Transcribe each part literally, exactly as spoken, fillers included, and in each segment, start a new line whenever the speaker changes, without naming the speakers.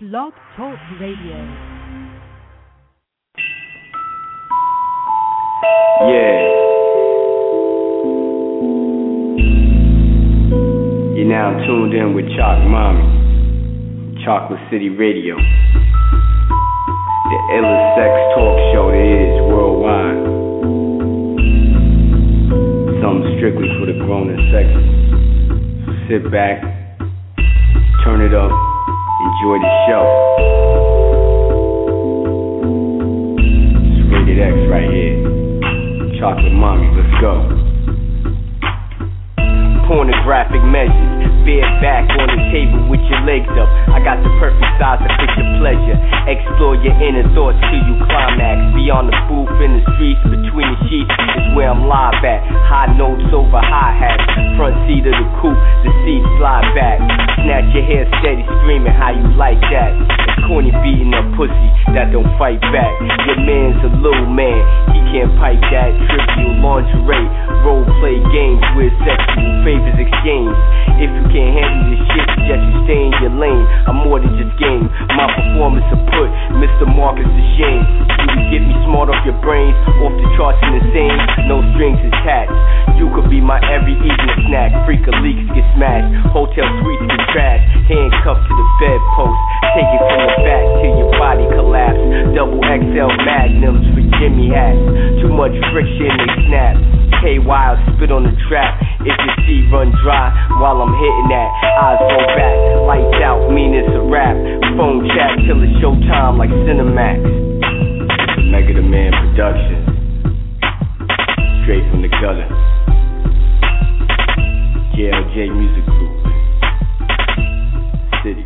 Blog Talk Radio.
Yeah. You're now tuned in with Chalk Mommy, Chocolate City Radio. The illest sex talk show there is worldwide. Something strictly for the grown and sexy. So sit back, turn it up, enjoy the show. It's Rated X right here. Chocolate Mommy, let's go. Pornographic measures, bareback on the table with your legs up. I got the perfect size to fit your pleasure. Explore your inner thoughts till you climax. Beyond the booth in the streets, between the sheets is where I'm live at. High notes over high hats. Front seat of the coupe, the seat slide back. Snatch your hair steady, screaming how you like that. It's corny beating a pussy that don't fight back. Your man's a little man, he can't pipe that. Trivial lingerie, role play games with sexual favors exchanged. If you can't handle this shit, suggest you stay in your lane. I'm more than just game. My performance will put Mister Marcus to shame. You can get me smart off your brains, off the charts and insane. No strings attached. You could be my every evening snack. Freak of leaks get smashed. Hotel suites get trashed. Handcuffed to the bedpost. Take it from the back till your body collapse. Double X L magnums for Jimmy hats. Too much friction, they snap. K Y spit on the trap. If your seat run dry while I'm hitting that, eyes roll back, lights out, mean it's a rap. Phone chat till it's showtime like Cinemax. It's a Mega the Man production, straight from the gutter. J L J Music Group, City.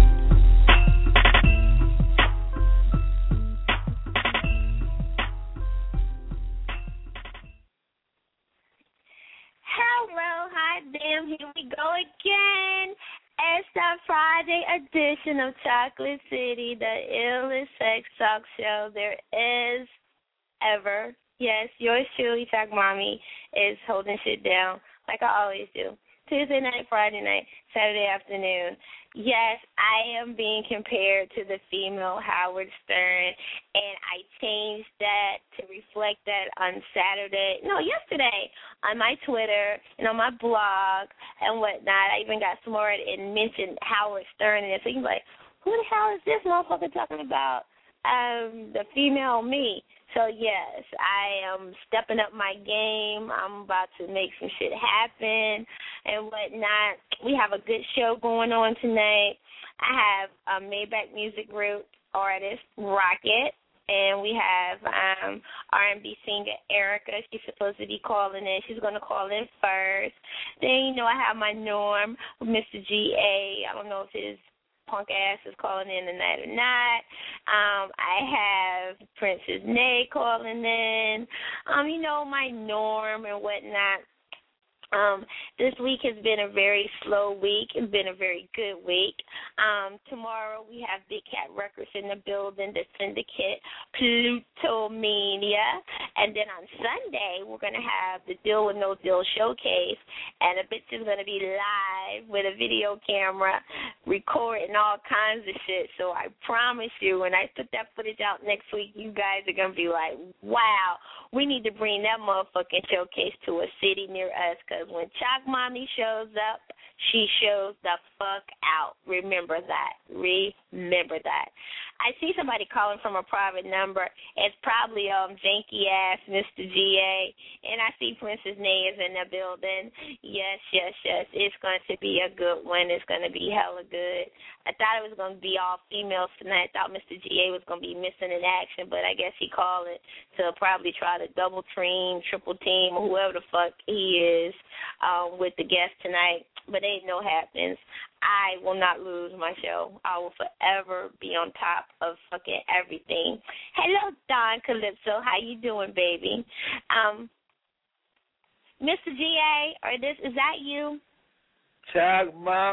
Hello, hi, damn, here we go again. It's the Friday edition of Chocolate City, the illest sex talk show there is ever. Yes, yours truly, Chalk Mommy, is holding shit down like I always do. Tuesday night, Friday night, Saturday afternoon. Yes, I am being compared to the female Howard Stern, and I changed that to reflect that on Saturday, no, yesterday, on my Twitter and on my blog and whatnot. I even got smart and mentioned Howard Stern in it. So you're like, who the hell is this motherfucker talking about um, the female me? So, yes, I am stepping up my game. I'm about to make some shit happen and whatnot. We have a good show going on tonight. I have a Maybach Music Group artist, Rocket, and we have um, R and B singer Erica. She's supposed to be calling in. She's going to call in first. Then, you know, I have my Norm, Mister G A. I don't know if his punk ass is calling in tonight or not. Um, I have Princess Nay calling in. Um, you know, my Norm and whatnot. Um, this week has been a very slow week. It's been a very good week. Um, tomorrow we have Big Cat Records in the building, the Syndicate, Plutomania. And then on Sunday, we're going to have the Deal with No Deal showcase. And a bitch is going to be live with a video camera recording all kinds of shit. So I promise you, when I put that footage out next week, you guys are going to be like, wow, we need to bring that motherfucking showcase to a city near us. Because when Chalk Mommy shows up, she shows the fuck out. Remember that. Remember that. I see somebody calling from a private number. It's probably um janky-ass Mister G A. And I see Princess Nay is in the building. Yes, yes, yes. It's going to be a good one. It's going to be hella good. I thought it was going to be all females tonight. I thought Mister G A was going to be missing in action, but I guess he called it to probably try to double team, triple team, or whoever the fuck he is um, with the guest tonight. But ain't no happenings. I will not lose my show. I will forever be on top of fucking everything. Hello, Don Calypso. How you doing, baby? Um, Mister G A, or this is that you?
Chalk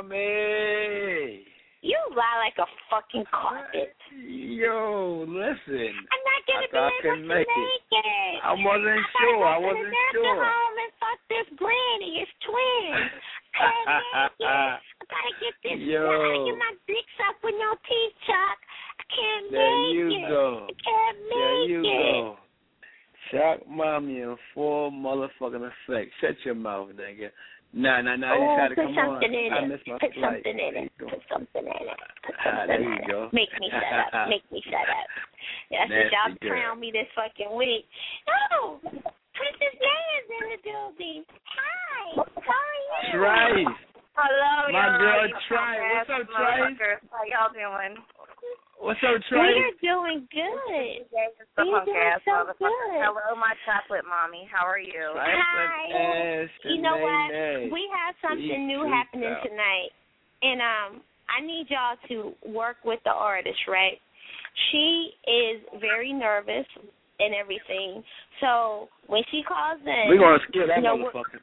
Mommy.
You lie like a fucking carpet.
Yo, listen.
I'm not gonna
I
be
I
able to make it.
I wasn't
I
sure.
I
I wasn't
sure.
sure.
Home and fuck this granny. It's twins. I can't make it. gotta get this.
Yo.
I gotta get my dick sucked with no teeth, Chuck. I can't
There
make
you
it.
go.
I can't make
There you
it.
go. Chuck Mommy in full motherfucking effect. Shut your mouth, nigga. Nah, nah, nah. I just
Oh,
had to
put
come
something
on.
in
I
it.
missed my
Put
flight.
something in
There
it.
you go.
Put something in it. Put
Ah,
something
there
in
you
it.
go.
Make me shut up. Make me shut up. That's what
Nasty
y'all
girl.
crown me this fucking week. No, Princess May is in the building. Hi, how are you?
Trice.
Hello,
My
y'all.
girl
You
Trice. What's up, Trice?
motherfuckers. How y'all doing?
What's up,
We
Trice?
are doing good.
The
You're
punk
doing
ass
so
motherfucker.
good.
Hello, my chocolate mommy. How are you?
Trice
Hi.
ass
You know
and
what?
nay, nay.
We have something
Eat
new
two
happening
out.
tonight, and um, I need y'all to work with the artist, right? She is very nervous and everything. So when she calls in,
We're going to skip that
you know,
motherfucker.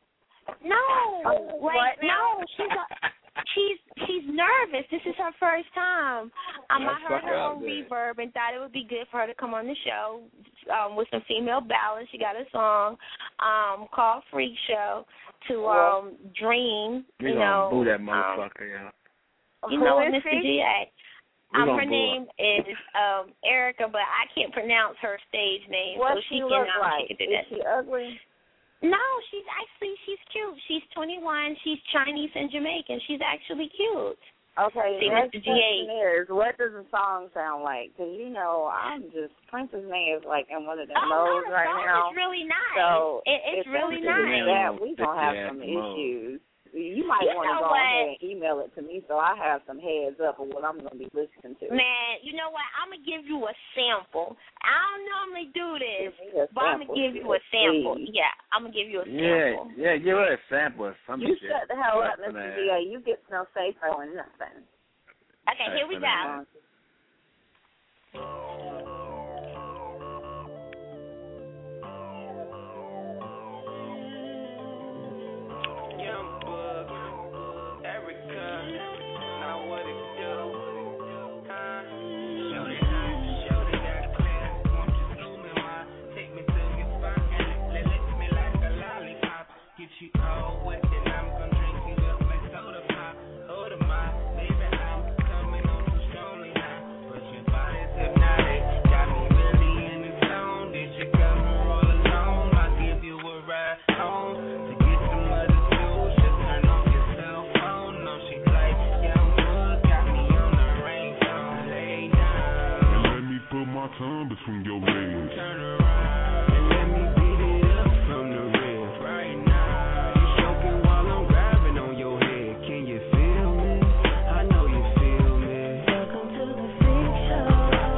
no,
What
like
now?
no, she's a, she's she's nervous. This is her first time. Um, I
That's
heard her
fucked up,
on
then.
Reverb and thought it would be good for her to come on the show um, with some female ballads. She got a song um, called Freak Show to um, Dream.
We're
You
going
know,
to boo that
um,
motherfucker, yeah.
you
Who
know,
is
Mister
she?
G A.
We
Um,
gonna
her
boo
name is um, Erica, but I can't pronounce her stage name,
What
so
she
she
look
can um,
like?
she can do
Is
that.
she ugly?
No, she's actually she's cute. She's twenty-one. She's Chinese and Jamaican. She's actually cute.
Okay,
See,
the next
Mister G A.
question is, what does the song sound like? Because, you know, I'm just, Princess May is like in one of them
Oh no,
modes
the
right
song
now.
is really nice.
So
it, it's
if
really
that's
nice.
that, we going to have
Yeah,
some
mode.
issues. You might
You
want to
know
go
what?
ahead and email it to me so I have some heads up of what I'm going to be listening to.
Man, you know what? I'm gonna give you a sample. I don't normally do this,
Give me a
but I'm gonna
sample,
give you a sample.
please.
Yeah, I'm gonna give you a
Yeah,
sample.
yeah, give her a sample or some
You
shit.
shut the hell up,
Bustin'
Mister
ass.
G A. You get no say-so in nothing.
Okay, here we
Bustin'
go.
ass.
Young Bug, Erica, now what it do? Huh? Shorty, shorty got clear. Won't you zoom in my, take me to your spot and lick, lick me like a lollipop. Get you all wet and I'm gonna drink you up like soda pop. Hold of my, baby, I'm coming on too strongly now. But your body's hypnotic, got me really in the zone. Did you come all alone? I'll give you a ride home to get some other juice. Just turn off your cell phone. No, she like young Bug, got me on the ringtone. Lay down,
And let me put my tongue between your legs.
turn around, and let me beat it up from the rear right now. You choking while I'm grabbing on your head. Can you feel me? I know you feel me.
Welcome to the freak show.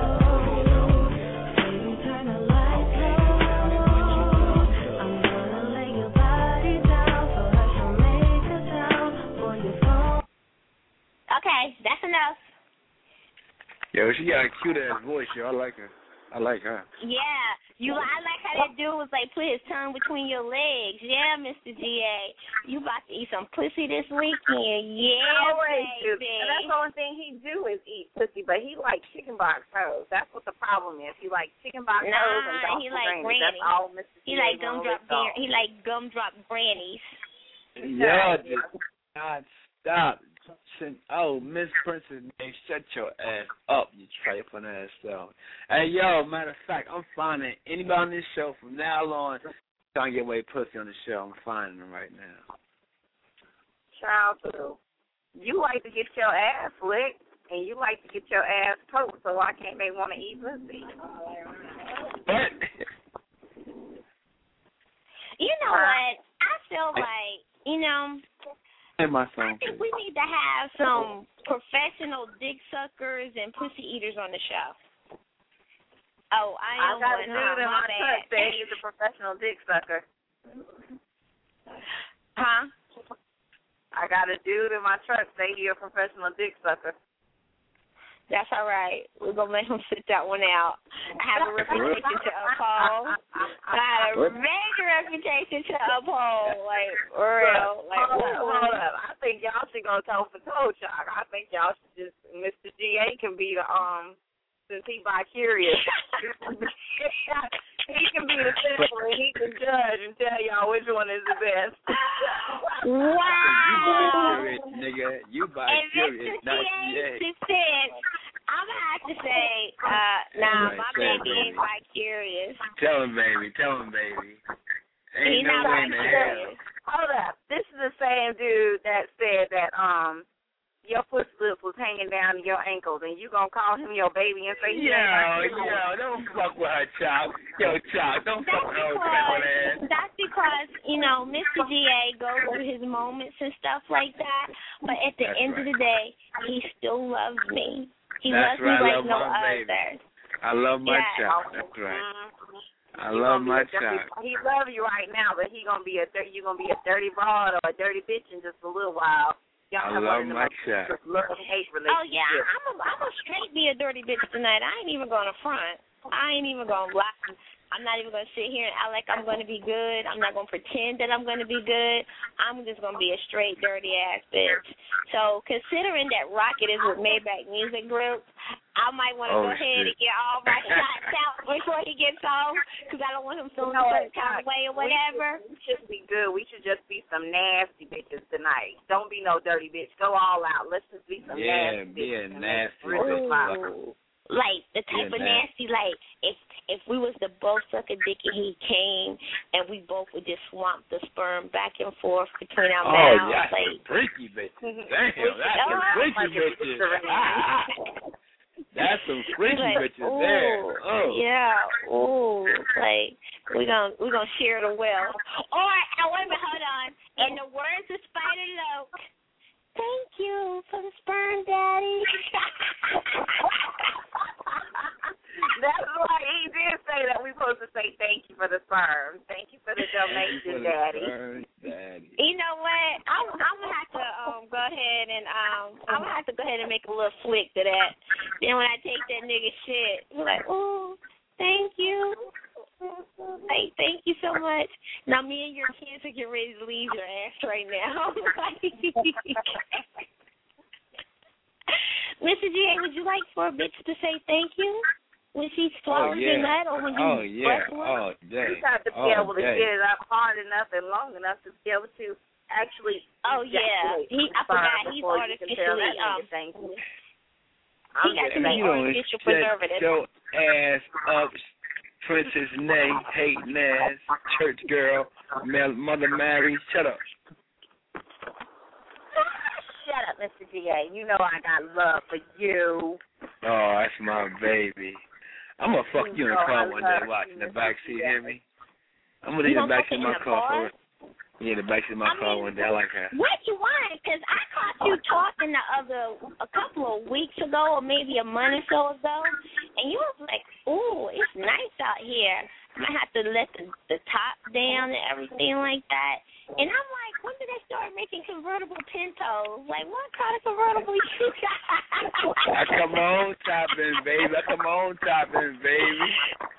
Baby, turn the lights low. I'm gonna lay your body down for us to make a sound for your phone.
Okay, that's enough.
Yo, she got a cute ass voice, yo. I like her. I like her.
Yeah, you. I like how that dude was like, put his tongue between your legs. Yeah, Mister G A, you about to eat some pussy this weekend? Yeah,
Always do.
baby.
And that's the only thing he do is eat pussy, but he likes chicken box toes. That's what the problem is. He likes chicken box
Nah,
toes and
he
gospel
like
grannies.
granny.
That's all Mister
He
G A
like
wanna
gumdrop.
lick off.
He like gumdrop grannies.
Y'all just not stop. Oh, Miss Princess May, shut your ass up, you trifling ass self. Hey, yo, matter of fact, I'm finding anybody on this show from now on trying to get away pussy on the show. I'm finding them right now.
Child too. You like to get your ass licked and you like to get your ass poked, so why can't they want to eat pussy?
What?
You know what? I feel like, you know,
Hey, my
I
song,
think
please.
we need to have some professional dick suckers and pussy eaters on the show. Oh, I
I
am
got a
one,
dude
huh?
in
My
my
bad.
truck saying he's a professional dick sucker.
Huh?
I got a dude in my truck saying he's a professional dick sucker.
That's all right. We're going to let him sit that one out. I have a reputation to uphold. I got a major reputation to uphold. Like, real. Like,
hold,
what-
up, hold up. I think y'all should go toe for toe, Chuck. I think y'all should just, Mister G A can be the, um, since he bi-curious, He can be the sample and he can judge and tell y'all which one is the best.
You buy
Wow.
serious, nigga. You buy
And
serious,
Mister
not
T A
C A.
said, I'm going to have to say, uh, nah,
Right,
my
say it,
baby ain't
baby.
quite curious.
Tell him, baby. Tell him, baby. Ain't
He's
no
not
way
quite
in the hell.
curious.
Hold up. This is the same dude that said that um your foot slips was hanging down to your ankles and you gonna call him your baby and say
Yo, yo, don't fuck with her, child. Yo, child, don't
That's
fuck with her
because,
ass.
that's because, you know, Mister G A goes through his moments and stuff like that, but at the
That's
end
right.
of the day, he still loves me. He
That's
loves
right. I
me like
love
no
my baby.
other.
I love my
Yeah.
child. That's right.
Mhm.
I
He
love
gonna be
my
a dirty-
child.
He love you right now, but he gonna be a dir- you gonna be a dirty broad or a dirty bitch in just a little while. Y'all
I
have
love
one of them
my child.
love and hate
Oh,
relationships.
yeah, I'm a, I'm a straight be a dirty bitch tonight. I ain't even going to front. I ain't even going to lie. I'm not even going to sit here and act like I'm going to be good. I'm not going to pretend that I'm going to be good. I'm just going to be a straight dirty-ass bitch. So considering that Rocket is with Maybach Music Group, I might want to
Oh,
go ahead
shit.
and get all my shots out before he gets home because I don't want him feeling
No,
a certain
it's
kind of
not.
way or
We
whatever.
should, we should be good. We should just be some nasty bitches tonight. Don't be no dirty bitch. Go all out. Let's just be some
Yeah,
nasty
be a
bitches. and
nasty
make it really
bitch.
pop.
Ooh. Like the type
Yeah,
of
nasty.
nasty, like if if we was to both suck a dick and he came and we both would just swamp the sperm back and forth between our
Oh,
mouths,
that's
like
some freaky bitches.
We
Damn,
should-
that's some
oh,
freaky
like a
bitches.
sister.
Ah, that's some freaky
like,
bitches
ooh,
there. Oh.
yeah, ooh, like we gonna we gonna share the wealth. Or uh, wait a minute, hold on. In the words of Spider Loke, thank you for the sperm, Daddy.
That's why he did say that we supposed to say thank you for the sperm. Thank you for the donation, Daddy.
Daddy.
You know what? I'm, I'm gonna have to um go ahead and um I'm gonna have to go ahead and make a little flick to that. Then when I take that nigga shit, be like, oh, thank you. Hey, thank you so much. Now me and your kids are getting ready to leave your ass right now. Mister G A, would you like for a bitch to say thank you when she
Oh,
swallows your
yeah.
nut or when you
Oh, yeah.
breast one?
Oh, dang.
You got to be
Oh,
able to
dang.
get it up hard enough and long enough to be able to actually.
Oh yeah,
ejaculate
he I
sperm
forgot he's
before you can tell
artificially
that nigga
um
thank you.
he
I'm
got
just
too many
You don't
artificial
shut
preservatives.
your ass up, Princess Nay, hating ass, church girl, Mel- Mother Mary. Shut up.
Shut up, Mister G A. You know I got love for you.
Oh, that's my baby. I'm gonna fuck you in the
Oh,
car
I
one
love
day. Watch
you,
in the
Mister
backseat.
G A.
Hear me? I'm gonna
You
leave in the
gonna
backseat of
fuck
my
in the
car
car?
for it. Yeah, the backseat of my
I
car
mean,
one day. I like her.
What you want? Because I caught you talking the other a couple of weeks ago, or maybe a month or so ago, and you was like, "Ooh, it's nice out here. I'm gonna have to let the, the top down and everything like that." And I'm like, when did they start making convertible Pintos? Like, what kind of convertible you got?
I come on top in, baby. I come on top in, baby.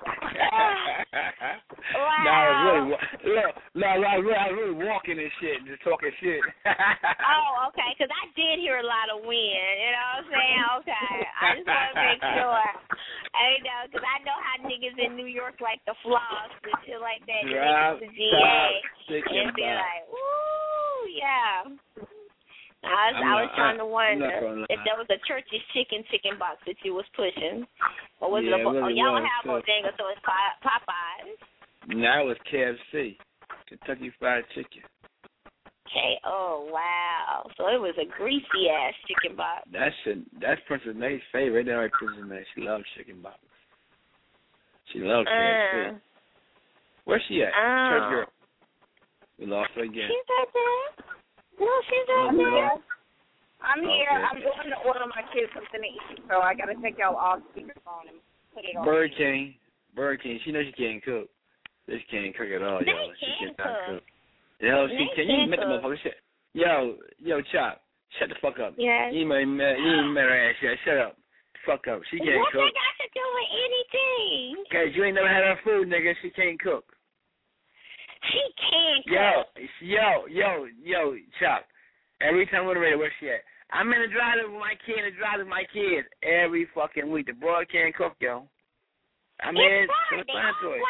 Wow.
No, I was really, wa- look, no, I was really, I was really walking and shit, and just talking shit.
Oh, okay, because I did hear a lot of wind, you know what I'm saying? Okay, I just want to make sure. I know, because I know how niggas in New York like to floss and shit like that. You
Drop,
make it to G A
stick
and
and
be
bop.
like, ooh, yeah. I was,
I'm
I was
not-
trying to
I'm
wonder
not gonna
if
lie.
there was a Church's chicken chicken box that you was pushing. Or was
Yeah,
it a,
it really
oh, y'all
was,
don't have
too.
Bodega, so it's Pop- Popeyes.
Now it's K F C, Kentucky Fried Chicken.
Okay, oh, wow. So it was a greasy-ass chicken box.
That shit, that's Princess May's favorite. That right, Princess May. She loves chicken box. She loves K F C.
Uh,
Where's she at?
oh.
Church girl. We lost her again.
She's right there. No, she's right
Oh, we
there.
lost-
I'm here.
Okay.
I'm going to order my kids something to eat, so I got to take y'all off speakerphone and put it on.
Bird King. Bird King. She knows she can't cook. This can't cook at all,
They
yo. She
can
cannot
cook.
cook. Yo, she
They
can. You
can
admit the
cook.
motherfucker shit. Yo, yo, Chop. Shut the fuck up.
Yes.
You ain't met, you ain't met her ass yet. Shut up. Fuck up. She can't
What
cook.
that got to do with anything?
Cause you ain't never had her food, nigga. She can't cook.
She can
Yo,
cook.
yo, yo, yo, Chop. Every time we're ready, where she at? I'm in the drive with my kid, in the drive with my kids every fucking week. The broad can't cook, yo. I mean,
It's
it's
Friday. All
self-explanatory.
black people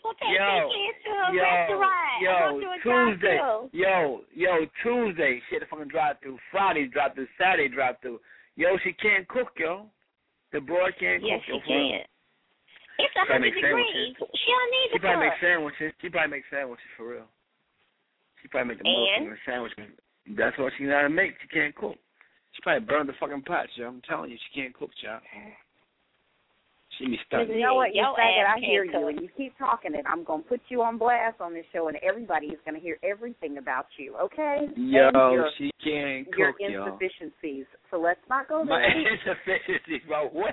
gonna take
Yo,
your kids to a
yo,
restaurant.
yo,
I'm gonna do a
Tuesday,
drive-thru.
yo, yo, Tuesday, shit, fucking drive through. Friday drive through. Saturday drive through. Yo, she can't cook, yo. The broad can't
Yes,
cook.
she
yo, for real.
can. It's a
Probably
hundred
make
degrees.
sandwiches.
She don't need
She
to
probably
cook.
make sandwiches. She probably make sandwiches for real. She probably make the
And?
motherfucking sandwiches. That's what she know how to make. She can't cook. She probably burned the fucking pot, yo. I'm telling you, she can't cook, child. She be stuck.
You know what? You
Your
say that
ass
I hear
can't
you,
cook.
and you keep talking it. I'm gonna put you on blast on this show, and everybody is gonna hear everything about you. Okay?
Yo,
And your,
she can't
your
cook, yo.
insufficiencies. So let's not go
My
there.
insufficiency, about what?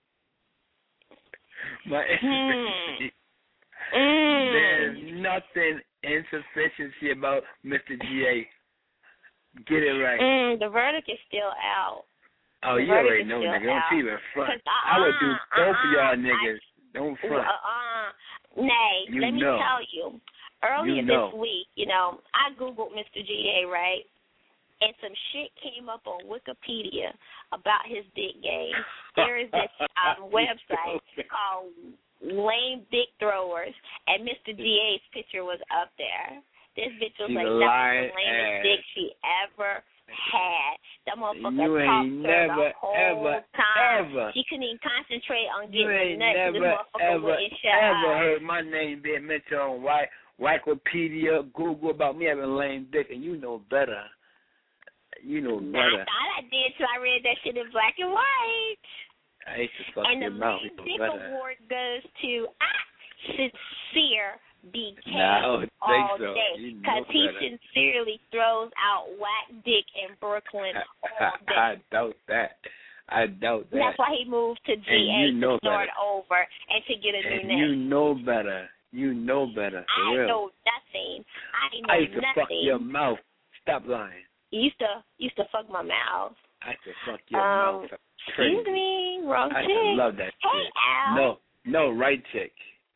My
Hmm.
insufficiency.
Mm.
There's nothing insufficiency about Mister G A. Get it right.
Mm, the verdict is still out.
Oh,
The
you
verdict
already
is
know,
still
nigga. Don't
out.
even front.
'Cause, uh,
I would do
uh,
both of
uh,
y'all
I-
niggas. Don't front.
Uh-uh. Nay,
You
let me
know.
tell you. Earlier
You know.
this week, you know, I Googled Mister G A, right? And some shit came up on Wikipedia about his dick game. There is this um, website called Lame Dick Throwers, and Mister G A's picture was up there. This bitch was
She's
like,
a
that was
lying
the lamest
ass.
dick she ever had. That motherfucker
You
talked
ain't
to her
never,
the whole
ever,
time.
ever.
She couldn't even concentrate on
You
getting
ain't
nuts. This
never,
motherfucker
ever,
wouldn't shut
ever
up.
heard my name being mentioned on Wi- Wikipedia, Google about me having lame dick, and you know better. You know
Nah, I
better.
thought I did till I read that shit in black and white.
I used to fuck
And the
your mouth.
Lame
You know
Dick
better.
Award goes to ah, Sincere B K
Nah, I don't think
all
so.
day.
You know
Because he
better.
sincerely throws out whack dick in Brooklyn all day.
I doubt that. I doubt that.
That's why he moved to G A
And you know
to start
better.
over and to get a new
And
name.
you know better. You know better. For
I
real.
know nothing. I know
I used to
nothing.
fuck your mouth. Stop lying.
You used to used to fuck my mouth.
I used to fuck your
Um,
mouth. Crazy.
Excuse me, wrong
I
chick.
used to love that
Hey,
shit.
Al.
No, no, right chick.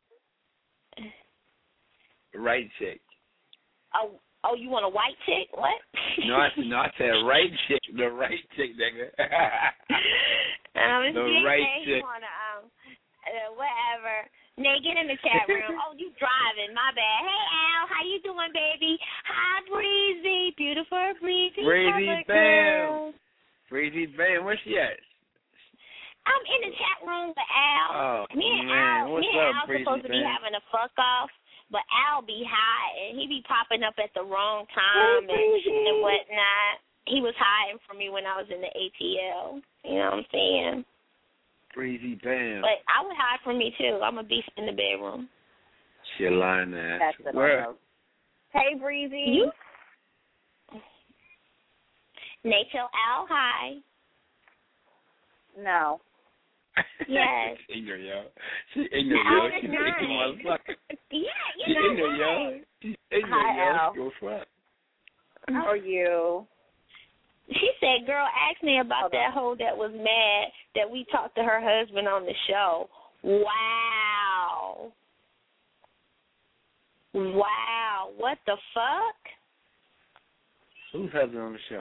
Right chick.
Oh, oh, you want a white chick? What?
No, I said, no, I said right chick. The right chick, nigga.
um,
the
G A,
right
you
chick.
wanna um, uh, whatever. Nay, get in the chat room. Oh, you driving? My bad. Hey, Al, how you doing, baby? Hi, Breezy, beautiful Breezy.
Breezy,
cover
bam.
girl.
Breezy, bam. Where she at?
I'm in the chat room with Al.
Oh,
me and
man.
Al,
What's
me and
up,
Al
Breezy,
supposed to be
bam?
having a fuck off, but Al be high and he be popping up at the wrong time and, and whatnot. He was hiding from me when I was in the A T L. You know what I'm saying?
Breezy, bam.
But I would hide from me too. I'm a beast in the bedroom.
She a lying ass.
That's it.
Where?
almost. Hey, Breezy.
You? Nate, tell Al hi.
No.
Yes.
She ignorant, yo. She ignorant,
No,
yo.
it's
She
not.
ignorant, motherfucker.
Yeah,
She
you know
ignorant, yo.
what?
She's ignorant,
Hi,
yo.
Al.
Go fuck.
How are you?
She said, girl, ask me about
Hold
that
on.
hoe that was mad that we talked to her husband on the show. Wow. Wow. What the fuck?
Who's husband on the show?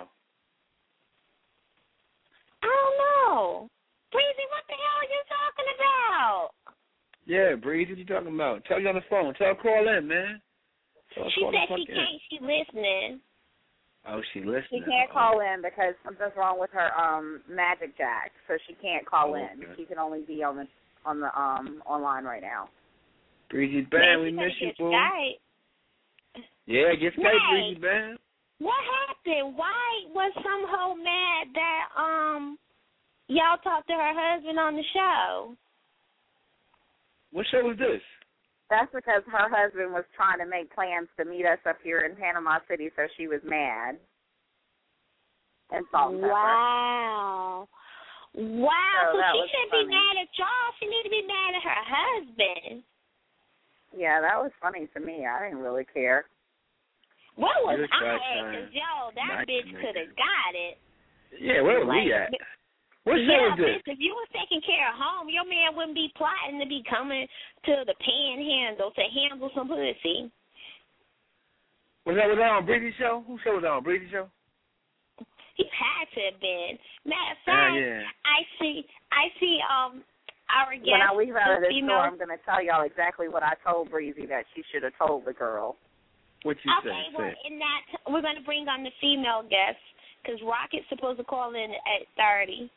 I don't know. Breezy, what the hell are you talking about?
Yeah, Breeze, what you talking about? Tell you on the phone. Tell her call in, man. Tell her
She
call the
said
fuck
she
in.
can't. She listening.
Oh, she
She
listening.
can't
Oh.
call in because something's wrong with her um Magic Jack, so she can't call
Oh,
in.
okay.
She can only be on the on the um online right now.
Breezy
Man,
Bam, we
she
miss
said
you,
get
boo.
Skype.
Yeah, get Skype,
Right.
Breezy Bam.
What happened? Why was some hoe mad that um y'all talked to her husband on the show?
What show was this?
That's because her husband was trying to make plans to meet us up here in Panama City, so she was mad. And salt and pepper.
Wow. Wow.
So
So,
that
she
was
shouldn't
funny.
be mad at y'all. She need to be mad at her husband.
Yeah, that was funny to me. I didn't really care.
What was
Just
I
try
at?
trying
Because, yo, that
not to
bitch
make
could have
it.
got it.
Yeah, where were we
Like,
at? What show
yeah,
was this?
bitch, if you was taking care of home, your man wouldn't be plotting to be coming to the panhandle to handle some pussy.
Was that was that on Breezy show? Who show was that on Breezy show?
He had to have been. Matter of
Ah,
fact,
yeah.
I see, I see, um, our guest,
when I leave out of
the
this
female.
store, I'm going to tell y'all exactly what I told Breezy that she should have told the girl.
What you
Okay,
say?
well,
Say.
in that, we're going to bring on the female guest because Rocket's supposed to call in at thirty.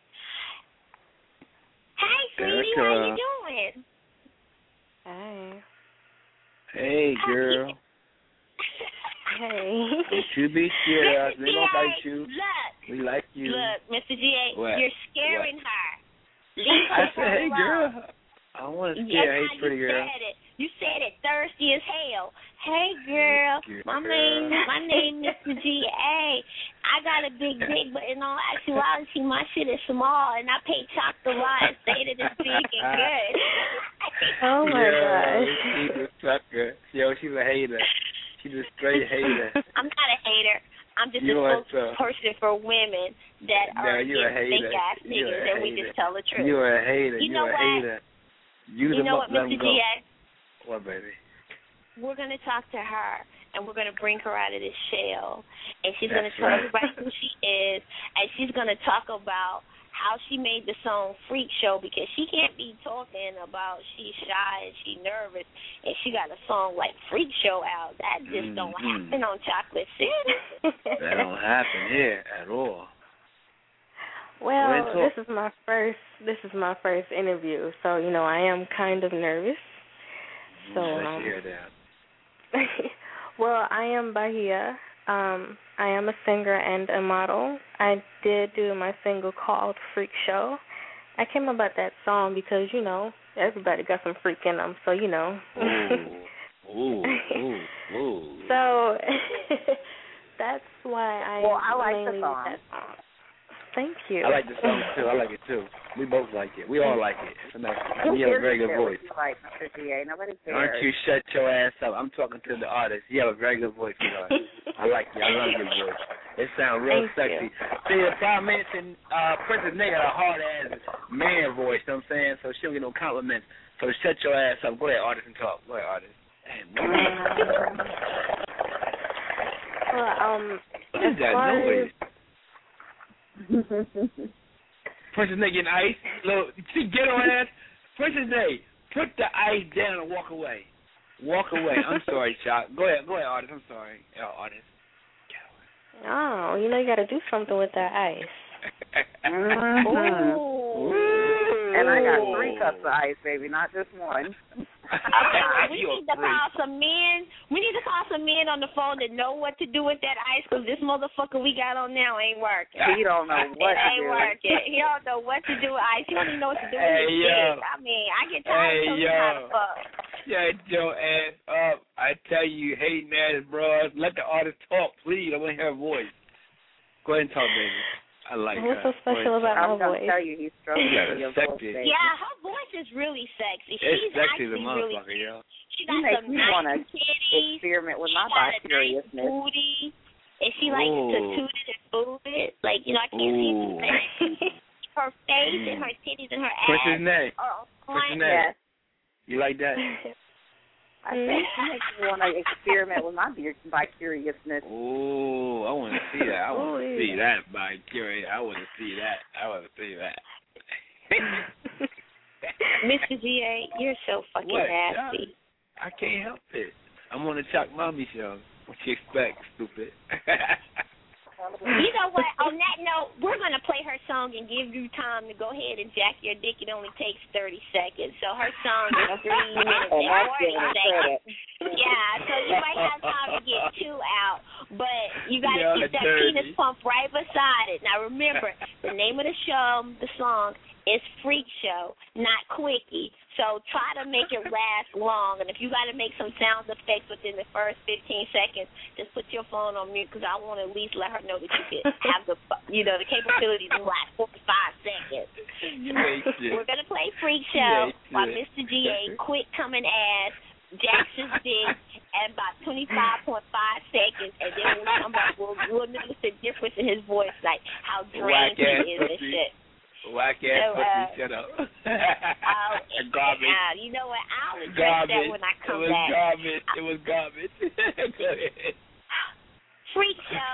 Hey, sweetie,
Erica.
how you doing?
Hey.
Hey, girl.
Hey.
Don't you be scared.
Mister
We don't
G A,
like you.
Look,
We like you.
look, Mister G A,
What?
you're scaring
What?
her. Leave her
I said, hey,
alone.
girl. I don't want to
Yes,
scare. Hey,
how
pretty
you
girl.
said it. You said it thirsty as hell. Hey, girl.
Hey,
My
girl.
name, my name, Mister G A. I got a big dick, but in all actuality, my shit is small, and I pay top the line, say that it's big and good.
Oh my
Yo,
gosh.
she's a sucker. Yo, she's a hater. She's a straight hater.
I'm not a hater. I'm just
You
a
are so-
spokesperson for women that
No,
are
you're a
fake
hater.
ass
You're
niggas,
a
and we
hater.
just tell the truth.
You're a hater.
You
You're
know
a
what?
hater. Use
You
them
know
up,
what,
let
Mister
them go.
G A?
What, baby?
We're going to talk to her, and we're going to bring her out of this shell, and she's going to
That's
tell
right.
everybody who she is, and she's going to talk about how she made the song Freak Show, because she can't be talking about she's shy and she's nervous, and she got a song like Freak Show out. That just don't
Mhm.
happen on Chocolate City.
That don't happen here at all.
Well,
Go ahead,
this is my first. This is my first interview, so you know I am kind of nervous. So,
Let
um,
you hear that.
well, I am Bahia. Um, I am a singer and a model. I did do my single called Freak Show. I came about that song because you know everybody got some freak in them, so you know.
Ooh, ooh, ooh, ooh.
So that's why I
Well, I like the
mainly
song.
that song. Thank you.
I like the song too. I like it too. We both like it. We all like it. It's a nice,
Who
you have a
gives
very
a
good
shit
voice.
what you like, Mister G A? Nobody
Why don't
cares.
you shut your ass up? I'm talking to the artist. You have a very good voice, sweetheart. I like you. I love your voice. It sounds real
Thank
sexy.
you.
See, the problem is, uh, Princess Nigga got a hard ass man voice. You know what I'm saying? So she don't get no compliments. So shut your ass up. Go ahead, artist, and talk. Go ahead, artist. Damn,
Well, um,
what is
as
that
far
noise?
as
Princess Nigga getting ice. Look, see, get on ass. Princess Nigga, put the ice down and walk away. Walk away. I'm sorry, Chuck. Go ahead, go ahead, artist. I'm sorry. Yo, artist.
oh, you know you got to do something with that ice.
Mhm.
Ooh.
And I got three cups of ice, baby, not just one.
Okay, well, we
You a
need to
freak.
call some men. We need to call some men on the phone that know what to do with that ice, because this motherfucker we got on now ain't working.
He don't know what
it
to
ain't
do.
working. He don't know what to do with ice. He don't even know what to do with
Hey,
his
yo.
dick. I mean, I get tired
Hey,
of telling
yo.
you how to fuck.
Shut your ass up. I tell you, hating ass bros. Let the artist talk, please. I want to hear her voice. Go ahead and talk, baby. I like
What's
her.
so special
Go ahead.
about
I'm
my
going to
voice?
tell you, he's struggling
You got
with
a
your
sexy-
voice, baby.
Yeah, her voice is really sexy.
It's
She's
sexy as a
actually really
motherfucker, yo.
She
You
got
make
some
me
nice
wanna
titties.
Experiment with
She
my
got a nice
bi-curiousness.
booty. And she likes to
Ooh.
toot it and boob it. Like, you know, I can't see
Ooh.
the face. Her face and
Mm.
her titties and her
Princess
ass
Nay.
are
Princess
on
Nay.
Yes.
You like that?
I think she makes me want to experiment with my bi- bi-curiousness.
Ooh, I want to see that. I want to
Ooh,
see that by curious. I want to see that. I want to see that.
Mister G A, you're so fucking
What?
nasty.
I can't help it. I'm on the Chuck Mommy show. What you expect, stupid?
You know what? On that note, we're going to play her song and give you time to go ahead and jack your dick. It only takes thirty seconds. So her song is three minutes
Oh,
and
that's
forty
giving her
seconds.
credit.
Yeah, so you might have time to get two out, but you got to
Yeah,
keep that
dirty.
penis pump right beside it. Now remember, the name of the show, the song, is Freak Show, not Quickie. So try to make it last long, and if you got to make some sound effects within the first fifteen seconds, just put your phone on mute, because I want to at least let her know that you can have the, you know, the capability to last forty-five seconds. We're gonna play Freak Show while Mister G A quit coming ass jacks his dick at about twenty-five point five seconds, and then when we come back, we'll we'll notice the difference in his voice, like how drained he
Whack-ass
is and
pussy.
shit.
Whack ass
So, uh,
pussy, shut up.
I'll,
Garbage.
uh, you know what? I'll address
Garbage.
that when I
It
come
was
back.
garbage. It was garbage. Go ahead.
Freak Show.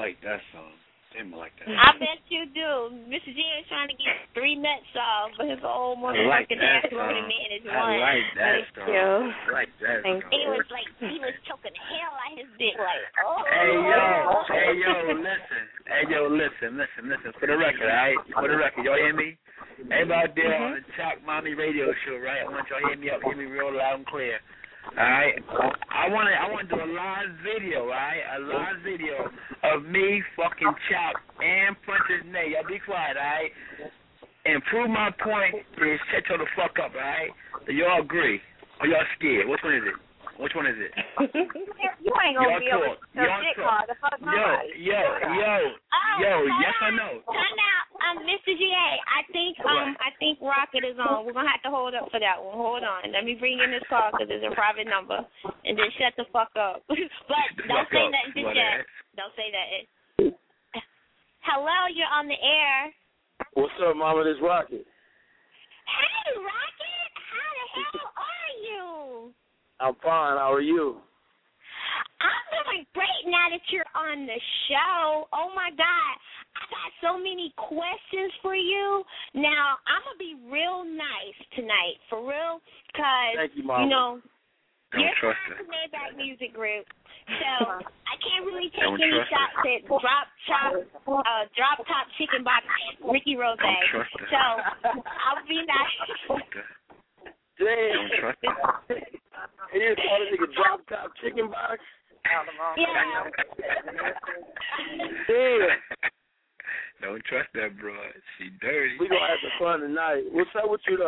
like that song. Damn, I like that.
I bet you do. Mister G is trying to get three nuts off, but his old
I like
motherfucking
that
ass lonely
song.
man is
I
one.
like that
Thank
song.
you.
I like that
Thank
song.
He was like, he was choking the hell out of his dick, like, oh.
Hey yo, hey yo, listen, hey yo, listen, listen, listen. For the record, alright? For the record, y'all hear me? Everybody out there on the Chalk Mommy radio show, right? I want y'all to hear me up, hear me real loud and clear. Alright? I wanna I wanna do a live video, right? A live video of me fucking Chalk and Princess Nay. Y'all be quiet, alright? And prove my point is shut y'all the fuck up, alright? Do y'all agree? Or y'all scared? Which one is it? Which one is it?
You ain't gonna
Y'all
be able
talk.
to
Y'all
dick
talk.
hard to fuck
Yo,
nobody.
yo, yo,
Oh,
yo,
hold
yes or
on.
no?
Time out. Um, Mister G A, I think um I think Rocket is on. We're gonna have to hold up for that one. Hold on. Let me bring in this call because it's a private number, and then shut the fuck up. But don't
Fuck
say
up,
nothing just
smart
yet.
ass.
Don't say that. Hello, you're on the air.
What's up, Mama? This Rocket.
Hey, Rocket. How the hell are you?
I'm fine. How are you?
I'm doing great now that you're on the show. Oh my God. I got so many questions for you. Now, I'm going to be real nice tonight, for real, because,
Thank you, Mama.
you know,
Don't
you're
trust
part of
her.
the Maybach Music Group, so I can't really take
Don't
any
trust
shots at drop top, uh, drop top chicken box Ricky Rose.
Don't trust her.
So I'll be nice.
Damn.
Don't trust her.
And you call a nigga drop top chicken box?
Yeah.
Damn.
Don't trust that broad. She dirty.
We gonna have some fun tonight. What's up with you though?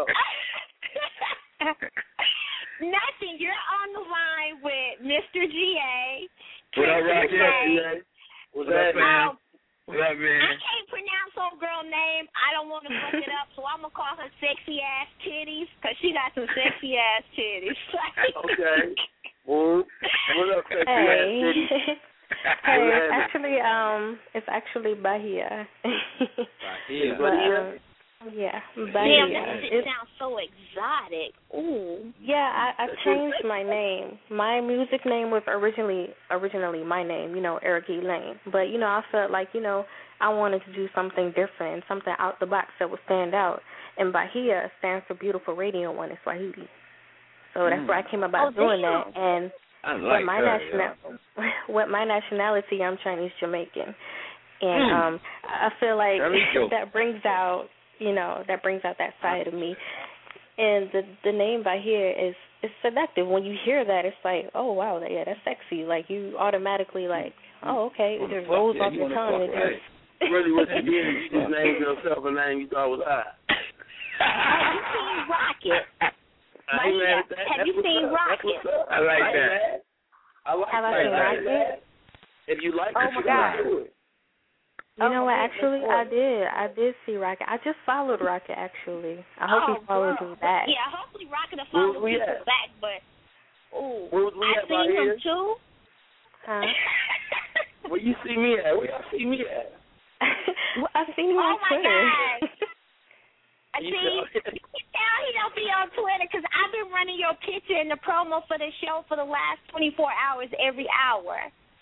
Nothing. You're on the line with Mister G A.
What up,
Princess
Rocket?
Nay.
What's
What up,
that?
man?
Um,
What up, man?
I can't pronounce old girl name. I don't want to fuck it up, so I'm gonna call her sexy ass titties because she got some sexy ass titties.
Okay. Well, what up, sexy ass
Hey.
titty?
Hey, it's actually um it's actually Bahia.
Yeah.
But, um, yeah,
Damn,
Bahia.
that shit
It's,
sounds so exotic. Ooh.
yeah, I, I changed my name. My music name was originally originally my name, you know, Erica Lane. But, you know, I felt like, you know, I wanted to do something different, something out the box that would stand out. And Bahia stands for Beautiful Radio One in Swahili. So that's
Mm.
where I came about
Oh,
doing
damn.
that. And
I
with
like
my
that.
national, with my nationality, I'm Chinese Jamaican, and
Hmm.
um, I feel like
There we go.
that brings out, you know, that brings out that side of me. And the the name Bahia is is seductive. When you hear that, it's like, oh wow, yeah, that's sexy. Like you automatically like, oh okay, it just
Fuck
rolls
yeah,
off
you
your
wanna
tongue.
fuck,
It
right?
just
Really, what you did is you just named yourself a name you thought was hot.
Have you seen Rocket?
I ain't mad at that.
Have
That's
you
what's
seen
up. That's
Rocket?
what's up.
I like
ain't
that.
mad. I like
Have I
that.
seen Rocket?
If you like
Oh,
it,
my
you
God.
can do it.
You know
Oh,
what?
my
Actually,
goodness.
I did. I did see Rocket. I just followed Rocket. Actually, I hope
Oh,
he follows
girl.
me back.
Yeah, hopefully Rocket will
Where
follow
was we
people
at?
back, but ooh,
Where was we
I
at
seen
right
him
here?
too.
Huh?
Where you see me at? Where y'all see me at?
Well, I've seen him
Oh,
on
my
Twitter.
God. I
You
see.
tell-
You can tell he don't be on Twitter because I've been running your picture in the promo for the show for the last twenty-four hours every hour.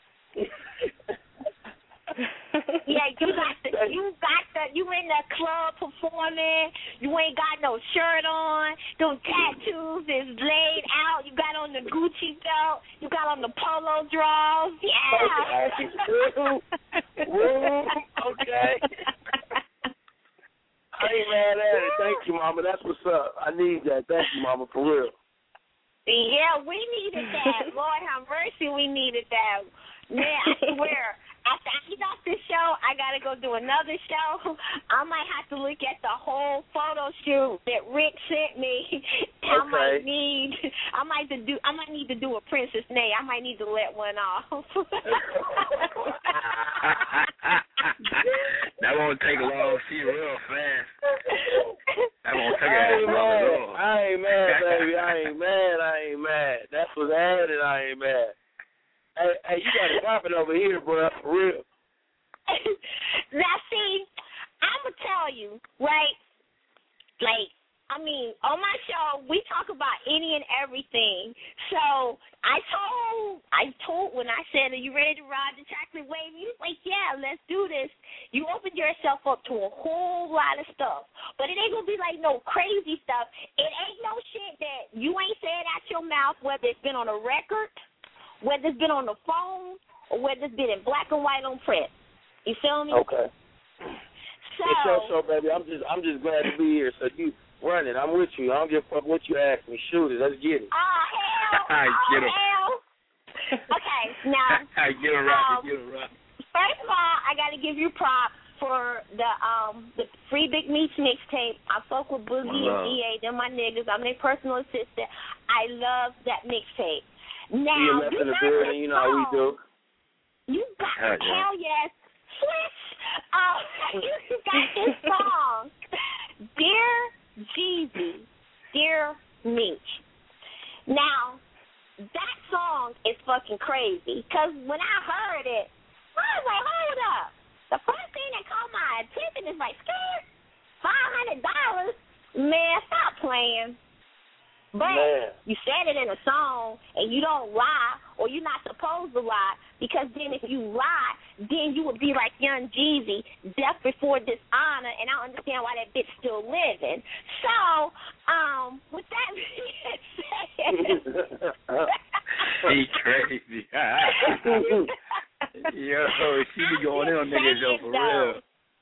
Yeah, you got the you got the you in the club performing. You ain't got no shirt on. Them tattoos is laid out. You got on the Gucci belt. You got on the polo drawers. Yeah.
Woo. Woo. Okay. I ain't mad at it. Thank you, Mama. That's what's up. I need that. Thank you, Mama, for real.
Yeah, we needed that. Lord have mercy, we needed that. Man, I swear, after I get off this show, I got to go do another show. I might have to look at the whole photo shoot that Rick sent me. I
Okay.
might need, I might to do, I might need to do a Princess Nay. I might need to let one off.
That won't take long. She real fast. That won't take
I
her
ain't
long
mad.
at all.
I ain't mad, baby. I ain't mad. I ain't mad. That's what's happening. I ain't mad. Hey, hey, you got it popping over here, bro. For real.
Now, see, I'm going to tell you, right, like, I mean, on my show, we talk about any and everything. So I told, I told when I said, are you ready to ride the chocolate wave? You was like, yeah, let's do this. You opened yourself up to a whole lot of stuff. But it ain't going to be like no crazy stuff. It ain't no shit that you ain't said out your mouth, whether it's been on a record, whether it's been on the phone, or whether it's been in black and white on print. You feel me?
Okay.
So,
it's your show, baby. I'm just, I'm just glad to be here. So you run it. I'm with you. I don't give a fuck what you ask me. Shoot it. Let's get it.
Oh hell!
All right,
oh
get 'em.
hell! Okay, now.
All right, get a rocket.
um,
Get a rocket.
First of all, I got to give you props for the um the Free Big Meats mixtape. I fuck with Boogie
Wow.
and E A. They're my niggas. I'm their personal assistant. I love that mixtape.
See you
Now,
left
you
in the
got
building.
this
You know how we
song.
do.
You got
Hell yeah.
hell yes. Switch. Uh, you got this song, Dear Jeezy, Dear Meech. Now, that song is fucking crazy. Because when I heard it, I was like, hold up. The first thing that caught my attention is like, scared? five hundred dollars? Man, stop playing. But
Man.
you said it in a song, and you don't lie, or you're not supposed to lie, because then if you lie, then you would be like Young Jeezy, death before dishonor, and I don't understand why that bitch still living. So, um, with that being said,
He crazy. Yo, she be going in on niggas though, for real.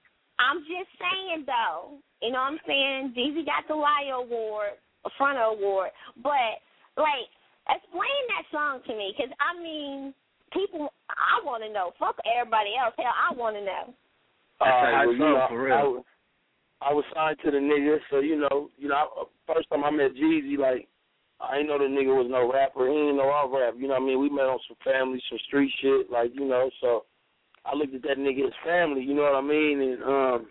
I'm just saying, though, you know what I'm saying? Jeezy got the Lyo Award, a front award, but, like, explain that song to me, because, I mean, people, I want to know. Fuck everybody else. Hell, I want to know.
Uh,
That's
well, you know,
for real.
I, was, I was signed to the nigga, so, you know, you know, I, first time I met Jeezy, like, I ain't know the nigga was no rapper. He ain't know I rap. You know what I mean? We met on some family, some street shit, like, you know, so I looked at that nigga as family, you know what I mean? And, um,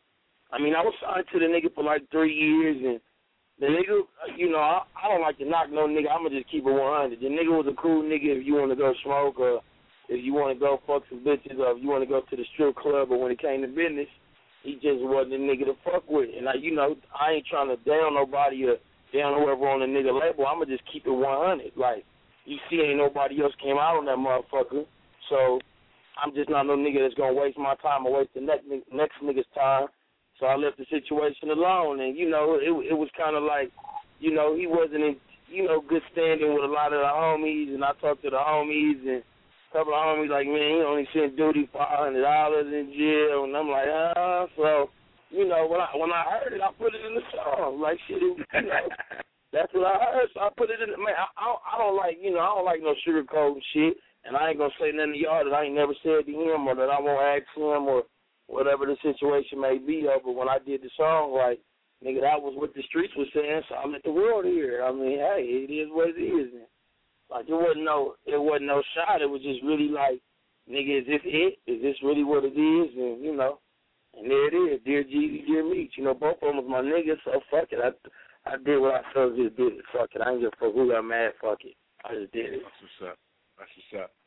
I mean, I was signed to the nigga for like three years, and the nigga, you know, I, I don't like to knock no nigga. I'm going to just keep it one hundred. The nigga was a cool nigga if you want to go smoke, or if you want to go fuck some bitches, or if you want to go to the strip club, or when it came to business, he just wasn't a nigga to fuck with. And, I, you know, I ain't trying to down nobody or down whoever on the nigga label. I'm going to just keep it one hundred. Like, you see ain't nobody else came out on that motherfucker. So I'm just not no nigga that's going to waste my time or waste the next, next nigga's time. So I left the situation alone. And, you know, it, it was kind of like, you know, he wasn't in, you know, good standing with a lot of the homies. And I talked to the homies, and a couple of homies like, man, he only sent Duty five hundred dollars in jail. And I'm like, ah. So, you know, when I when I heard it, I put it in the song. Like, shit, it, you know, that's what I heard. So I put it in the, man, I, I, don't, I don't like, you know, I don't like no sugarcoat shit. And I ain't going to say nothing to y'all that I ain't never said to him, or that I won't ask him, or whatever the situation may be. Of. But when I did the song, like, nigga, that was what the streets was saying, so I let the world hear it. I mean, hey, it is what it is. And, like, it wasn't no, it wasn't no shot. It was just really like, nigga, is this it? Is this really what it is? And, you know, and there it is, Dear Jeezy, Dear Meech. You know, both of them was my niggas, so fuck it. I, I did what I felt just did it. Fuck it. I ain't give a fuck who got mad. Fuck it. I just did it.
That's what's up. That's what's up.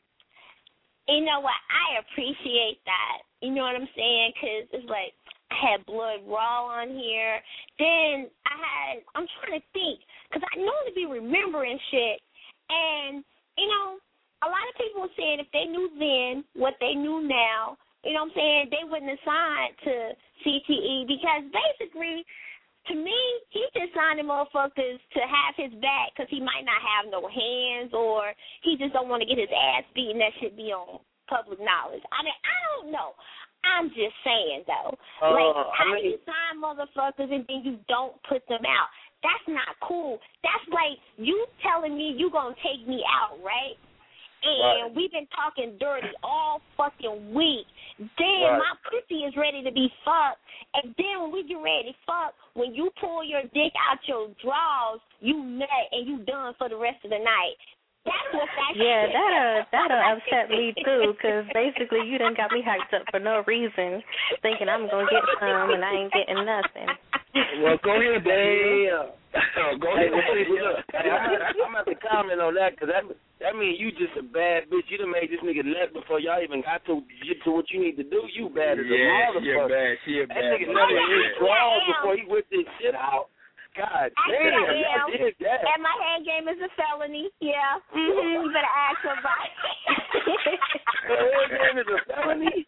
You know what? I appreciate that. You know what I'm saying? Because it's like I had Blood Raw on here. Then I had, I'm trying to think, because I know to be remembering shit. And, you know, a lot of people were saying if they knew then what they knew now, you know what I'm saying, they wouldn't have signed to C T E, because basically, to me, he just signed the motherfuckers to have his back because he might not have no hands, or he just don't want to get his ass beaten. That should be on public knowledge. I mean, I don't know. I'm just saying, though.
Uh,
like,
I
how
mean,
do you sign motherfuckers and then you don't put them out? That's not cool. That's like you telling me you going to take me out, right? And
right.
we've been talking dirty all fucking week. Then
Right.
my pussy is ready to be fucked. And then when we get ready to fuck, when you pull your dick out your drawers, you nut and you done for the rest of the night. That's what that
Yeah,
shit
that'll, that'll upset me, too, because basically you done got me hyped up for no reason, thinking I'm going to get some and I ain't getting nothing.
Well, go ahead, damn. Go ahead. Hey, look, hey, I'm going to comment on that, because that, that means you just a bad bitch. You done made this nigga nut before y'all even got to get to what you need to do. You bad as a
Yeah, she a
motherfucker.
bad. She a
That
bad.
nigga never in his drawers before he whipped his shit out. God
Actually,
damn,
I
y'all
am.
did that.
And my hand game is a felony. Yeah. Mm-hmm. You better ask somebody.
Your hand game is a felony?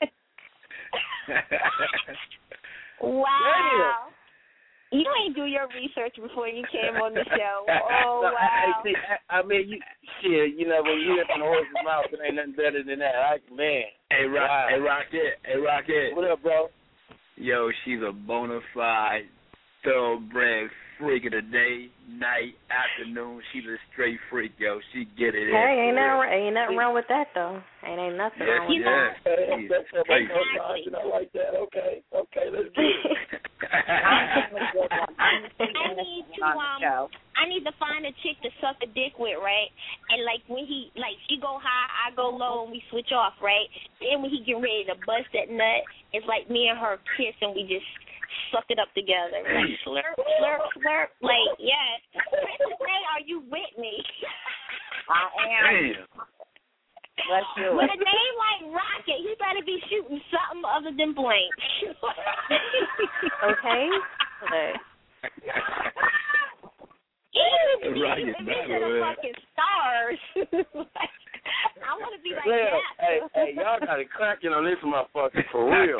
Wow. You ain't do your research before you came on the show. Oh,
No, I, I,
wow.
see, I, I mean, you, shit, you know, when you hear from the horse's mouth, it ain't nothing better than that. I, man.
Hey, Rock,
Wow.
hey, Rocket, hey, Rocket.
What up, bro?
Yo, she's a bona fide, thoroughbred freak of the day, night, afternoon. She's a straight freak, yo. She get it in.
Hey, ain't
for real.
nothing, ain't nothing wrong with that though. Ain't ain't nothing
Yes,
wrong with
yes.
Okay,
She's
that's what
straight.
I I like that. Okay, okay, let's get it.
I need to um I need to find a chick to suck a dick with, right? And like when he like she go high, I go low, and we switch off, right? Then when he get ready to bust that nut, it's like me and her kiss, and we just suck it up together, like slurp, slurp, slurp. Like yes, Princess May, are you with me?
I am.
Damn.
Let's do
With
it.
a name like Rocket, he better be shooting something other than blank.
Okay. Look.
Even if
Rocket
you
better,
into the
man.
fucking stars. Like, I want to be like
Well,
that.
hey, hey, y'all got it cracking on this motherfucker for real.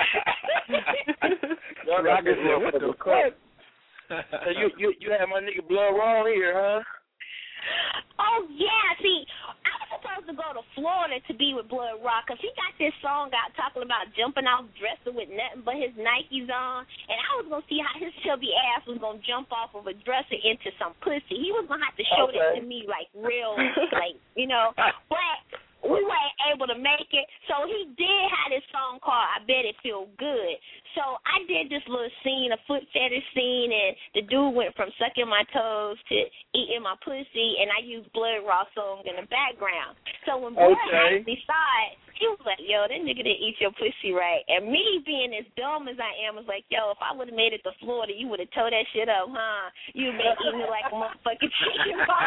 Y'all got this motherfucker cracking. So you, you, you had my nigga Blood Raw here, huh?
Oh, yeah. See, I was supposed to go to Florida to be with Blood Rock because he got this song out talking about jumping off dresser with nothing but his Nikes on. And I was going to see how his chubby ass was going to jump off of a dresser into some pussy. He was going to have to show
Okay.
that to me, like, real, like, you know. But we weren't able to make it. So he did have this song called I Bet It Feel Good. So I did this little scene, a foot fetish scene, and the dude went from sucking my toes to eating my pussy, and I used Blood Raw song in the background. So when Blood
Okay.
actually saw it, he was like, yo, that nigga didn't eat your pussy right. And me being as dumb as I am was like, yo, if I would have made it to Florida, you would have tore that shit up, huh? You been eating it like a motherfucking chicken ball.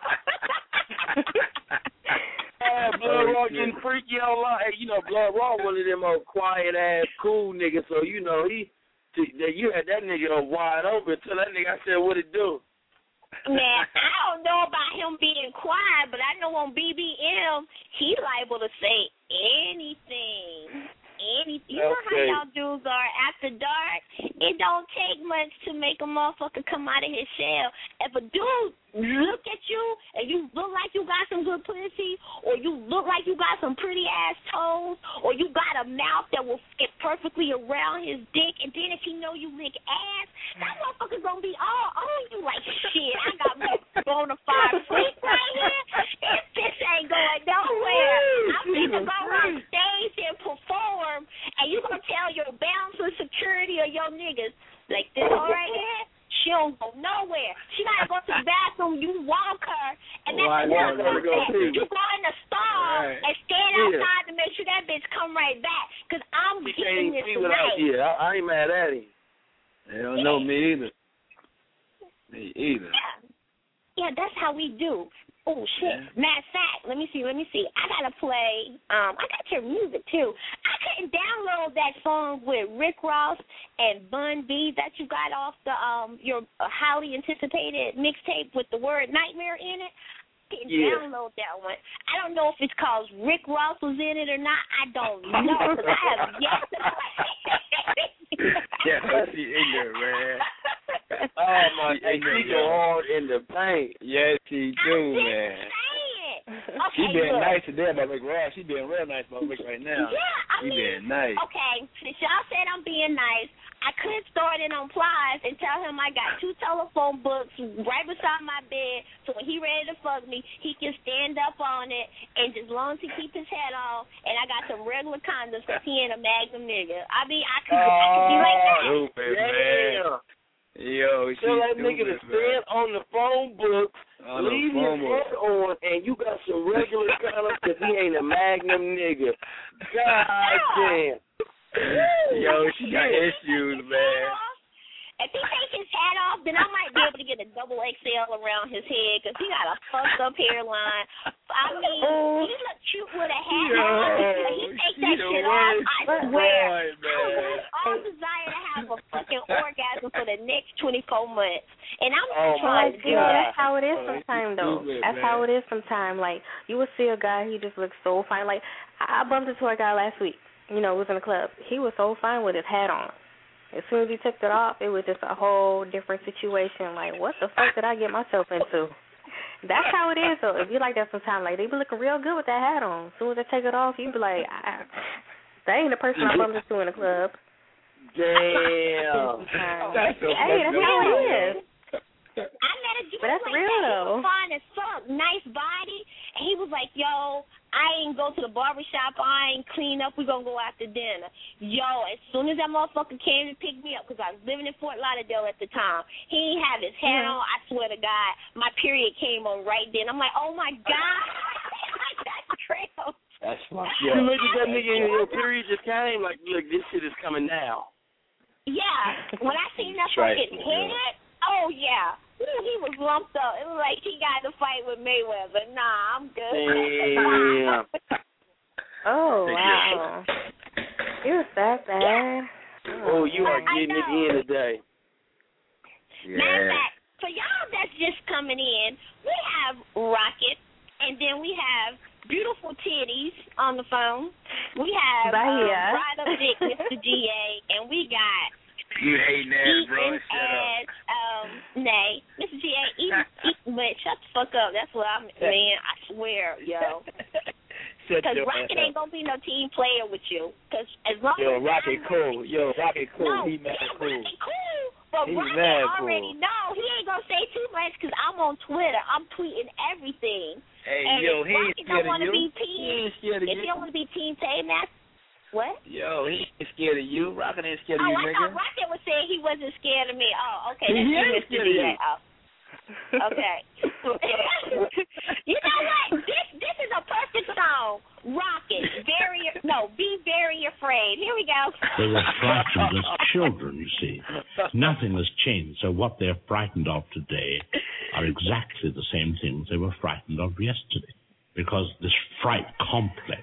Hey, Blood Raw getting freaky online. Hey, you know, Blood Raw one of them old quiet ass cool niggas. So you know he, you had that nigga wide open. Tell that nigga I said what it do.
Man, I don't know about him being quiet, but I know on B B M he liable to say anything. Anything. You know
Okay.
how y'all dudes are after dark? It don't take much to make a motherfucker come out of his shell. If a dude look at you and you look like you got some good pussy, or you look like you got some pretty ass toes, or you got a mouth that will fit perfectly around his dick, and then if he know you lick ass, that motherfucker's gonna be all on you like, shit, I got my bona fide freak right here. This bitch ain't going nowhere. I'm gonna go on stage and perform, and you gonna tell your bouncer, security, or your niggas, like this all right here, she don't go nowhere. She gotta go to the bathroom, you walk her, and that's
Right,
another
walk her to go
thing.
pee.
You go in the stall
Right.
and stand
Yeah.
outside to make sure that bitch come right back, because I'm
He
getting
can't
this
see without.
tonight.
Yeah, I, I ain't mad at him.
They don't know me either. Me either.
Yeah. Yeah, that's how we do. Oh shit.
Yeah.
Matter of fact, let me see, let me see. I gotta play um I got your music too. I couldn't download that song with Rick Ross and Bun B that you got off the um your uh, highly anticipated mixtape with the word nightmare in it. I didn't
Yeah.
download that one. I don't know if it's cause Rick Ross was in it or not. I don't know, because I have yet to
Yeah, she ignorant, man.
Oh my,
She
hey,
ignorant,
she go
yo.
hard in the paint.
Yes, she do,
I'm just
man.
saying. Okay,
She being
look.
nice today about Rick Ross. She being real nice about Rick right now.
Yeah, I
She
mean,
being nice.
okay, since y'all said I'm being nice, I could start it on Plies and tell him I got two telephone books right beside my bed, so when he ready to fuck me, he can stand up on it, and as long as he keep his head on, and I got some regular condoms because he ain't a Magnum nigga. I mean, I could, I could be like that.
Stupid, man.
Yeah.
Yo, she
Tell that
stupid,
nigga to
man.
stand on the phone book,
On the
leave
phone
his
book.
head on, and you got some regular condoms because he ain't a Magnum nigga. God damn.
Yo, she got issues, man.
If he takes his hat off, then I might be able to get a double X L around his head because he got a fucked up hairline. I mean, he look cute with a hat
Yo,
on. But he takes
she
that
the
shit off,
worst
I swear.
boy,
I would
man.
lose all desire to have a fucking orgasm for the next twenty-four months. And I'm
Oh,
not trying
my
to do
Yeah,
that.
that's how it is sometimes, though.
Stupid,
That's
man.
how it is sometimes. Like, you would see a guy, he just looks so fine. Like, I I bumped into a guy last week, you know, was in the club. He was so fine with his hat on. As soon as he took it off, it was just a whole different situation. Like, what the fuck did I get myself into? That's how it is, though. If you like that sometimes, like, they be looking real good with that hat on. As soon as they take it off, you be like, I, that ain't the person I bumped into in the club.
Damn.
That's so
Hey, that's how it is.
I met a dude
But that's
like
real,
that.
though.
He was fine as fuck, nice body, and he was like, yo, I ain't go to the barbershop, I ain't clean up, we gonna go out to dinner. Yo, as soon as that motherfucker came to pick me up, because I was living in Fort Lauderdale at the time, he ain't have his hair
Yeah.
on, I swear to God, my period came on right then. I'm like, oh my God. That's real.
That's fucked
You
up.
look at that nigga and your period just came, like, look, this shit is coming now.
Yeah, when I seen that
That's right.
fucking head, oh yeah, Ooh, he was lumped up. It was like he got in a fight with Mayweather. Nah, I'm good.
Damn.
Oh, wow. It was that bad.
Oh, you are
I
getting it
know.
in today.
Matter of fact, for y'all that's just coming in, we have Rocket, and then we have beautiful titties on the phone. We have um,
Bahia.
Ride Up Dick, Mister G A, and we got
You hating ass, bro.
eating
Shut up.
ass, um, nay, Mister G A, eating, eating, but shut the fuck up. That's what I'm, man, I swear, yo.
Shut
Because
your
Rocket
ass
ain't gonna be no team player with you. Because as long
Yo,
as
Rocket
I'm
cool. Yo, Rocket cool.
No,
He mad
yeah,
cool.
Rocket cool. But
He
Rocket
mad
already
cool.
know he ain't gonna say too much because I'm on Twitter. I'm tweeting everything.
Hey,
and
yo,
if
he ain't
Rocket
scared
don't
of
want to
you.
be
He
team,
ain't scared of
if
you.
he don't want to be team Tay, that's what?
Yo, he ain't scared of you. Rocket ain't scared of
Oh,
you,
I
nigga.
thought Rocket was saying he wasn't scared of me. Oh, okay.
He
That's
ain't
Mister
scared of you.
Oh. Okay. You know what? This this is a perfect song. Rocket, very no, be very afraid. Here we go.
They were frightened as children, you see. Nothing has changed, so what they're frightened of today are exactly the same things they were frightened of yesterday. Because this fright complex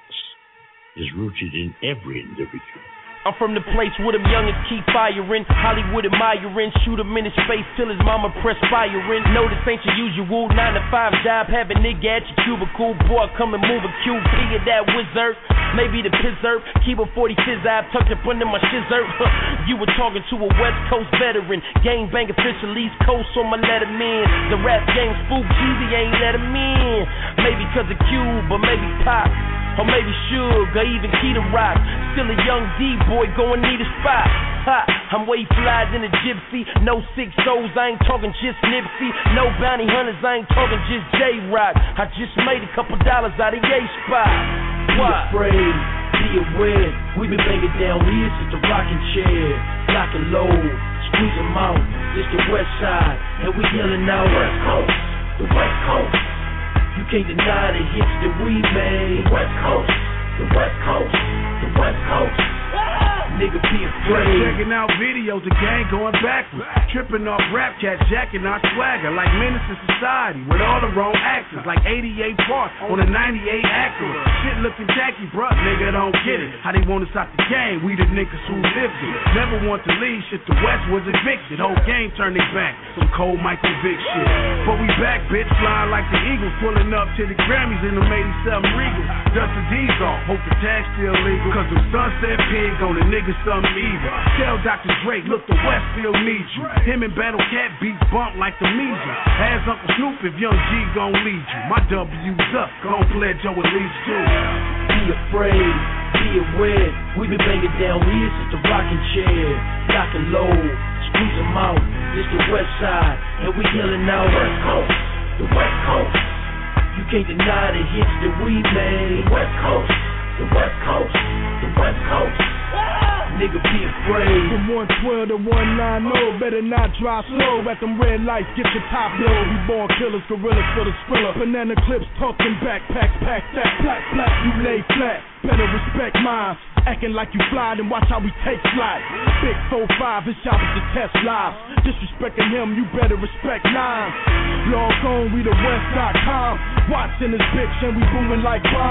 is rooted in every individual.
I'm from the place where them youngins keep firing, Hollywood admiring, shoot him in his face till his mama perspiring. No, this ain't your usual nine to five job, have a nigga at your cubicle. Boy, come and move a Q P of that wizard, maybe the pizzerb. Keep a forty fizz eye tucked up under my shizzerd. You were talking to a West Coast veteran, gang bang official East Coast, so I'ma let him in. The rap game spook, Jeezy ain't let him in. Maybe cause of Cube, or maybe Pop, or maybe Suge, or even Keita Rock. Still a young D-boy, going need a spot. Ha, I'm way fly than a gypsy. No six O's, I ain't talking just Nipsey. No bounty hunters, I ain't talking just J-Rock. I just made a couple dollars out of Ye-Spot.
Be afraid, be aware. We been banging down here since the rocking chair. Lock and load, squeeze them out. It's the west side, and we yelling out West Coast, the West Coast. You can't deny the hits that we made. The West Coast, the West Coast, the West Coast. Nigga, be afraid.
Checking out videos, the gang going backwards. Tripping off rap cats, jacking our swagger. Like menace to society with all the wrong actors. Like eighty-eight parts on a ninety-eight Acura. Shit looking tacky, bruh, nigga don't get it. How they want us out the game, we the niggas who lived it. Never want to leave, shit, the West was evicted. Whole game turned their back, some cold Michael Vick shit. But we back, bitch, flying like the Eagles. Pulling up to the Grammys in them eighty-seven Regals. Dust the D's off, hope the tag's still legal. Cause them Sunset Pig on the niggas something evil. Tell Doctor Drake, look, the West still needs you. Him and Battle Cat beats bump like the measles. Ask Uncle Snoop if Young G gon' lead you. My W's up, gon' pledge Joe at least two.
Be afraid, be aware. We been banging down here since the rocking chair. Lock and load, squeeze them out. It's the west side, and we yelling out West Coast, the West Coast. You can't deny the hits that we made. West Coast, the West Coast, the West Coast. Nigga, be afraid.
From one twelve to one ninety, better not drive slow at them red lights, get your top low. We born killers, gorillas for the thriller. Banana clips, talking backpacks, pack that, black, black, you lay flat. Better respect mine. Acting like you fly, then watch how we take flight. Big four five, his job is to test lives. Disrespecting him, you better respect nine. Log on, we the west dot com. Watching this bitch and we booming like bombs.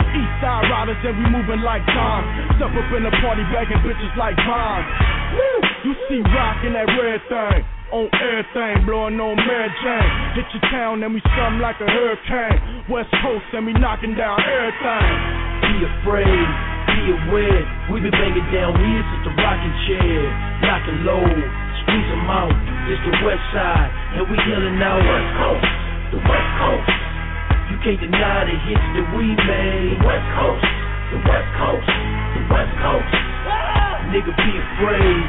East side riders and we moving like time. Step up in the party bagging bitches like vines. Woo! You see rock in that red thing. On everything, blowing on Mary Jane. Hit your town and we something like a hurricane. West Coast and we knocking down everything.
Be afraid, be aware. We been banging down here since the rocking chair. Knocking low, squeeze them out. It's the west side, and we yelling out West Coast, the West Coast. You can't deny the hits that we made. The West Coast, the West Coast, the West Coast. Nigga, be afraid.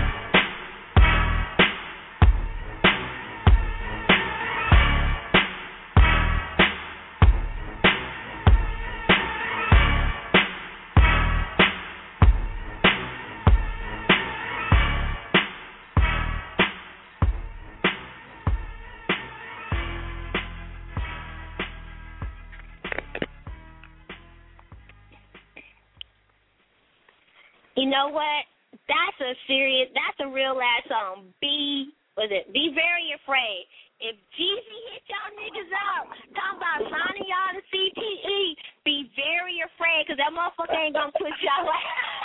You know what? That's a serious, that's a real ass song. Be, was it? Be very afraid. If Jeezy hit y'all niggas up, talking about signing y'all to C T E, be very afraid, because that motherfucker ain't going to push y'all out.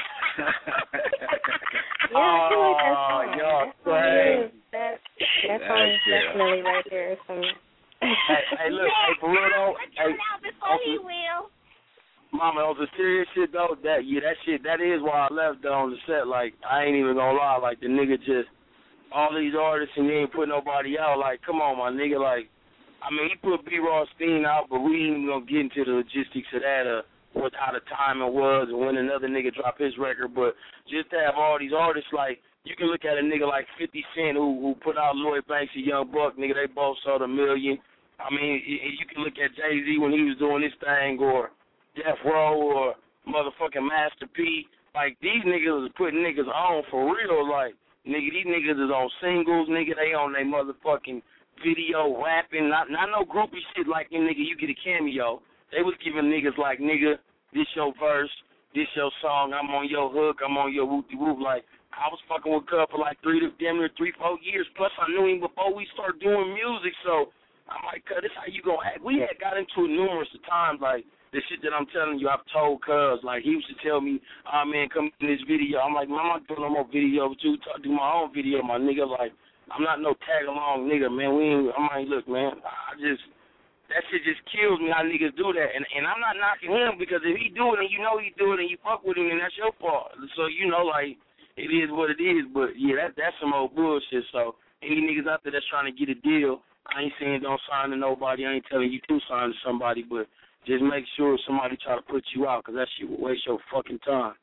Yeah, I feel like that's
Oh,
fine.
y'all
That song
crazy.
is, that, that song is
Yeah.
definitely right there. Some,
Hey, hey, look, hey, for real though, hey,
out before he will.
Mama, on the serious shit though, that yeah, that shit, that is why I left though on the set. Like, I ain't even gonna lie, like the nigga just all these artists and he ain't put nobody out. Like, come on, my nigga. Like, I mean, he put B. Ross Steen out, but we ain't even gonna get into the logistics of that, uh, what how the timing was and when another nigga dropped his record. But just to have all these artists, like, you can look at a nigga like fifty Cent who who put out Lloyd Banks and Young Buck, nigga, they both sold a million. I mean, you can look at Jay-Z when he was doing his thing, or Death Row, or motherfucking Master P. Like, these niggas is putting niggas on for real. Like, nigga, these niggas is on singles, nigga, they on their motherfucking video rapping. Not not no groupie shit like, nigga, you get a cameo. They was giving niggas like, nigga, this your verse, this your song, I'm on your hook, I'm on your whoop-de-whoop. Like, I was fucking with Cub for like three to damn near three, four years. Plus, I knew him before we started doing music, so I'm like, cuz, this how you gonna act. We had got into it numerous times, like, the shit that I'm telling you, I've told Cuz. Like, he used to tell me, oh, man, come in this video. I'm like, man, I'm not doing no more video with you. I do my own video, my nigga. Like, I'm not no tag-along nigga, man. We ain't, I'm like, look, man, I just, that shit just kills me how niggas do that. And and I'm not knocking him, because if he do it and you know he do it and you fuck with him, then that's your fault. So, you know, like, it is what it is. But, yeah, that that's some old bullshit. So, any niggas out there that's trying to get a deal, I ain't saying don't sign to nobody. I ain't telling you to sign to somebody, but just make sure somebody try to put you out, because that shit will waste your fucking time.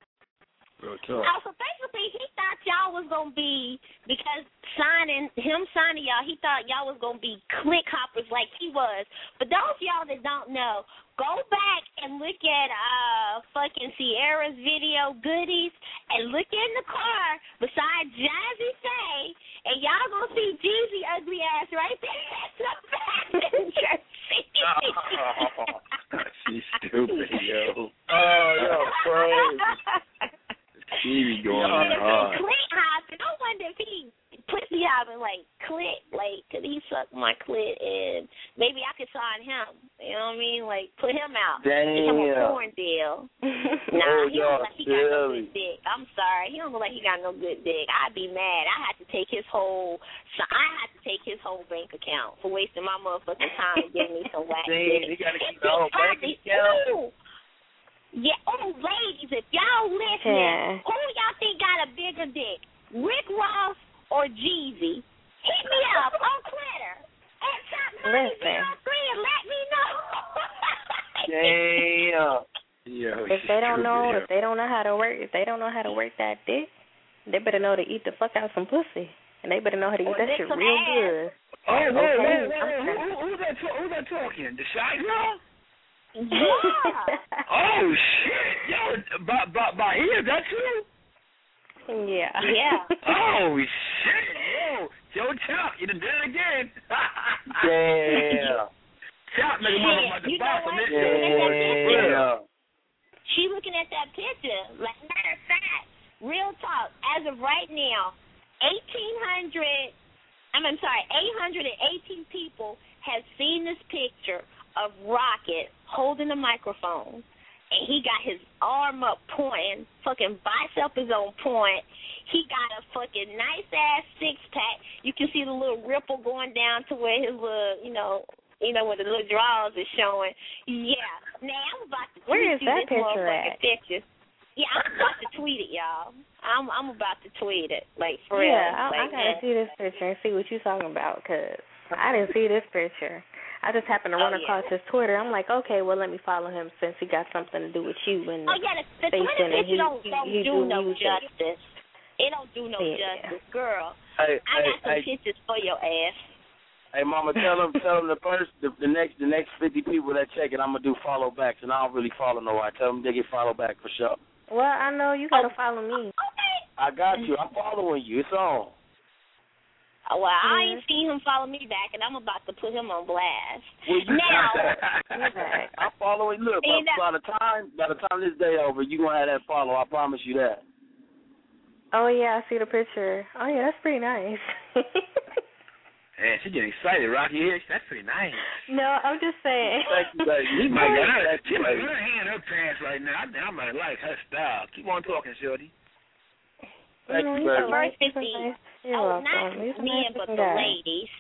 Real talk.
Oh, so basically, he thought y'all was going to be, because signing, him signing y'all, he thought y'all was going to be click hoppers like he was. But those of y'all that don't know, go back and look at uh fucking Sierra's video Goodies and look in the car beside Jazzy Faye, and y'all going to see Jeezy ugly ass right there at the passenger seat.
Oh, she's stupid, yo.
Oh, yo, crazy.
She be going
Yeah,
hard.
Click hopping. No wonder if he pussy hopping like click, like, could he suck my clit and maybe I could sign him. You know what I mean? Like, put him out.
Damn.
Get him a porn deal. Nah,
Oh,
he don't look like he got no
silly.
good dick. I'm sorry. He don't look like he got no good dick. I'd be mad. I had to take his whole, so I had to take his whole bank account for wasting my motherfucking time getting me some whack
Damn,
dick.
he gotta keep the whole bank account.
Ooh. Yeah, oh, ladies, if y'all listening,
Yeah.
who y'all think got a bigger dick, Rick Ross or Jeezy? Hit me up on Twitter at Top Money
Listen.
three and let me know.
Damn.
Yo,
If they don't know,
stupid,
if they don't know how to work, if they don't know how to work that dick, they better know to eat the fuck out some pussy, and they better know how to eat
Or
that
lick
shit
some
real
ass.
good.
Oh, wait,
Okay.
wait, wait, wait. Who, who, who's that? ta- Who's that talking? The shy girl?
Yeah.
Oh shit! Yo, by by by ear, that's you?
Yeah.
Yeah.
Oh shit! Yo, yo, Chop, you done did it again.
Damn.
Chop, nigga, mother, about to
You
box
know
on
what?
this shit.
Damn.
She looking at that picture. Like, matter of fact, real talk, as of right now, eighteen hundred, I'm, I'm sorry, eight hundred eighteen people have seen this picture of Rocket holding a microphone, and he got his arm up pointing, fucking bicep is on point. He got a fucking nice ass six pack. You can see the little ripple going down to where his little, you know, you know, where the little drawers is showing. Yeah. Now I'm about to tweet
Where is
you
that
this
picture
motherfucking
at?
picture. Yeah, I'm about to tweet it, y'all. I'm I'm about to tweet it, like for real.
Yeah, I, I
like,
gotta
yeah.
see this picture and see what you're talking about, cause I didn't see this picture. I just happened to run
Oh, yeah.
across his Twitter. I'm like, okay, well, let me follow him since he got something to do with you and
Oh yeah, the, the
station,
Twitter
and
picture
he,
don't,
he,
don't
he
do
do
no
music.
justice. It don't do no
Yeah.
justice, girl.
Hey,
I
hey,
got some
hey,
pictures for your ass.
hey, Mama, tell them, tell them the first, the, the next, the next fifty people that check it, I'm gonna do follow backs, and I don't really follow no one. Tell them they get follow back for sure.
Well, I know you gotta follow me.
I got you. I'm following you. It's on.
Oh, well, I
Mm-hmm.
ain't seen him follow me back, and I'm about to put him on blast.
Well, you
Now,
I'm following. Look, by,
See, that-
by the time, by the time this day over, you gonna have that follow. I promise you that.
Oh yeah, I see the picture. Oh yeah, that's pretty nice.
Man, she getting excited, Rocky. Here, that's pretty nice.
No, I'm just saying.
Thank you, baby.
She might got her,
Thank
she
you,
might
baby.
got her hand in her pants right now. I, I might like her style. Keep on talking, Shorty.
Thank
know,
you,
he's a
baby.
nice- he's a
Mercy.
nice- You're
oh,
welcome.
not
He's a
men,
nice
but
looking
the
guy.
ladies.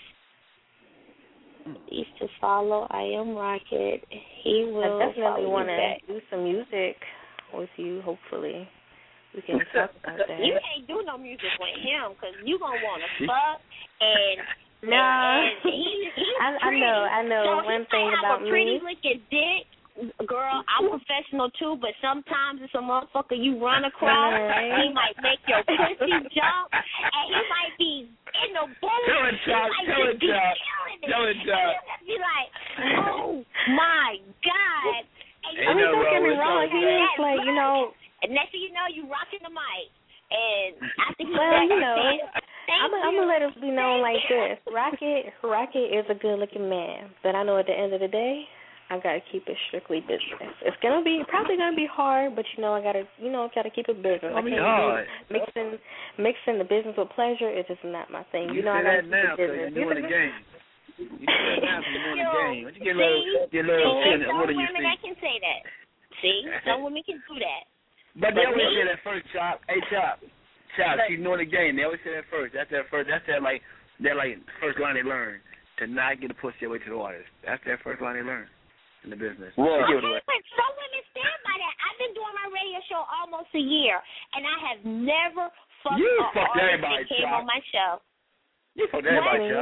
Used to follow I Am Rocket. He will
I definitely
follow
want
you
to
back.
do some music with you. Hopefully, we can talk about that.
You can't do no music with him because you gonna want to fuck and.
No,
and, and he, he's
I, I
pretty.
know. I know
So
one
he
thing
might
about
have a pretty
me.
looking dick. Girl, I'm professional too, but sometimes it's a motherfucker you run across.
Right.
He might make your pussy jump, and he might be in the boom.
Tell it, Chuck. Tell it, Chuck. Tell it, Chuck.
Be like, oh my God. And
Ain't
you
no
Don't get me
It's
wrong.
all
He
good.
is like, you know.
And next thing you know, you rocking the mic. And after he
Well,
back,
you
he
know,
said, thank
I'm
you.
gonna let it be known like
Thank
this. Rocket, Rocket is a good-looking man, but I know at the end of the day, I gotta keep it strictly business. It's gonna be probably gonna be hard, but you know, I gotta, you know, gotta keep it business. I
It's gonna be
can't
hard.
do mixing, mixing the business with pleasure. It's just not my thing. You,
You
know, I
say
gotta
that
keep
now
it
because
business.
you're doing the game. You say that now because you're doing the
Yo,
game. What you get a little, get a little
See,
chin.
some
What do you
women
see?
that can say that. See, some women can do that.
But they
But
always
me-
say that first, Chop. Hey, Chop. Chop, she's knowing the game. They always say that first. That's their first. That's their, like, their, like, first line they learn. To not get a pussy away to the artist. That's their first line they learn in the business.
Well,
They give it
Okay,
away.
but some women stand by that. I've been doing my radio show almost a year, and I have never fucked
You
an
fucked
artist
everybody,
that came
Chuck.
on my show.
You fucked everybody,
What?
Chop.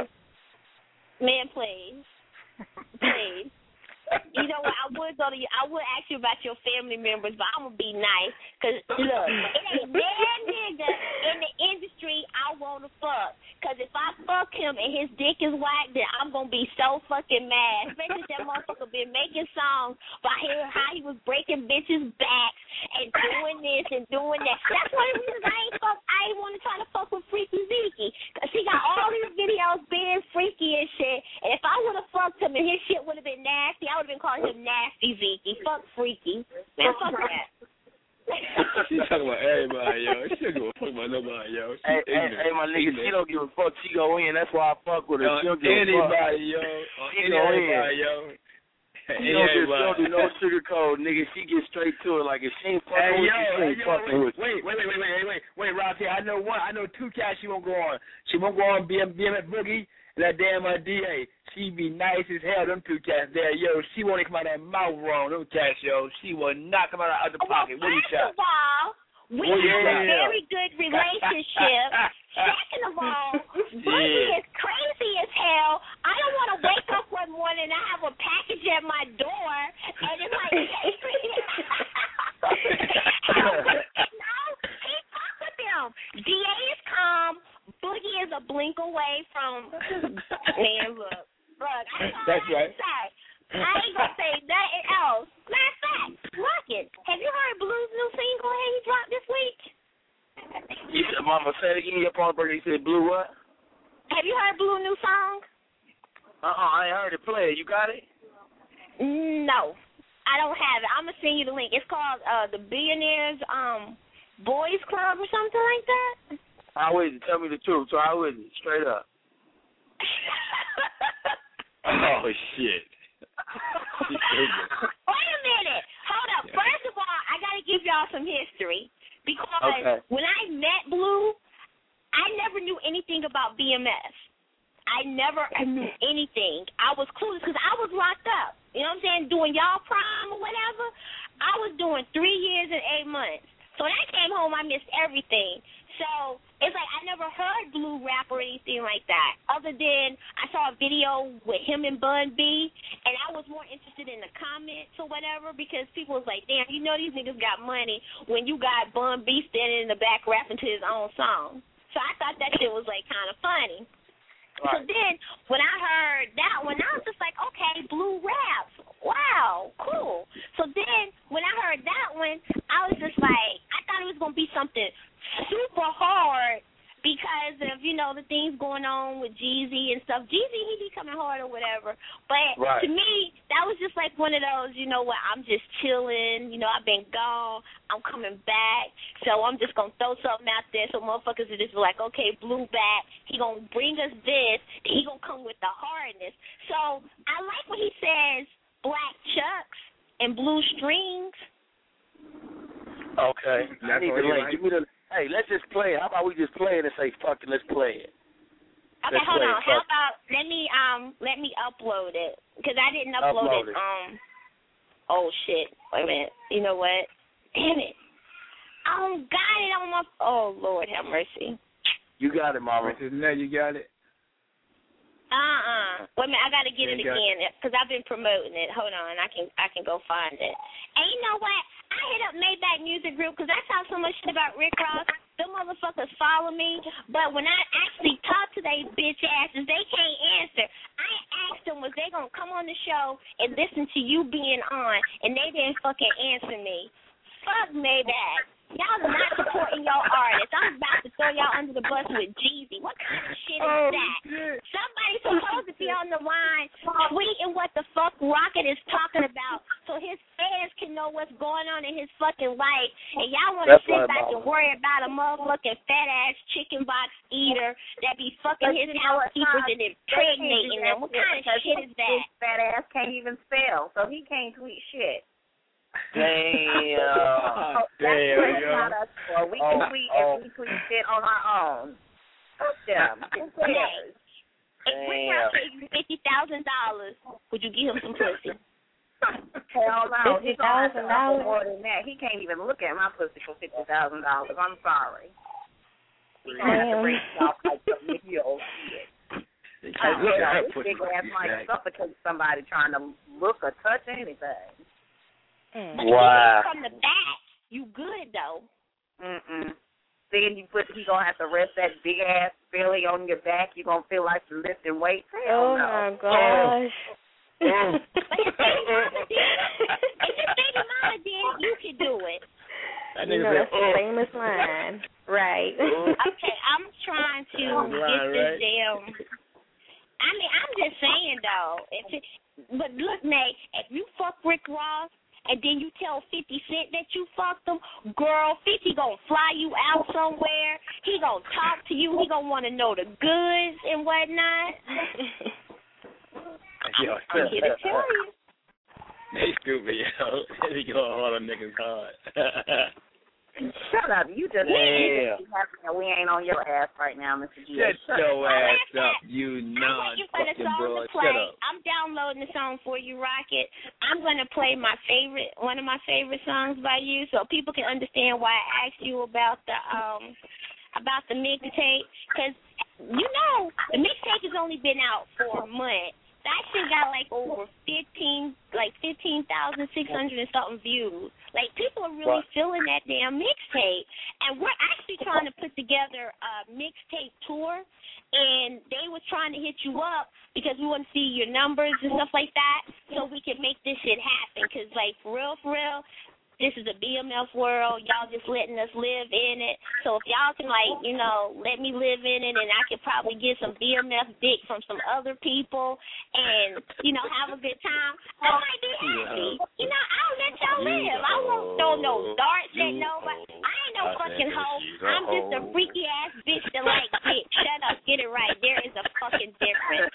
Man, please. Please. You know what? I would go to you. I would ask you about your family members, but I'm gonna be nice. Cause look, it ain't that nigga in the industry I wanna fuck. Cause if I fuck him and his dick is whack, then I'm gonna be so fucking mad. Especially if that motherfucker been making songs about how he was breaking bitches' backs and doing this and doing that. That's one of the reasons I ain't fuck. I ain't want to try to fuck with Freaky Zeke. Cause he got all these videos being freaky and shit. And if I would have fucked him and his shit would have been nasty, I would have been calling him Nasty Zeke. Fuck Freaky. Man, fuck that.
She's talking about everybody, yo. She don't give a fuck about nobody, yo. She
Hey, hey,
ignorant.
hey, my nigga, she
Ignorant.
don't give a fuck. She go in. That's why I fuck with her.
On
She don't give a fuck.
anybody, yo. On
She
any
go in.
everybody, yo.
She don't, do, she don't do no sugar code, nigga. She get straight to it. Like if she ain't fucking
Hey,
with
yo,
you, she
hey,
ain't
yo,
fucking with
wait,
you.
wait, wait, wait, wait, wait, wait, wait, Rocky. I know one. I know two cats she won't go on. She won't go on B M, B M F Boogie and that damn uh, D A. She be nice as hell. Them two cats there, yo. She won't even come out of that mouth wrong. Them cats, yo. She will not come out of the
Well,
pocket. What you
first
shot?
of all, we
Well,
have a
yeah.
very good relationship. Second of all, Boogie
Yeah.
is crazy as hell. I don't want to wake up one morning and I have a package at my door, and it's like, no, he fuck with them. D A is calm. Boogie is a blink away from. Man, look, look. I
That's right.
Say. I ain't gonna say nothing else. Matter of fact, Rocket, have you heard Blue's new single that he dropped this week?
You said, Mama, say it again. Your phone birthday. You said blue what?
Have you heard Blue's new song?
Uh-uh, I ain't heard it play. You got it?
No, I don't have it. I'm gonna send you the link. It's called uh, the Billionaires um Boys Club or something like that.
How is it? Tell me the truth. So how is it? Straight up.
Oh, shit.
Wait a minute. Hold up. First y'all some history because
Okay.
when I met Blue, I never knew anything about B M S. I never knew anything. I was clueless because I was locked up. You know what I'm saying? Doing y'all prime or whatever. I was doing three years and eight months. So when I came home, I missed everything. So it's like I never heard Blue rap or anything like that, other than I saw a video with him and Bun B, and I was more interested in the comments or whatever because people was like, damn, you know these niggas got money when you got Bun B standing in the back rapping to his own song. So I thought that shit was like kind of funny. Right. So then when I heard that one, I was just like, okay, Blue raps. Wow, cool. So then when I heard that one, I was just like, I thought it was going to be something super hard because of, you know, the things going on with Jeezy and stuff. Jeezy, he be coming hard or whatever. But right. to me, that was just like one of those, you know what, I'm just chilling. You know, I've been gone. I'm coming back. So I'm just going to throw something out there so motherfuckers are just like, okay, Blue back. He going to bring us this. He going to come with the hardness. So I like when he says black chucks and blue strings.
Okay. I need the link. Give me the. Hey, let's just play it. How about we just play it and say, fuck it, let's play it.
Okay, let's hold on. It, How about, let me um let me upload it. Because I didn't upload, upload it. it. Um. Oh, shit. Wait a minute. You know what? Damn it. I don't got it on my, oh, Lord have mercy.
You got it, Mama.
No, you got it.
Uh-uh. Wait a minute, I got to get it again because I've been promoting it. Hold on. I can I can go find it. And you know what? I hit up Maybach Music Group because I talk so much shit about Rick Ross. Them motherfuckers follow me. But when I actually talk to they bitch asses, they can't answer. I asked them, was they going to come on the show and listen to you being on, and they didn't fucking answer me. Fuck Maybach. Y'all are not supporting your artists. I'm about to throw y'all under the bus with Jeezy. What kind of shit is oh, that? Shit. Somebody's supposed to be on the line tweeting what the fuck Rocket is talking about so his fans can know what's going on in his fucking life. And y'all want to sit back and worry about a motherfucking fat-ass chicken box eater that be fucking his housekeepers and impregnating them. What kind of shit is that?
His fat ass can't even spell, so he can't tweet shit.
Damn.
oh,
Damn,
that's not us for. We can
oh,
tweet
oh.
if we tweet shit on our own. Fuck them. Who cares?
If we got you fifty thousand dollars, would you give him some pussy?
Hell no. Fifty thousand dollars more than that. He can't even look at my pussy for fifty thousand dollars. I'm sorry. He gonna have to bring it off like some video shit. I don't know. This big ass might suffocate somebody trying to look or touch anything.
Mm.
Wow.
From the back, you good though.
Mm-mm. Then you put, you gonna have to rest that big ass belly on your back. You gonna feel like you're lifting weights. Hell
oh
no.
my gosh.
Oh. But if your baby mama did, you could do it.
You know, that's the famous line, right?
Okay, I'm trying to
line,
get this
right?
damn. I mean, I'm just saying though. If it, but look, Nate, if you fuck Rick Ross. And then you tell fifty Cent that you fucked him, girl, fifty gonna fly you out somewhere. He gonna talk to you. He gonna want to know the goods and whatnot.
Yo,
I'm here to tell you.
They stupid, yo. They going hard on niggas hard.
Shut up. You just
yeah.
we ain't on your ass right now, Mister G.
Shut
Shut
your
up.
ass up, you
I'm waiting for the
non-fucking
song
broad.
to play.
Shut up.
I'm downloading the song for you, Rocket. I'm going to play my favorite, one of my favorite songs by you so people can understand why I asked you about the um about the mixtape. Because, you know, the mixtape has only been out for a month. That shit got like over fifteen, like fifteen thousand six hundred and something views. Like people are really what? feeling that damn mixtape, and we're actually trying to put together a mixtape tour. And they was trying to hit you up because we want to see your numbers and stuff like that, so we can make this shit happen. Cause like for real, for real. This is a B M F world. Y'all just letting us live in it. So if y'all can, like, you know, let me live in it, and I could probably get some B M F dick from some other people and, you know, have a good time, I might be happy. You know, I'll let y'all live. I won't throw no darts at nobody. I ain't no fucking hoe. I'm just a freaky-ass bitch that like dick. Shut up. Get it right. There is a fucking difference.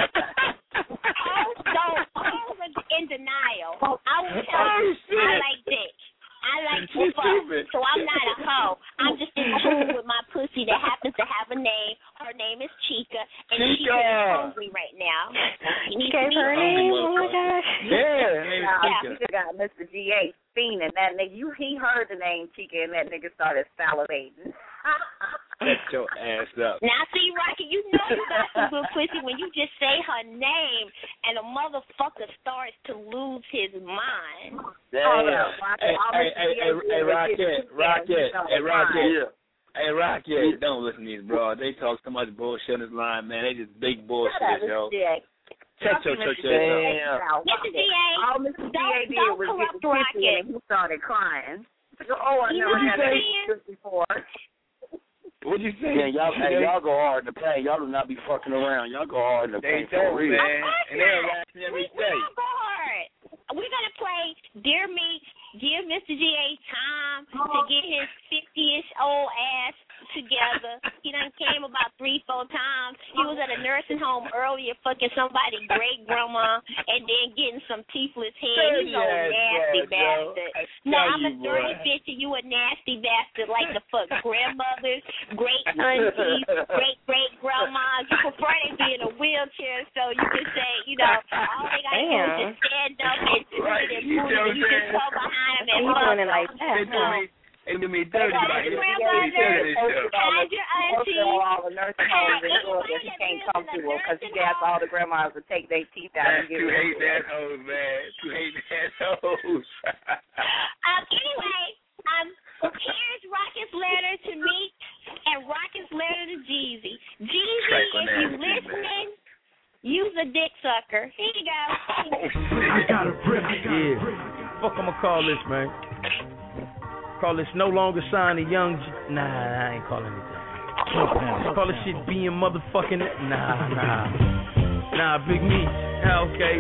Hoes don't, hoes are in denial. I will tell you, I like dick. I like pussy fuck.
stupid.
So I'm not a hoe. I'm just in tune with my pussy that happens to have a name. Her name is Chica, and
Chica.
Chica is hungry right now. She needs
Gave
to be
her a
hungry.
name. Oh my gosh.
Yeah, her name is
Nah,
Chica.
Chica got Mister G A fiending. That nigga, you he heard the name Chica, and that nigga started salivating.
Shut your ass up.
Now, see, Rocky, you know you got some good pussy when you just say her name and a motherfucker starts to lose his mind.
Hold
Damn.
up, Rocket.
Hey,
All
hey,
Mister
hey,
G A
hey,
did
hey,
was
Rocket,
get his
Rocket,
hands
hey,
on
Rocket.
the
Yeah.
Hey, Rocket, don't listen to these bro. They talk so much bullshit on this line, man. They just big bullshit, yo.
G A.
Shut your church
Mister
ass up.
Mister G A,
All Mister G A
don't-
did
don't
was get
corrupt
the pissy
Rocket.
and he started crying. Oh, I
You
never
know
had
what I'm
that
saying?
shit before.
What'd you say?
Yeah, y'all, hey, y'all go hard in the paint. Y'all do not be fucking around. Y'all go hard in the
They
paint for
do,
real.
man.
Of course
And they're
not.
laughing every
We, we
day.
don't go hard. We're going to play Dear Me, give Mister G A time to get his fifty-ish old ass together. He done came about three, four times. He was at a nursing home earlier fucking somebody's great-grandma and then getting some teethless head. You know,
Yes,
nasty
yes,
bastard.
yo. I
No,
tell
I'm a
you,
dirty
boy.
bitch and you a nasty bastard like the fuck grandmothers, great aunties, great great grandmas. You prefer they be in a wheelchair so you can say, you know, all they gotta do is just stand up and do it and
You
move
know
it and you just
what
come behind them and
He's
fuck
doing it
them.
like that.
They do
huh?
me, they do me dirty,
Hey,
like this.
grandmother,
They do this show.
hide your auntie.
Posted on all the nursing homes in
Hey,
Georgia. He
anybody
can't
that
come
lives
to
in a
her because he
nursing
asked all the grandmas to take their teeth out
That's
and give
two
it
hate
to her.
assholes, man. Two hate assholes.
Um, anyway, um, here's Rocket's letter to me and Rocket's letter to Jeezy. Jeezy,
Strike on
if
that,
you
too,
listening, use a dick sucker. Here you go.
I got a brick.
Yeah. Fuck, I'ma call this, man. Call this no longer sign a young. G- nah, I ain't calling it that. Call this shit being motherfucking. Nah, nah. Nah, Big Me. Yeah, okay.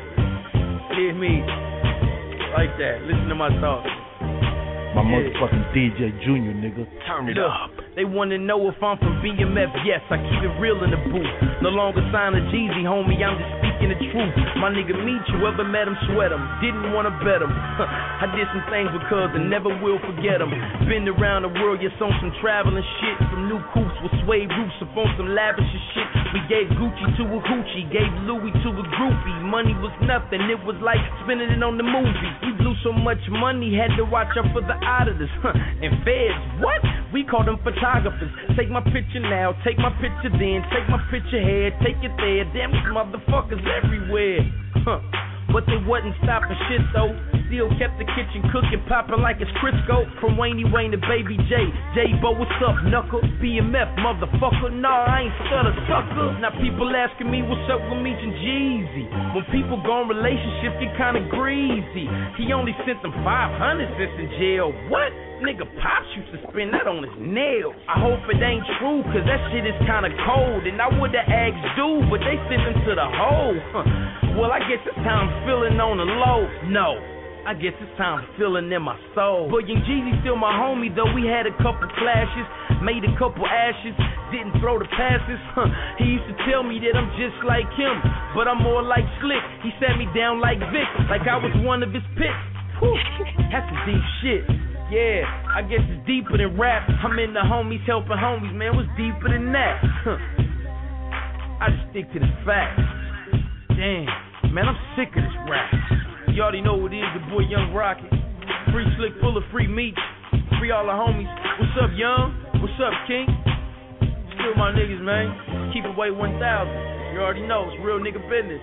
Dear Me. Like that. Listen to my thoughts.
My motherfucking D J Junior, nigga. Turn it
Look,
up.
they wanna know if I'm from B M F. Yes, I keep it real in the booth. No longer sign a Jeezy, homie. I'm just speaking the truth. My nigga Meet, you ever met him, sweat him. Didn't wanna bet him. I did some things because I never will forget him. Been around the world, yes, on some traveling shit. Some new coops with suede roofs up on some lavish shit. We gave Gucci to a hoochie, gave Louis to a groupie. Money was nothing, it was like spending it on the movie. We blew so much money, had to watch out for the auditors. Huh. And feds, what? We call them photographers. Take my picture now, take my picture then, take my picture here, take it there. Damn, these motherfuckers everywhere. Huh. But they wasn't stopping shit though. Still kept the kitchen cooking, popping like it's Crisco. From Wayne Wayne to Baby J. J-Bo, what's up, knuckle? B M F, motherfucker. Nah, I ain't stutter sucker. Now people asking me what's up with Meech and Jeezy. When people go in relationship, get kinda greasy. He only sent them five hundred since in jail. What? Nigga Pops used to spend that on his nails. I hope it ain't true, cause that shit is kinda cold. And I would've asked dude, but they sent him to the hole. Huh. Well, I guess it's time feeling on the low. No, I guess it's time feeling in my soul. But Young Jeezy still my homie, though we had a couple clashes, made a couple ashes, didn't throw the passes. Huh. He used to tell me that I'm just like him, but I'm more like Slick. He sat me down like Vic, like I was one of his picks. Whew, that's some deep shit. Yeah, I guess it's deeper than rap. I'm in the homies helping homies, man. What's deeper than that? Huh. I just stick to the facts. Damn, man, I'm sick of this rap. You already know what it is, the boy Young Rocket. Free Slick, full of free meat. Free all the homies. What's up, Young? What's up, King? Still my niggas, man. Keep away one thousand. You already know, it's real nigga business.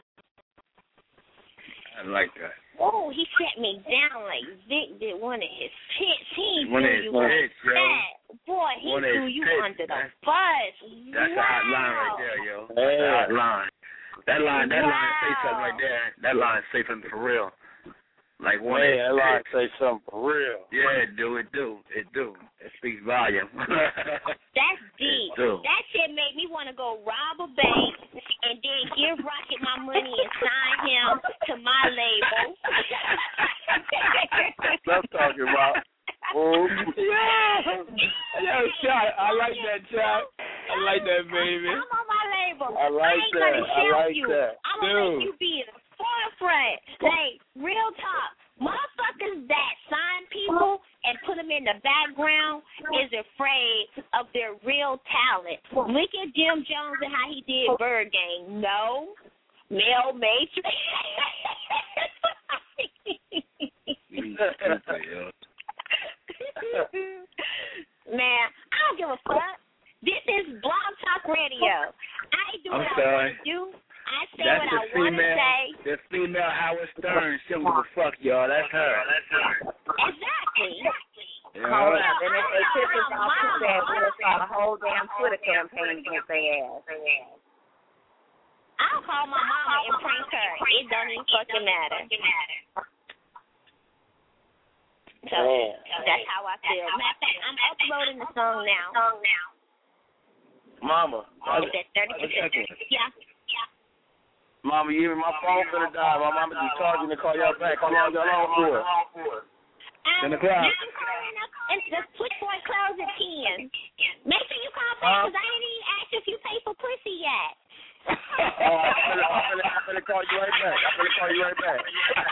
I like that.
Oh, he set me down like Vic did one of his pits. He
One of
threw
his
you
pits, yo.
back. Boy, he
One of
threw
his
you
pits,
under the
man.
bus.
That's
wow.
a hot line right there, yo. That's
Hey.
a hot line. That line, that
Wow.
line say something right there. That line say something for real. Like one
Hey,
of
that line
his
say something for real.
Yeah, it do, it do, it do. It speaks volume.
That's deep.
It do.
That shit made me want to go rob a bank and then give Rocket my money and sign him to my label.
That's what I'm talking about. Oh,
Yeah. Yo, Shot, I like that, Shot. I like that, baby.
I'm on my label.
I like
ain't
that.
gonna
I
shelf
like
you.
that.
I'm gonna
Dude.
make you be in the forefront. Like, real talk. Motherfuckers that sign people and Look at Jim Jones and how he did Bird Gang. No. Mel Matrix. Man, I don't give a fuck. This is Blog Talk Radio. I do
I'm
what
sorry.
I want to do. I say
That's
what
the
I want to
female,
say.
the female Howard Stern. She don't give a fuck, y'all. That's her.
Exactly.
Yeah.
Hold up. And if they tip us off too bad, we'll start a whole damn Twitter campaign against their ass.
I'll call my mama and prank her. It don't even fucking matter. So that's how I feel. Matter of fact, I'm uploading the song now.
Mama.
It's at thirty percent. Yeah.
Mama, you hear me? My phone finna die. My mama just charging to call y'all back. How long y'all on for?
Um,
ten o'clock.
Now I'm calling up, and the switchboard closes at ten. Make sure you call back, because I didn't even ask you if you pay for pussy yet.
Oh, I'm finna, I'm, finna, I'm finna call you right back. I'm finna call you right back.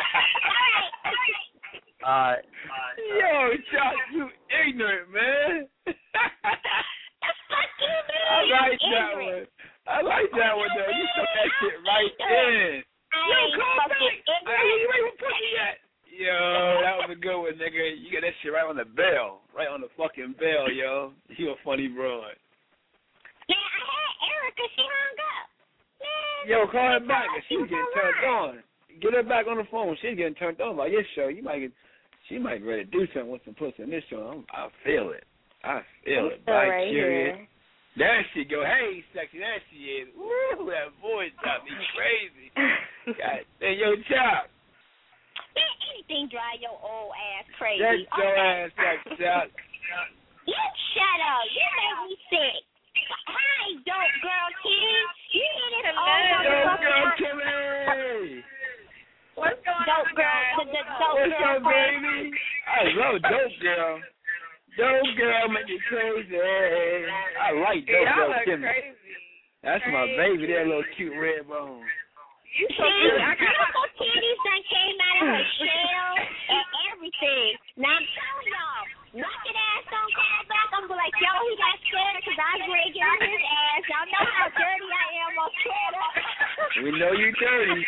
All right.
Yo, Chuck, you ignorant, man. I like that one. I like that one, though. You took that shit right in. Yo, call back. Hey, you ain't even pussy yet. Yo, that was a good one, nigga. You got that shit right on the bell. Right on the fucking bell, yo. You a funny broad.
Man, I had Erica. She hung up. Man,
Yo, call her back. She's getting turned on. Get her back on the phone. She's getting turned on by your show. You might get, she might be ready to do something with some pussy in this show. I'm, I feel it. I feel it. By
right
curious.
here.
There she go. Hey, sexy. There she is. Woo, that voice got me crazy. God damn, yo, Chop.
Man, anything drive your old ass crazy.
Shut your
Okay.
ass up, Chop.
You shut up. You make me sick. Hi, dope girl Kitty. You hear this old
Dope girl
motherfucker?
Kimmy.
What's going dope on, girl? The, the dope
What's
girl
up, baby? I love dope girl. Dope girl make me crazy. I like dope
Y'all
girl
are
Kimmy.
crazy.
That's my baby, that little cute red bone.
You so beautiful titties that came out of her shell and everything. Now I'm telling y'all, Rocket ass don't call back. I'm gonna be like, yo, he got scared because I was ready to get on his ass. Y'all know how dirty I am on Twitter.
We know you dirty.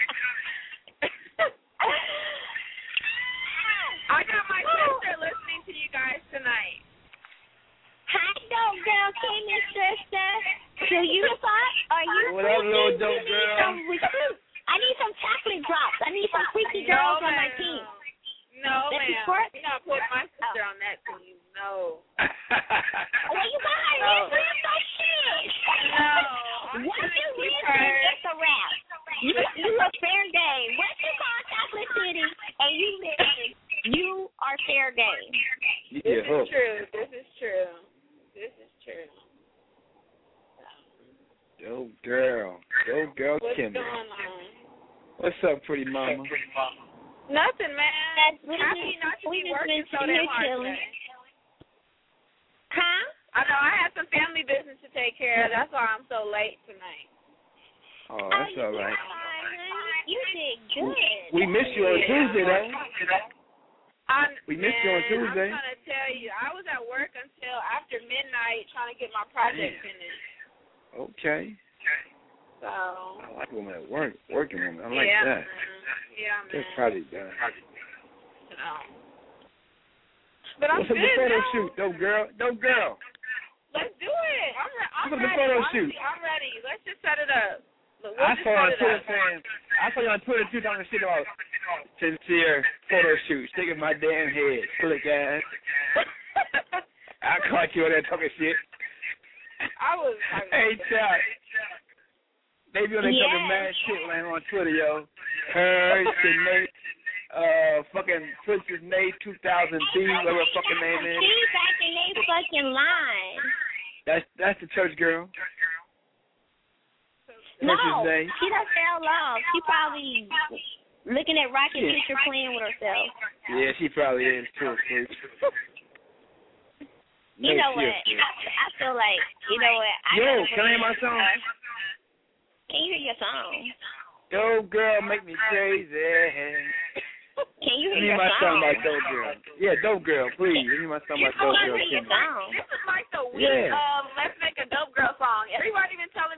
I got my sister listening to you guys tonight.
Hi, dope girl, Kimmy sister. Do you fuck? Are you
What up, little
freaky?
dope
You need
girl?
some recruit. I need some chocolate drops. I need some freaky
No,
girls on my
ma'am.
team.
No,
That's
ma'am.
support?
You're not putting my sister on that team. No.
Well, you got her
No.
listen to some shit.
No.
Once you listen, it's a wrap. You, you a fair game. Once you call Chocolate City and you listen, you are fair game.
You
This
get
is
hooked.
true. This is true. This is true.
Dope girl. Dope girl
What's
Kimmy.
going on?
What's up, pretty mama?
Nothing, man.
We
Happy
just-
not to
we
be
just
working
been
so
sitting
damn
here
hard
chilling.
today.
Huh?
I know I had some family business to take care of. That's why I'm so late tonight.
Oh, that's
you
all right.
did fine, honey. You did good.
We missed you on Tuesday, though.
I'm,
We missed you on
man,
Tuesday.
I'm trying to tell you, I was at work until after midnight trying to get my project
Damn.
finished.
Okay.
So.
I like women at work. Working women. I like
yeah,
that.
Man. Yeah, man.
That's probably done.
So. But I'm
What's up
good
the photo
now.
shoot? Dope girl. Dope girl.
Let's do it. I'm, re- I'm
What's up the
ready.
photo
Honestly,
shoot?
I'm ready. Let's just set it up. Look, we'll
I
just
saw on
set it
Twitter
up.
saying, I saw you on Twitter too talking shit about sincere photo shoot. Sticking my damn head. Slick ass. I caught you on there talking shit.
I was.
Hey, Chuck. They be on there talking
Yes.
mad shit when I'm on Twitter, yo. Her, Sinead, uh, fucking Princess Nate two thousand B, whatever her fucking name is.
She's back in they fucking line.
That's that's the church girl.
No,
Princess Nate.
she done fell off. She probably looking at Rocket
Yeah.
Picture playing with herself.
Yeah, she probably is too. Freak.
You
No,
know what?
she is,
I, I feel like, you know what? I
Yo,
gotta
can I hear my
bring-
song?
uh, Can you hear your song?
Dope girl make me crazy.
Can you
Give
hear
me
your
my song
song?
by Dope Girl. Yeah, Dope Girl, please. Give me my song by
I
Dope
want
Girl.
to hear your
Kimmy.
song.
This is like the week
Yeah.
of let's make a dope girl song. Everybody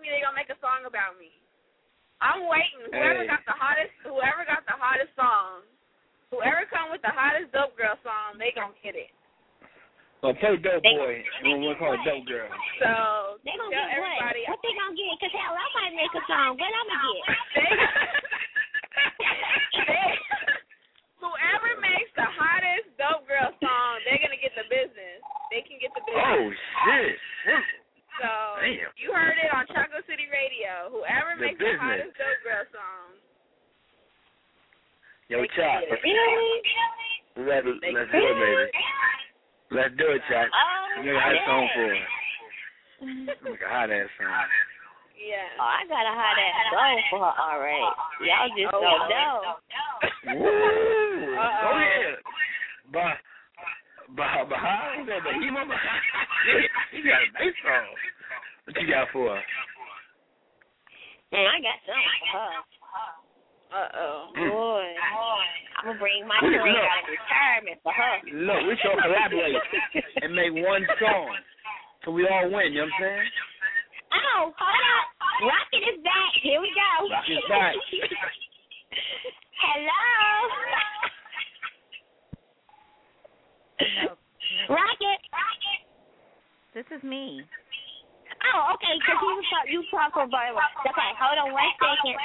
me they're gonna make a song about me. I'm waiting. Whoever
Hey.
got the hottest, whoever got the hottest song, whoever come with the hottest dope girl song, they gonna get it.
So play Dope
They-
Boy, and we'll call it Dope Girl.
So
They gonna
tell
get what?
everybody.
What they gonna get? Cause hell, I might make a song. What I'm gonna get?
They- whoever makes the hottest dope girl song, they're gonna get the business. They can get the business.
Oh shit!
So
Damn.
you heard it on Chocolate City Radio. Whoever
The
makes
business.
the hottest dope girl song.
Yo,
They
Chop.
can get it.
Let, let's
They
do
can
it,
get
baby. Let's do it, Chop.
Oh,
Make a hot
yeah.
song for us. Make a hot ass song.
Yeah.
Oh, I got a hot ass song for her already. Y'all just
Oh,
don't know.
Woo!
Uh-oh.
Go ahead. But, but, but how is that? But he mama, he got a nice song. What you got for her?
Mm, I got something for her.
Uh oh.
Boy, I'm gonna bring my
Look,
twin
look.
out of retirement for her.
Look, we should collaborate and make one song. So we all win, you know what I'm saying?
Oh, hold up. Rocket is back. Here we go.
Rocket is back.
Hello. Rocket.
This is me.
Oh, okay, because you was talk, you talk for Bible. Okay, hold on one second.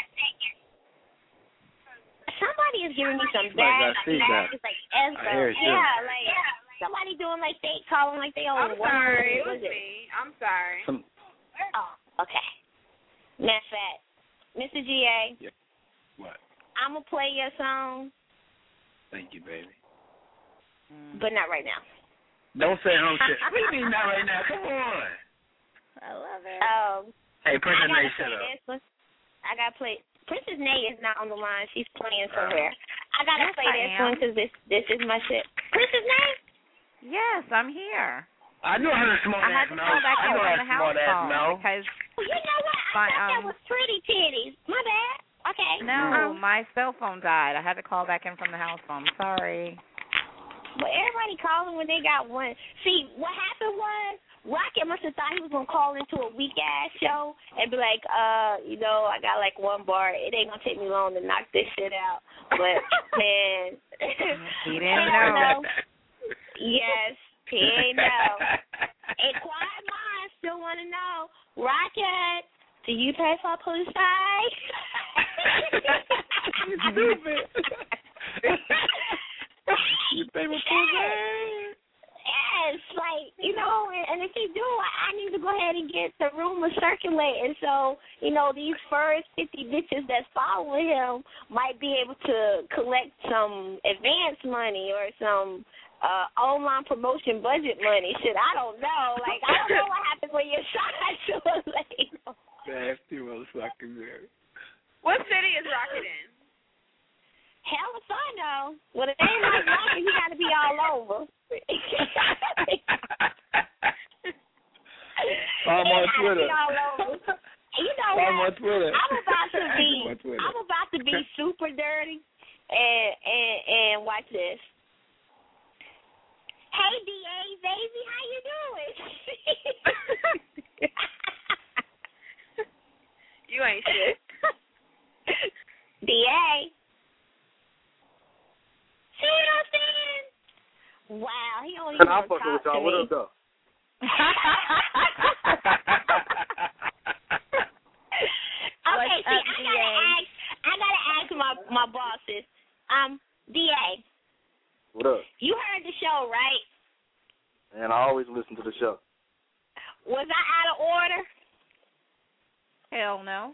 Somebody is giving me some
Somebody
bad
got feedback.
It's like
I
echo.
hear it, too.
Yeah, like somebody doing like they calling like they on
I'm
one-
sorry. It
what
was
is it?
me. I'm sorry.
Some,
Oh, okay. Matter of fact, Mister G A,
yeah. What?
I'm gonna play your song,
Thank you, baby.
but not right now.
Don't say home shit. What do you mean not right now? Come on.
I love it.
Um,
Hey,
I
Princess
gotta
Nay,
play
shut up.
this one. I gotta play. Princess Nay is not on the line. She's playing somewhere. I gotta
Yes,
play
I
this
am.
one because this this is my shit. Princess Nay.
Yes, I'm here.
I know her smart
I
ass
had to
mouth.
call back
I
in
know
from
her
the house
smart ass
phone
mouth.
because
Well, you know what? I
My,
thought that
um,
was pretty titties. My bad. Okay.
no,
Um,
my cell phone died. I had to call back in from the house phone. Sorry.
But everybody calling when they got one. See, what happened was Rocket must have thought he was gonna call into a weak ass show and be like, uh, you know, I got like one bar. It ain't gonna take me long to knock this shit out. But man,
He didn't know.
Yes, he ain't know. And quiet minds still want to know, Rocket, do you pay for pussy?
You stupid. You pay for pussy.
Yes, like, you know, and, and if he do, I, I need to go ahead and get the rumors circulating. So, you know, these first fifty bitches that's following him might be able to collect some advance money or some uh, online promotion budget money. Shit, I don't know. Like, I don't know what happens when you're signed to a label.
Nasty motherfucking Mary.
What city is Rocket in?
Hell if I know. With a name like Rocket, he got to be all over.
I'm on Twitter.
All over. You know
I'm
what?
on Twitter.
I'm about to be.
I'm on Twitter.
I'm about to be super dirty, and and and watch this. Hey D A baby, how you doing?
You ain't shit.
D A. See what I'm saying? Wow, he only
And
gonna
I'm fucking with
talk to
y'all. What
me.
up, though?
Okay,
What's
see,
up,
I
D A?
gotta ask. I gotta ask my my bosses. Um, D A,
What up?
you heard the show, right?
And I always listen to the show.
Was I out of order?
Hell no.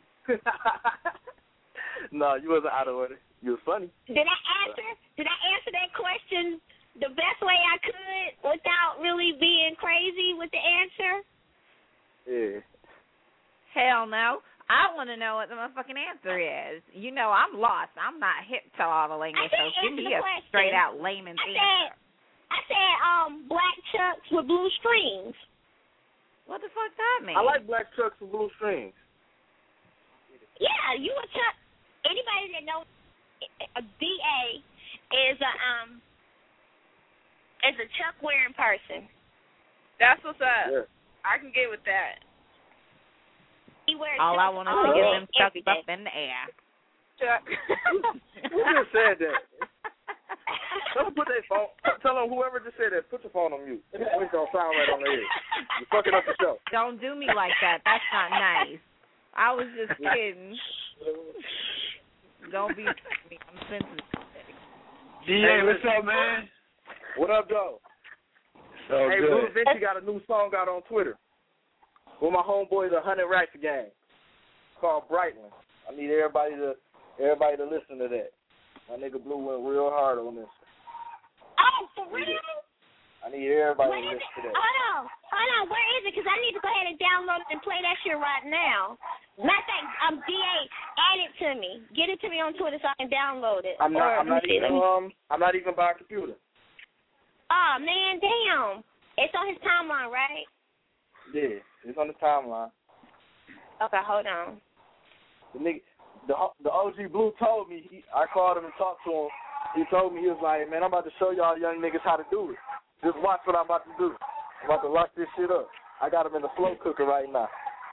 No, you wasn't out of order. You was funny.
Did I answer? Did I answer that question the best way I could without really being crazy with the answer?
Yeah.
Hell no. I want to know what the motherfucking answer is. You know, I'm lost. I'm not hip to all the language, so give me a straight out layman's
I
answer.
said, I said, um, black chucks with blue strings.
What the fuck that mean?
I like black trucks with blue strings.
Yeah, you a chuck. Anybody that knows a D A is a um is a chuck wearing person.
That's what's up.
Yeah.
I can get with that.
He wears
All I
chucks
want is
all
to get
day,
them chucks
every day.
up in the air.
Chuck. Who just said that? Tell them put their phone. Tell them whoever just said that. Put your phone on mute. It's gonna sound right on the air. You're fucking up the show.
Don't do me like that. That's not nice. I was just kidding. Don't be me. I'm sensitive.
D A, what's up, man?
What up, though?
So
hey,
good.
Blue Vinci got a new song out on Twitter with my homeboy, the Hundred Racks Gang. It's called Brightland. I need everybody to everybody to listen to that. My nigga Blue went real hard on this.
Oh, for real?
I need everybody
Where
to
is
listen
it?
to that.
Hold on, hold on. Where is it? Because I need to go ahead and download it and play that shit right now. Matter of fact, um, D A, add it to me. Get it to me on Twitter so I can download it.
I'm not.
Or,
I'm not
see,
even. Um. I'm not even by a computer.
Oh man, damn! It's on his timeline, right?
Yeah, it's on the timeline.
Okay, hold on.
The nigga, the the O G Blue told me. He, I called him and talked to him. He told me, he was like, man, I'm about to show y'all young niggas how to do it. Just watch what I'm about to do. I'm about to lock this shit up. I got him in the slow cooker right now.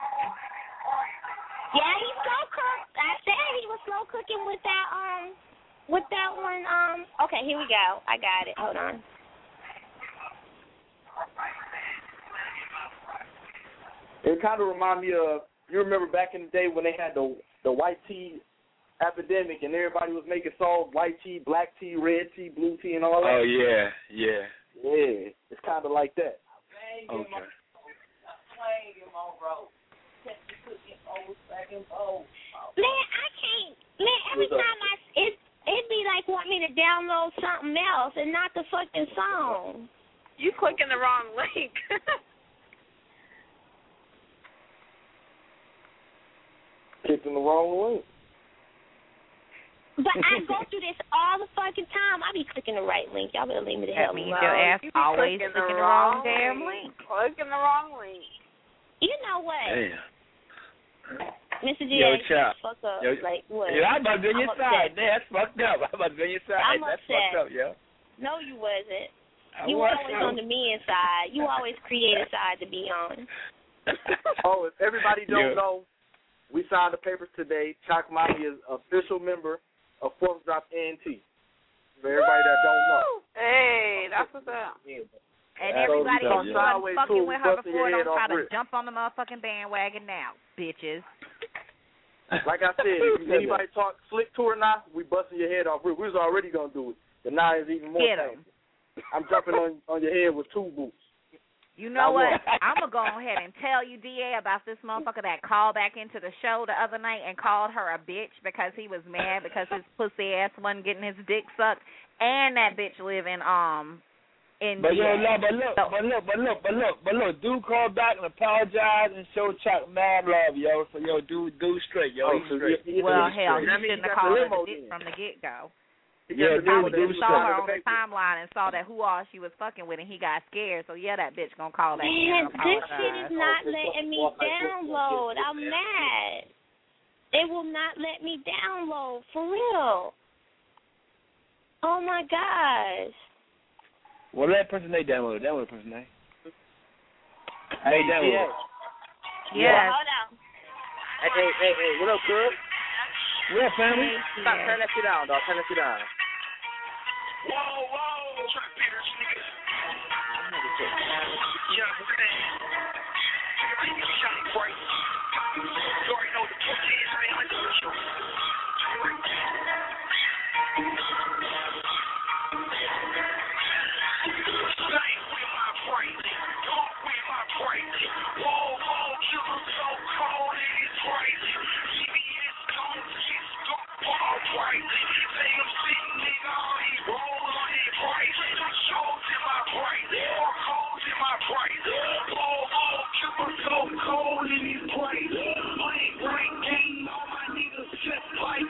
Yeah, he's slow cooked. I said he was slow cooking with that um with that one um okay, here we go. I got it. Hold on.
It kind of remind me of, you remember back in the day when they had the the white tea epidemic and everybody was making songs, white tea, black tea, red tea, blue tea, and all that?
Oh, yeah, yeah.
Yeah, it's kind of like that.
Okay.
Man, I can't. Man, every time I it it be like want me to download something else and not the fucking song.
You clicking the wrong link.
Clicking the wrong link.
But I go through this all the fucking time. I be clicking the right link. Y'all better leave me the
That
hell
means
alone.
your ass
You be
always
clicking
clicking
the
the wrong
wrong
damn
link.
link.
Clicking the wrong link.
You know what,
Damn.
Mister G
Yo,
A,
Chop.
fuck up.
Yo,
like what?
yo, I'm about to be on
I'm
your
upset.
side. Man, that's fucked up. I'm about to be on your side.
I'm
that's
upset.
fucked up, yo.
No, you wasn't.
I
You
was,
always
yo.
on the men side. You always create a side to be on.
Oh, if everybody don't
Yeah.
know, we signed the papers today. Chalk Mommy is official member of Fourth Drop A and T. For everybody that don't know.
Hey, that's what's up.
And
That's
everybody
so
who
we
wasn't
sideways
fucking
too,
with
we
her
busting
before
your head
don't try
off
to
rip.
jump on the motherfucking bandwagon now, bitches.
Like I said, if anybody talk slick to her now, we busting your head off. We was already gonna do it, but now it's even more
Get 'em.
painful. I'm jumping on on your head with two boots.
You know
I
what?
won't.
I'm going to go ahead and tell you, D A, about this motherfucker that called back into the show the other night and called her a bitch because he was mad because his pussy ass wasn't getting his dick sucked, and that bitch live in, um, in
But yo,
D A.
no, but look,
So-
but look, but look, but look, but look, dude called back and apologized and showed Chuck mad love, yo. So yo, dude, dude straight, yo,
Oh,
he's
so
straight.
he- he-
Well,
he's
hell,
straight.
he
That means
shouldn't
he
have
got
called
the
her
limo
the dick
then.
from the get-go.
He
Yeah,
got the
dude,
limo
Probably
then.
dude
just
He
saw
got
her
the
on the
paper.
timeline and saw that who all she was fucking with, and he got scared. So, yeah, that bitch going to call back in
Man,
and
this shit
apologize.
is not letting me download. I'm mad. It will not let me download, for real. Oh, my gosh.
Well, that person they downloaded. That was the person they. Hey, download.
Yeah.
Yes.
Hold on.
Hey, hey, hey, hey, what up, cuz?
What up, family?
Stop, turn that shit down, dog. Turn that shit down.
Whoa, whoa, try to beat us, nigga. You understand? Shine bright. You already know the pussy is, man. Let's go. Shine with my brightly. Talk with my brightly. Whoa, whoa, killer so cold it is brightly. C B S don't get stuck, Paul brightly. Say I'm sitting, nigga, all these rolls on it brightly. Shows in my brightly. Or cold in my brightly. Whoa, whoa, killer so cold it is brightly. Blank, blank, game, all my niggas just like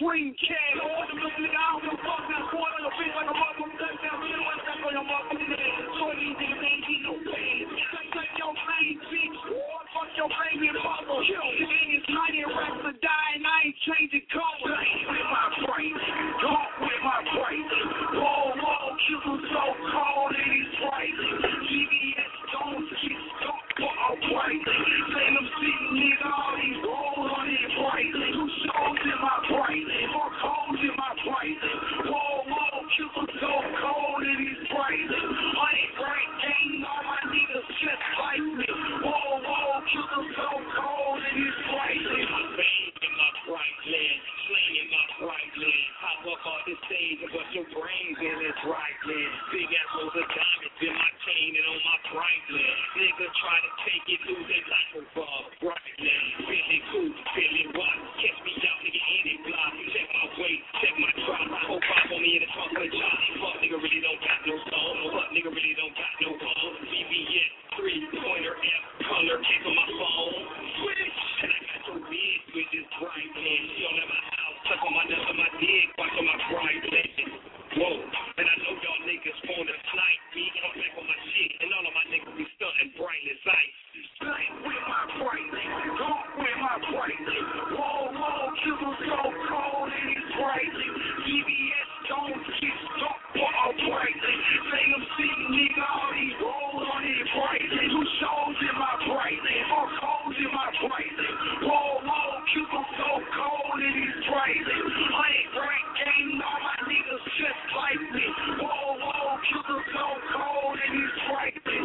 Swing cat, all the little nigga, I don't give a fuck now. Boy, on your face like a motherfucker, touch down, shit, one step on your motherfucking head. So these niggas ain't get no pain. Take, take your pain, bitch. Fuck your baby mother. Yo, and it's night and rest to die, and I ain't changing colors. Ain't with my brain, talk with my brain. Whoa, whoa, kill so cold and he's crazy. G B S don't get stuck for a break. Say them see nigga, all these rolls on his brain. Two shows in my brain, four codes in my brain. Whoa, whoa, kill so cold and he's crazy. Honey, great game, all my niggas just like me. Whoa, whoa, kill so cold and he's crazy. Bang in my right leg, sling in my right leg. Hop up on the stage and bust your brains in his right leg. Big ass rows of diamonds in my chain and on my right leg. Nigga try to take it, lose it like a ball. Right leg, feeling cool, feeling wild. Catch me out, nigga, in it block. Check my weight, check my drop. Four five on me in the trunk of the job. Fuck nigga really don't got no soul. Fuck nigga really don't got no ball. B B S, three pointer F, color, kick on my phone. Switch, and I got your big with this bright man. She all at my house, tuck on my nuts on my dick, watch on my bright leg. Whoa, and I know y'all niggas wanna snipe me. I'm back on my shit, and all of my niggas be stunting bright as ice. Snipe with my bright leg, talk with my bright leg. Whoa, whoa, kill them so cold and it's crazy. G B S don't get stuck for a bright leg. Say them see nigga, all these rolls on his bright leg. Two shows in my bright leg, four codes in my bright leg. Whoa, whoa, kill them so cold and it's crazy. I ain't great game, all my niggas just like me. Whoa, whoa, kill them so cold and it's crazy.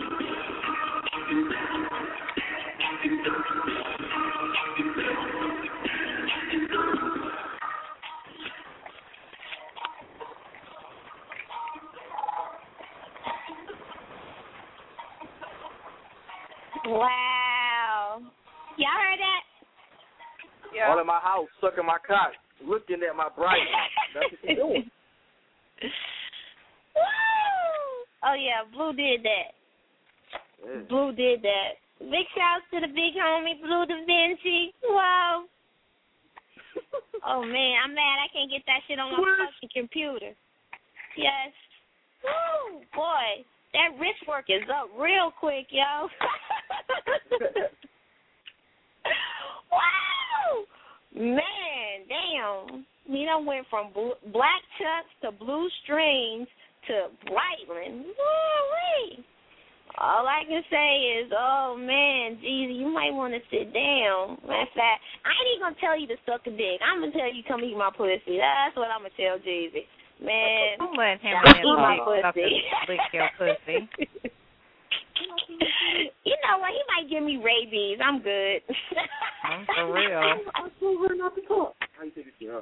Wow. Y'all heard that?
Yeah. All in my house, sucking my cock, looking at my bright. That's what you doing.
Woo! Oh, yeah, Blue did that.
Yeah.
Blue did that. Big shouts to the big homie, Blue Da Vinci. Wow. Oh, man, I'm mad I can't get that shit on my fucking computer. Yes. Woo, boy. That wrist work is up real quick, yo. Wow. Man, damn. He done went from blue, black chucks to blue strings to Brightland. Woo-wee. All I can say is, oh, man, Jeezy, you might want to sit down. Matter of fact, I ain't even going to tell you to suck a dick. I'm going to tell you come eat my pussy. That's what I'm going to tell Jeezy. Man,
don't let him
eat my pussy.
Lick your pussy.
You know what? He might give me rabies. I'm good.
I'm for real.
I'm so ready not to talk. How you take this shit off?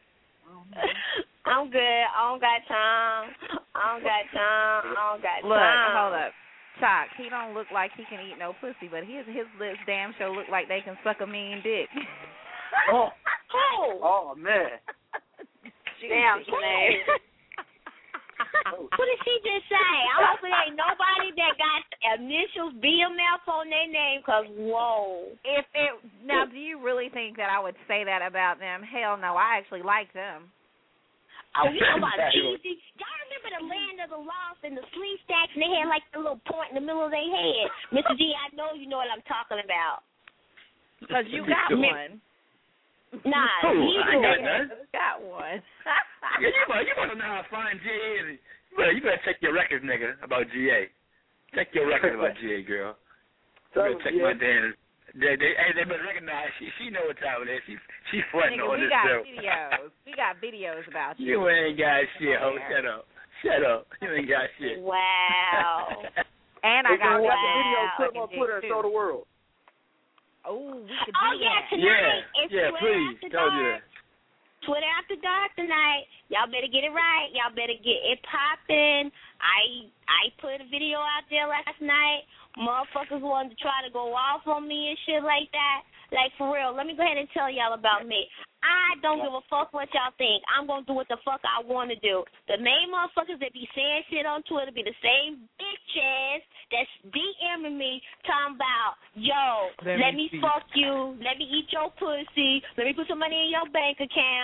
I'm good. I don't got time. I don't got time. I don't got
Look,
time.
hold up. Chalk, he don't look like he can eat no pussy, but his his lips damn sure look like they can suck a mean dick.
Oh,
oh,
oh man.
Damn, Sinead. What did she just say? I hope it ain't nobody that got initials B M F on their name, because, whoa.
If it Now, do you really think that I would say that about them? Hell no, I actually like them.
Oh, you know about Jeezy? Y'all remember the Land of the Lost and the sleeve stacks, and they had, like, the little point in the middle of their head? Mister G, I know you know what I'm talking about.
Because you got one.
Nah,
Ooh,
you
I got none.
got one.
Yeah, you better, you better know how fine G A is. You better, you better check your records, nigga, about G A. Check your records about G A, girl. You better check my damn. They, they, hey, they better recognize she. She know what time it is. She, she fronting
Nigga,
on
we
this
got
show.
videos. We got videos about you.
You ain't got shit, ho. Shut up. Shut up. You ain't got shit.
Wow.
And I got
wow.
the
video put on Twitter and show the world.
Oh, we could do
oh, yeah,
that.
tonight.
Yeah,
It's
yeah,
Twitter
please.
After
Don't
dark.
do that.
Twitter After Dark tonight. Y'all better get it right. Y'all better get it popping. I I put a video out there last night. Motherfuckers wanted to try to go off on me and shit like that. Like, for real, let me go ahead and tell y'all about me. I don't give a fuck what y'all think. I'm going to do what the fuck I want to do. The main motherfuckers that be saying shit on Twitter be the same bitch ass that's DMing me talking about, yo, let,
Let
me,
me
fuck you, let me eat your pussy, let me put some money in your bank account.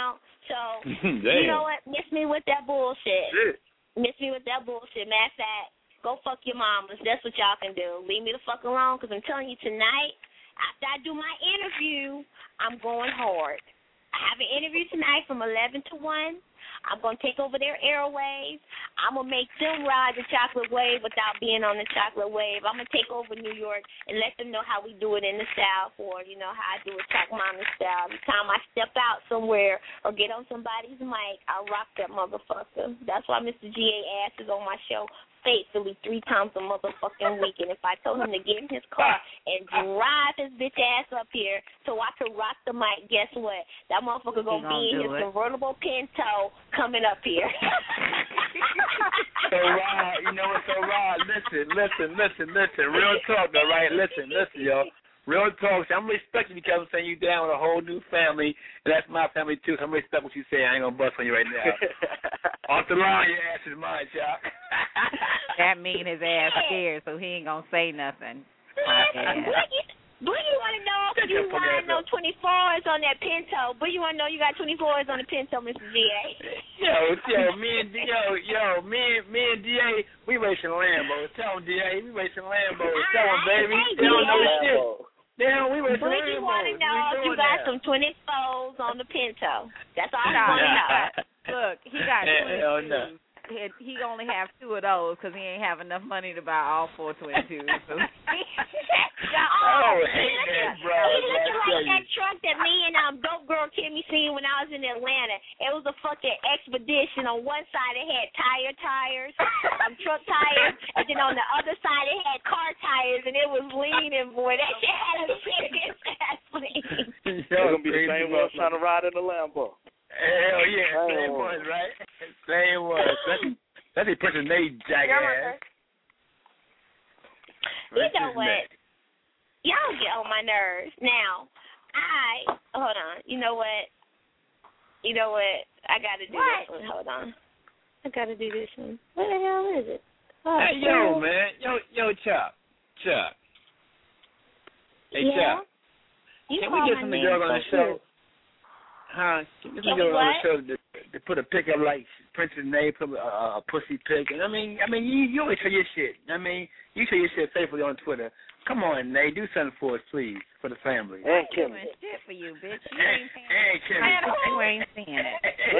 So,
Damn.
you know what? Miss me with that bullshit.
Shit.
Miss me with that bullshit. Matter of fact, go fuck your mamas. That's what y'all can do. Leave me the fuck alone, because I'm telling you tonight, after I do my interview, I'm going hard. I have an interview tonight from eleven to one. I'm going to take over their airwaves. I'm going to make them ride the chocolate wave without being on the chocolate wave. I'm going to take over New York and let them know how we do it in the South, or, you know, how I do it Choc Mama style. Every time I step out somewhere or get on somebody's mic, I rock that motherfucker. That's why Mister G A Ass is on my show faithfully three times a motherfucking week. And if I told him to get in his car and drive his bitch ass up here so I could rock the mic, guess what? That motherfucker gonna, gonna be in his it. convertible Pinto coming up here.
So Rod, you know what? So Rod, listen, listen, listen, listen. Real talk, all right? Listen, listen, yo. Real talk. So I'm respecting you because I'm saying you down with a whole new family, and that's my family too. So I'm respecting what you say. I ain't gonna bust on you right now. Off the line, your ass is mine, Chuck.
That mean his ass scared, so he ain't gonna say nothing.
But you want to know if you riding no twenty-fours on that Pinto? But you want to know you got twenty-fours on the Pinto, Mister G A?
Yo, yo, me and D, yo, yo, me, me and D A, we racing Lambos. Tell him, D A, we racing Lambos. Tell him, baby. They don't know shit. Damn, we racing Lambos.
But you want to know if you got some twenty-fours on the Pinto? That's all I want to know.
Look, he got
Hell
twenty-two.
no.
He, he only have two of those because he ain't have enough money to buy all four twenty-twos. So.
Oh, hey, man, bro.
He looking like that truck that me and um Dope Girl Kimmy seen when I was in Atlanta. It was a fucking expedition. On one side it had tire tires, um, truck tires, and then on the other side it had car tires, and it was leaning, boy. That shit had a serious ass lean.
It's gonna be the same way I was trying to ride in the Lambo.
Hell yeah, same, same one, right? Same one. That's, that's a person named Jackass.
You know what? Y'all get on my nerves. Now, I, hold on. You know what? You know what? I got to do what? this one. Hold on. I got to do this one. What the hell is it? Oh,
hey, yo, man. Yo, yo, Chop. Chop. Hey,
yeah?
Chop.
You
Can we get some girls on the show? Huh? Can we get some girls on the show to, to put a pic up like Prince's name, put a, a pussy pic? And I mean, I mean, you, you always show your shit. I mean, you show your shit faithfully on Twitter. Come on, Nate, do something for us, please, for the family.
And Kim. Doing shit for you, bitch. You ain't saying
and Kim.
You ain't saying it.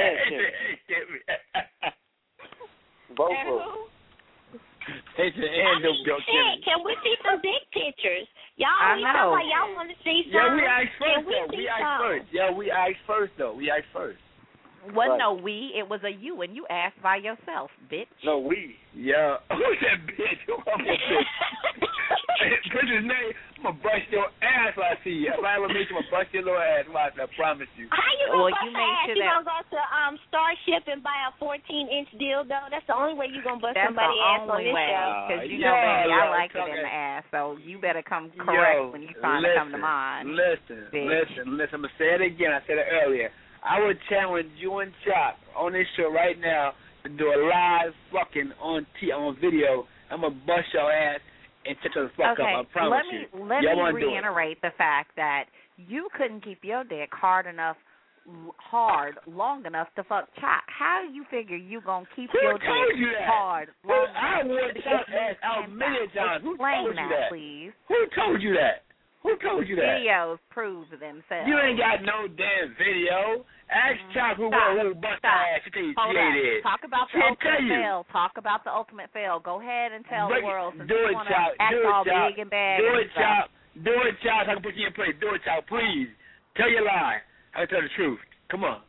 Both of them.
Hey, and
I mean, shit, can we see some big pictures? Y'all,
I
you
know.
like y'all want to see some.
Yeah, we asked first,
can we
though.
see
We asked
some?
first. Yeah, we asked first, though. We asked first.
Wasn't
Right.
no we, it was a you, and you asked by yourself, bitch.
No, we.
Yeah. Who's that bitch? Who am I bitch? Prince's name, I'm going to bust your ass when I see you. If I ever meet you, I'm going to bust your little ass, watch, I promise you.
How you gonna
Well,
bust
you
her
make
ass?
sure
You
that-
gonna go to um Starship and buy a fourteen inch dildo? That's the only way you gonna bust
That's
somebody's
the
ass on
only
this
way,
show.
because you
Yeah,
know, baby, I
yeah,
like it
okay.
in the ass, so you better come correct
Yo,
when you trying
listen,
to come to mine.
Listen,
bitch.
listen, listen. I'm going to say it again. I said it earlier. I would challenge you and Chop on this show right now to do a live fucking on t on video. I'm going to bust your ass and touch her the fuck
Okay,
up. I promise
let me
you.
let
Y'all
me
wanna do it.
reiterate the fact that you couldn't keep your dick hard enough, hard long enough to fuck Chop. How do you figure you gonna keep
Who
your
told
dick
you that?
hard
Who,
long
I
enough?
wore
to
Chop's
get
ass out
you
many times. Who
Explain
told you
that,
that?
please.
Who told you that? Who told you that?
Videos prove themselves.
You ain't got no damn video. Ask
Mm,
Chop who
stop,
who bust her
stop.
ass. She tell you
Hold
she
up.
ain't it.
Talk about the
She'll tell
ultimate
you.
fail. Talk about the ultimate fail. Go ahead and tell
Break
the
it.
world since
Do
you
it,
want
Chop.
to act
Do it,
all
Chop.
big and bad.
Do
and
it,
stuff.
Chop. Do it, Chop. So I can put you in place. Do it, Chop. Please. Tell your lie. I tell the truth. Come on.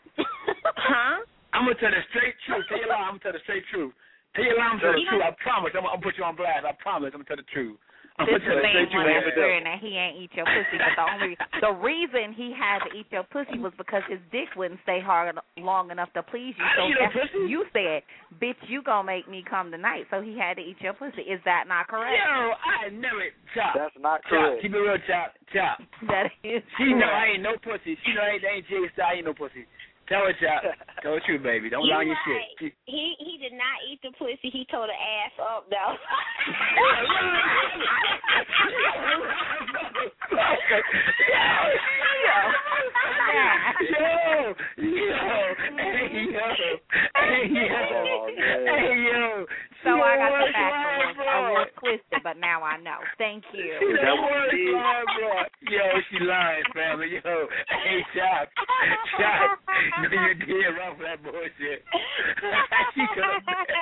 Huh?
I'm gonna tell the straight truth. Tell your lie. I'm gonna tell the straight truth. Tell your lie. I'm gonna tell the
You
truth.
know-
I promise. I'm, I'm gonna put you on blast. I promise. I'm gonna tell the truth. I'm
This
gonna tell the
man
straight truth.
was swearing that he ain't eat your pussy, but the only the reason he had to eat your pussy was because his dick wouldn't stay hard long enough to please you.
I
So
didn't eat no
that-
pussy.
you said, "Bitch, you gonna make me come tonight." So he had to eat your pussy. Is that not correct?
Yo, I never Chop.
That's not
Chop.
correct.
Keep it real, Chop. Chop.
That is.
She know
correct.
I ain't no pussy. She know I ain't, ain't Jay Style. I ain't no pussy. Tell her, Chop. Tell her truth, baby. Don't
You
lie on your
right.
shit.
He he did not eat the pussy. He tore the ass up though.
Yo, yo, yo, hey yo,
Oh, man.
hey yo.
So
She
I
the
got the
worst
facts
line,
a little,
bro.
a little twisted, but now I know. Thank
She
you.
the
that what
worst
she did?
line, bro. Yo, she lying, family. Yo, hey, Chop, Chop. No, you did wrong for that bullshit. she could.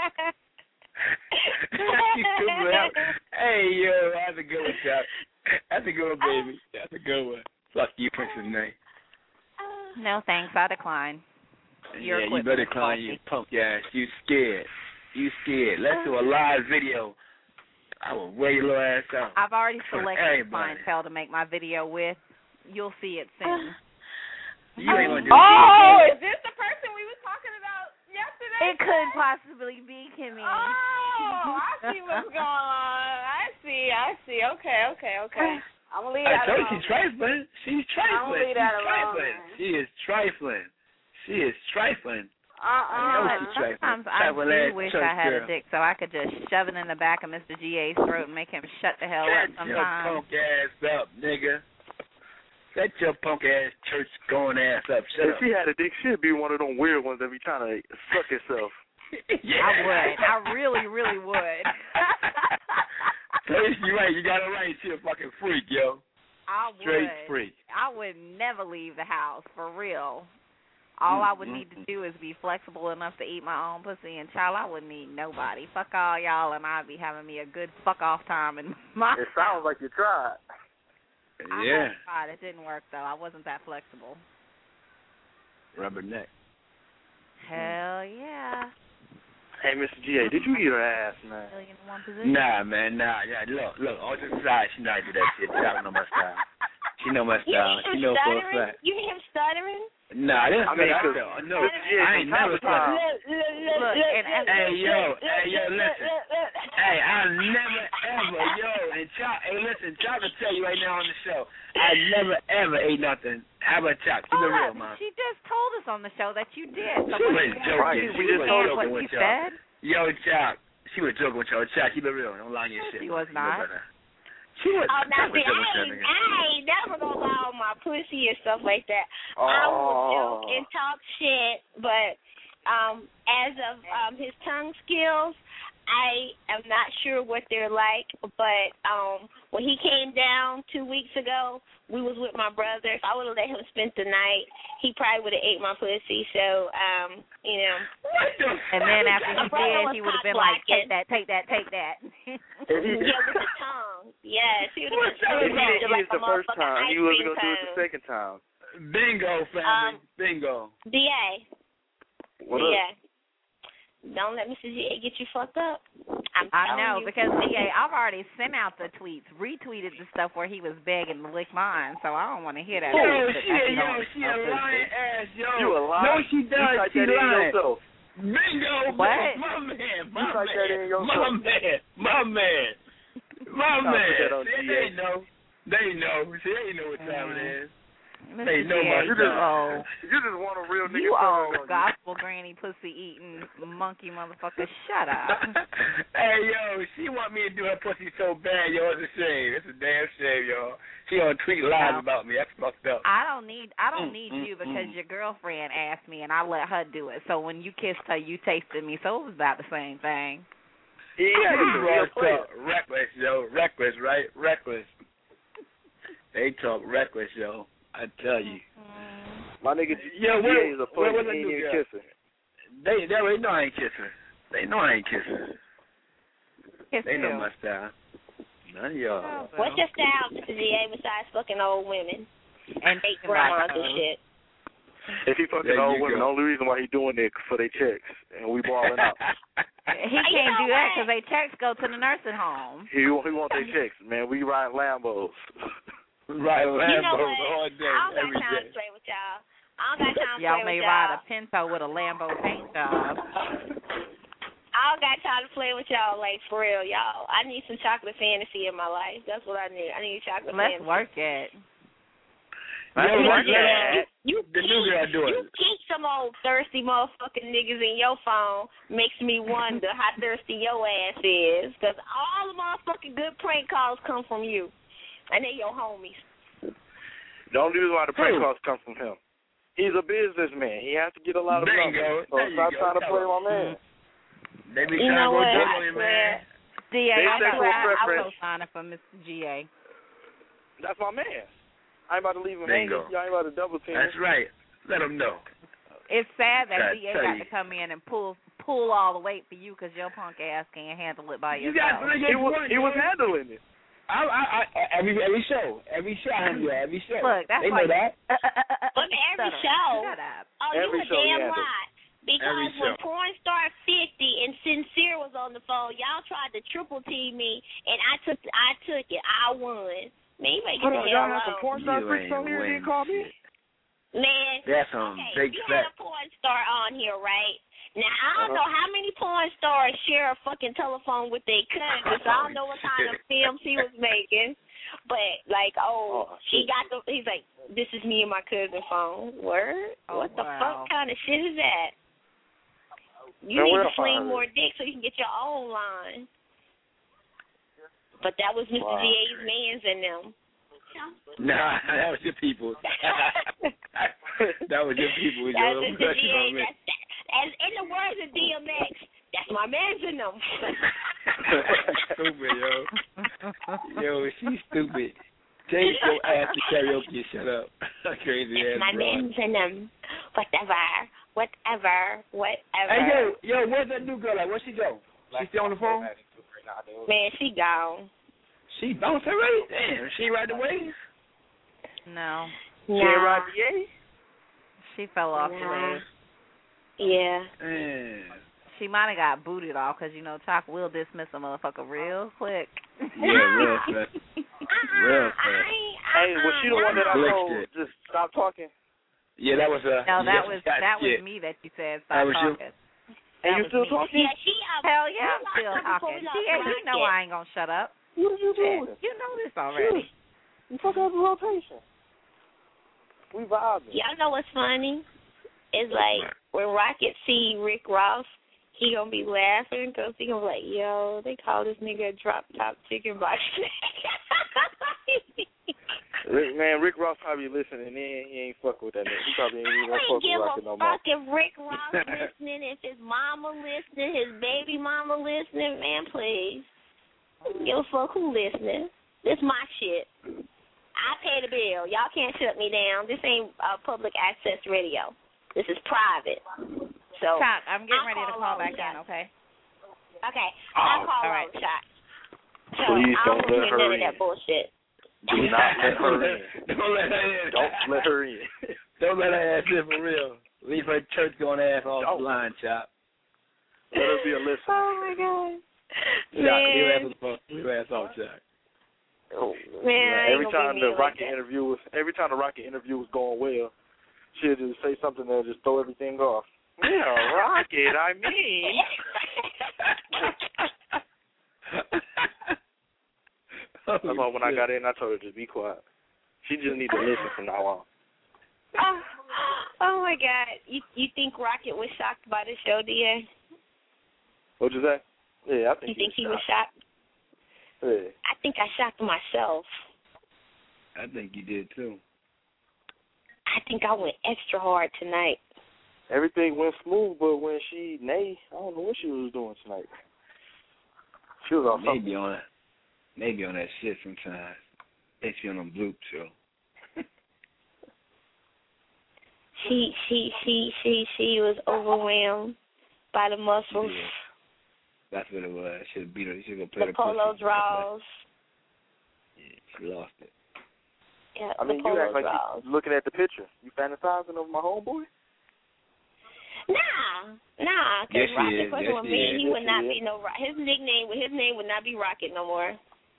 she could out. Hey yo, that's a good one, Chop. That's a good one, baby. That's a good one. Fuck you, Princess Nay.
No thanks, I decline. Your
Yeah, you
equipment
better
is
decline,
faulty.
you punk ass. You scared. You scared. Let's do a live video. I will wear your little ass out.
I've already
For
selected a
everybody.
clientele to make my video with. You'll see it soon.
You ain't gonna do
Oh,
it.
is this the person we was talking about yesterday? It could possibly be Kimmy.
Oh, I see what's going on. I see, I see. Okay, okay, okay. I'm gonna leave
I
that
told you
alone.
she's trifling. She's
I'm
trifling.
gonna leave
She's
that alone,
trifling.
man.
She is trifling. She is trifling.
Uh-uh.
I know she's trifling.
Sometimes I
Trifling
do
ass
wish
church
I had
girl.
a dick so I could just shove it in the back of Mister G A's throat and make him shut the hell up
Shut your
sometimes.
punk ass up, nigga. Shut your punk ass church going ass up. Shut
If
up.
she had a dick, she'd be one of them weird ones that be trying to suck herself.
Yeah.
I would. I really, really would.
You're right. You got it right. She a fucking freak, yo.
I would.
Straight freak.
I would never leave the house, for real. All I would
Mm-hmm.
need to do is be flexible enough to eat my own pussy, and child, I wouldn't need nobody. Fuck all y'all, and I'd be having me a good fuck off time in my
It sounds like you tried.
I
Yeah.
had tried. It didn't work, though. I wasn't that flexible.
Rubber neck.
Hell yeah.
Hey, Mister G A, did you eat her ass, man?
Million in one position.
Nah, man, nah. Yeah, look, look. All just aside, she not do that shit. She don't know my style. She know my
You
style.
hear
She
him
know for a
stuttering?
fact.
You hear him stuttering?
Nah, this
I mean,
I
cause-
know. No,
Mister G A,
I ain't
from time
never
to time-
stutter.
Look, and, and
Hey, yo, hey, yo, listen. Hey, I never ever, yo, and Chop, hey, listen, Chop will tell you right now on the show, I never ever ate nothing. How about Chop? Keep it real, man.
She just told us on the show that you did. So
She
what
was
you want
joking.
to do?
She
We
was
can't
joking
what
with
you
y'all.
said?
Yo, Chop, she was joking with y'all. Chop, keep it real. Don't lie on your shit.
She was
man. You know
not.
better. She was.
Oh, now
Chop
see,
was
I
joking with
ain't,
y'all, nigga.
I ain't never gonna lie on my pussy and stuff like that. I will joke
Oh.
and talk shit, but um, as of um, his tongue skills, I am not sure what they're like. But um, when he came down two weeks ago, we was with my brother. If I would have let him spend the night, he probably would have ate my pussy. So, um, you know.
And then after he
My brother
did, he
was
would have
hot
been like,
blocking.
take that, take that, take that.
If he,
Yeah, with the tongue. Yes, he would have
if
been
he
chewing
didn't
like
eat it
a
the first
motherfucking
time,
ice
he wasn't
cream
going to do it the
cone.
second time.
Bingo, family.
Um,
Bingo.
D A.
What
D A.
up?
Don't let Mister G A get you fucked up. I'm
I
telling
know,
you.
because D A, I've already sent out the tweets, retweeted the stuff where he was begging to lick mine, so I don't want to hear that.
Yo,
bullshit
she,
that
yo,
he don't-
she a lying ass, yo.
You a liar?
No, she
You
does.
typed
She
that in
lying.
yourself.
Bingo,
What?
my man, my
You typed that in
man,
yourself.
my man, my man, my
I'll put
man.
that on
See,
G A.
they know, they know. See, they know what time it is.
Mister
They know
G A,
my
you
style.
old.
You just want a real nigga.
You old
to
gospel granny pussy eating monkey motherfucker. Shut up.
Hey, yo, she want me to do her pussy so bad, yo. It's a shame. It's a damn shame, yo. She on tweet lies
No.
about me. That's fucked up.
I don't need I don't
Mm,
need
mm,
you because
mm.
your girlfriend asked me and I let her do it. So when you kissed her, you tasted me. So it was about the same thing.
Yeah,
He's a real
they talk reckless, yo. Reckless, right? Reckless. They talk reckless, yo. I tell you.
My nigga G
Yo,
A
what,
is a
what,
fucking
what I do,
Indian
girl?
kisser.
They, they already know I ain't kissing. They know I ain't kissing.
Kiss
They know
who?
my style. None of y'all.
What's your style, Mister G A, besides fucking old women
And
eight grandmas and shit?
If he fucking
There
old
you
women,
go.
the only reason why he doing it for their checks, and we balling out.
He
You
can't
know
do that
what?
because they checks go to the nursing home.
He he want their checks, man. We ride Lambos.
Right,
You know
Lambos
what?
all day,
I don't got
every
time
day.
to play with y'all. I don't got time to
Y'all
play
may
with
ride a
y'all.
Pinto with a Lambo paint job.
I don't got time to play with y'all, like, for real, y'all. I need some chocolate fantasy in my life. That's what I need. I need chocolate
Let's
fantasy.
work it.
Yo,
Let's work
let-
it.
let-
You
The new
keep,
girl do
you
it.
keep some old thirsty motherfucking niggas in your phone makes me wonder how thirsty your ass is. Because all the motherfucking good prank calls come from you. And they your homies.
The only reason why the prank
Who?
calls come from him. he's a businessman. He has to get a lot of
There you
numbers.
go.
So
There you
stop
go.
trying to
That
play
was-
my man.
They be
You
trying
know
to go
what?
double
I
him,
swear.
man.
D A,
They
I know
sexual
I, I
preference.
was signing for Mister G A.
That's my man. I ain't about to leave him
Bingo.
hanging. Y'all ain't about to double team.
That's right. Let him know.
It's sad that
Gotta
D A
tell
got
you.
to come in and pull pull all the weight for you because your punk ass can't handle it by
You got
yourself.
to
He was, he was handling it.
I, I, I, every every show, every show, I'm there, every show.
Look, that's
they
why
know that.
Uh, uh, uh, uh,
But every
shut up.
show.
Shut up.
Oh,
Every
you a
show he
damn
had to.
lie. Because
Every
when
show.
Porn Star fifty and Sincere was on the phone, y'all tried to triple team me, and I took I took it. I won. Man, you better get
Hold
the
on,
hell
y'all have some
out.
porn star
You
freaks on
ain't
here. You
win
didn't call me.
shit.
Man,
That's on
okay,
big
you
fat.
had a porn star on here, right? Now, I don't
Uh-huh.
know how many porn stars share a fucking telephone with their cousins. So I don't know what kind of films he was making. But, like, oh,
Oh,
he
shit.
got the, he's like, this is me and my cousin's phone. Word?
Oh,
what the
wow.
fuck kind of shit is that? You
Man,
need
where
to
else I
sling
heard?
more dick so you can get your own line. But that was Mister
Wow.
G A's mans in them.
Nah, that was your people. That was your people.
That's
Yo.
Mister G A.
That's my man.
That's, as in the words of D M X, that's my man's in them.
Stupid, yo. Yo, she's stupid. Take your ass to karaoke and shut up. Crazy ass
my
bro.
man's in them. Whatever. Whatever. Whatever.
Hey, yo, yo, where's that new girl at? Where'd she go? She still on the phone?
Man, she gone.
She bounced already? Damn, she right away?
No.
She ain't
Nah.
ride the A?
She fell off the
Nah.
way.
Yeah.
Man.
She might have got booted off because, you know, Talk will dismiss a motherfucker real quick.
Yeah, real fast. Real fast.
Hey, was she the one that I
Clicked
told
it.
just stop talking?
Yeah, that was uh
No,
yeah,
that was
that,
that was
yeah.
me that you said
That
stop
was you?
talking.
And
That
you
was
still
me.
talking?
Yeah, she um,
Hell yeah, I'm
we
still
locked up before
talking.
we
She,
lost
you know
Rocket.
I ain't gonna shut up.
What are you
Shit,
doing?
you know this already.
You fuck out the rotation. We vibing.
Y'all know what's funny? It's like when Rocket see Rick Ross, he gonna be laughing because he gonna be like, yo, they call this nigga a drop top chicken box.
Rick, man, Rick Ross probably listening. He ain't, he ain't fuck with that nigga. He probably ain't even
I
gonna
ain't
fuck with
give
Rocket
a
no more.
fuck if Rick Ross listening, if his mama listening, his baby mama listening. Man, please. I don't give a fuck who listening. This my shit. I pay the bill. Y'all can't shut me down. This ain't uh, public access radio. This is private. So
Talk, I'm getting
I'll
ready to
call
call back
Shot.
in, okay?
Okay,
Oh,
I'll call
all right.
on Shot. So
Please
I
don't
don't
let
hear
her
none of
in.
that bullshit.
Do not let her in.
Don't let her in.
Don't let her in.
Don't let her ass in for real. Leave her church going ass off
Don't.
the line, Chop.
Let her be a listener.
Oh my god.
Chop, leave her ass
Man.
on the phone. Leave her ass off, Chop.
Oh, man, I ain't
every
gonna
time
be
the
mean like
Rocket
that.
interview was every time the Rocket interview was going well, she'll just say something that'll just throw everything off. Yeah, Rocket, I mean. That's why when I got in, I told her to be quiet. She just need to listen from now on.
Oh, oh my god. You you think Rocket was shocked by the show, D A?
What'd you say? Yeah, I think
You think he
was
was shocked?
Yeah.
I think I shocked myself.
I think you did too.
I think I went extra hard tonight.
Everything went smooth, but when she nay, I don't know what she was doing tonight. She was on
Maybe
something.
on that, maybe on that shit sometimes. They be on them bloop show.
She she she she she was overwhelmed by the muscles,
Yeah. That's what it was. She should beat her. She should go play
the
the
polo
pussy.
draws.
Yeah, she lost it.
Yeah,
I mean,
the
you
polo
act like
draws.
you looking at the picture. You fantasizing over my homeboy?
Nah, nah, because
Yes, she
Rocket
is.
fucking
Yes,
with
she
me,
is.
he
Yes,
would
she
not
is.
be no Ro- his nickname. His name would not be Rocket no more.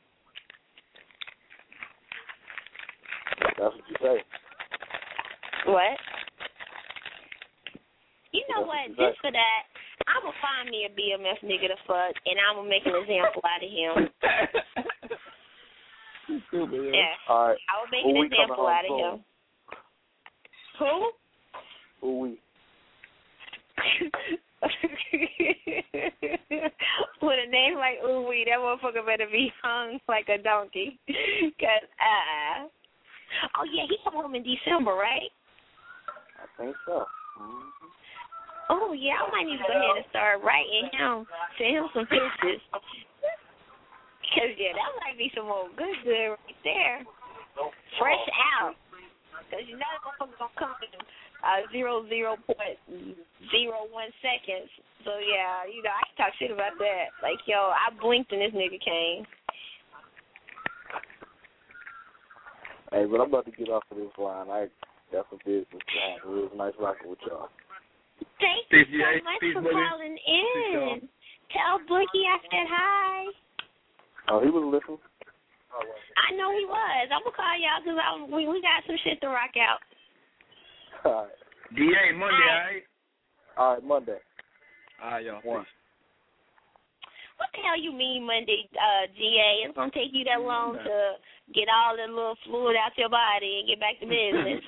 That's what you say.
What? You know
That's
what?
what you say.
Just for that, I'm gonna find me a B M F nigga to fuck, and I'm gonna make an example out of him.
Stupid, yo.
Yeah,
All right.
I will make
Who
an
we coming
example
home
out of
soon?
him. Who?
Who we?
With a name like Ooh Wee, that motherfucker better be hung like a donkey. Cause uh, oh yeah, he come home in December, right?
I think so. Mm-hmm.
Oh, yeah, I might need to go ahead and start writing him, send him some pictures. Because, yeah, that might be some old good good right there. Fresh out. Because you know the motherfucker's going to come in uh, zero, zero point zero one seconds. So, yeah, you know, I can talk shit about that. Like, yo, I blinked and this nigga came.
Hey, but I'm about to get off of this line. I got some business to handle. It was nice rocking with y'all.
Thank
Peace,
you so
yeah,
much
peace,
for
buddy.
calling in. Tell Boogie I said hi.
Oh, he was listening?
I know he was. I'm going to call y'all because we, we got some shit to rock out.
All right.
D A, Monday, all right?
All right, Monday.
All right, y'all.
One.
What the hell you mean Monday, uh, G A? It's going to take you that long to get all the little fluid out your body and get back to business.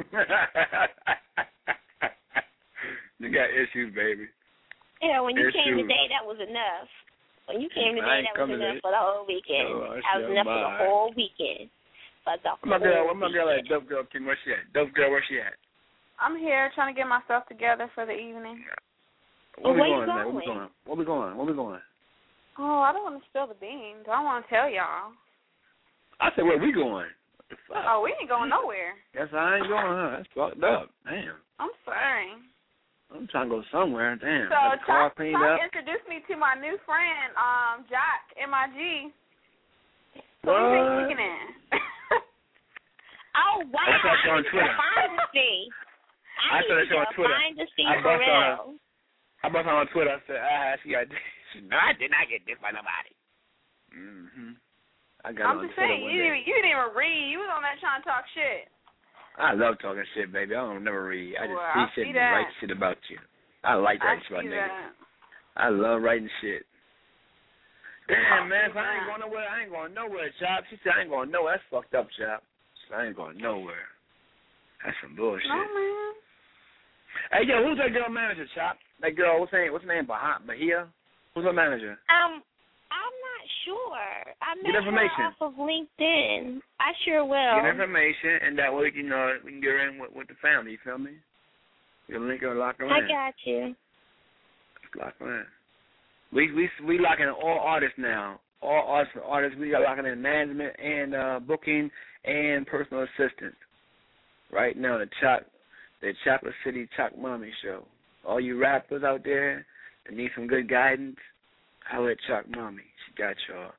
You got issues, baby.
Yeah, when you
issues.
came today, that was enough. When you came today, that was enough for the whole weekend.
Oh,
that was enough for the whole weekend. For the
Where my girl, where
whole
my girl at? Dope girl, Kim, where she at? Dope girl, where she at?
I'm here trying to get myself together for the evening.
Where,
well,
we
where
going,
you
man? Where we going? Where we going? Where we going?
Oh, I don't want to spill the beans. I don't want to tell y'all.
I said, where we going? What the fuck?
Oh, we ain't going nowhere.
Yes, I ain't going, huh? That's fucked up. Damn.
I'm sorry.
I'm trying to go somewhere. Damn.
So,
Got the car
Chuck,
cleaned
Chuck
up.
introduced me to my new friend, um, Jock, M I G. So
What?
we've been kicking in.
Oh, wow.
I saw her on Twitter.
Find the fee.
I saw her on Twitter.
Find the fee
I
for
bust on her.
real.
I bust on her on Twitter. I said, ah, she got she, no, I did not get this by nobody. Mm-hmm. I got
I'm
on
just
Twitter
saying,
one
you
day.
didn't, you didn't even read. You was on that trying to talk shit.
I love talking shit, baby. I don't never read. I just
Well,
see
I
shit
see
and
that.
write shit about you. I like
I
writing shit about
see
niggas.
that.
I love writing shit. Damn, man, if I ain't
that.
going nowhere, I ain't going nowhere, Chop. She said I ain't going nowhere. That's fucked up, Chop. She said I ain't going nowhere. That's some bullshit.
No, man.
Hey, yo, who's that girl manager, Chop? That girl, what's her name? What's her name? Bah- Bahia? Who's her manager?
Um, I'm not sure. I met
Get information.
her off of LinkedIn. I sure will.
Get information, and that way, you know, we can get her in with, with the family. You feel me? You'll link her and lock her
I
in.
got you.
Lock her in. We we we locking in all artists now. All artists, artists. We got locking in management and uh, booking and personal assistance. Right now, the Choc, the Chocolate City Choc Mommy Show. All you rappers out there that need some good guidance, holla at Choc Mommy. She got y'all.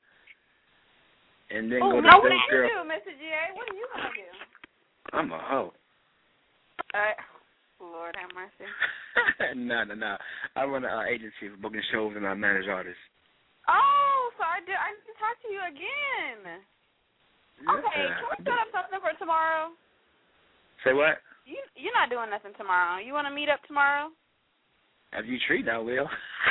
And then
Oh,
go to
no, what
Dope
do
Girl.
you do, Mister G A? What are you gonna do?
I'm a hoe.
Uh, Lord have mercy.
no, no, no. I run an uh, agency for booking shows and I manage artists.
Oh, so I did. I need to talk to you again. Okay,
Yeah.
can we set up something for tomorrow?
Say what?
You you're not doing nothing tomorrow. You want to meet up tomorrow?
If you treat, I will.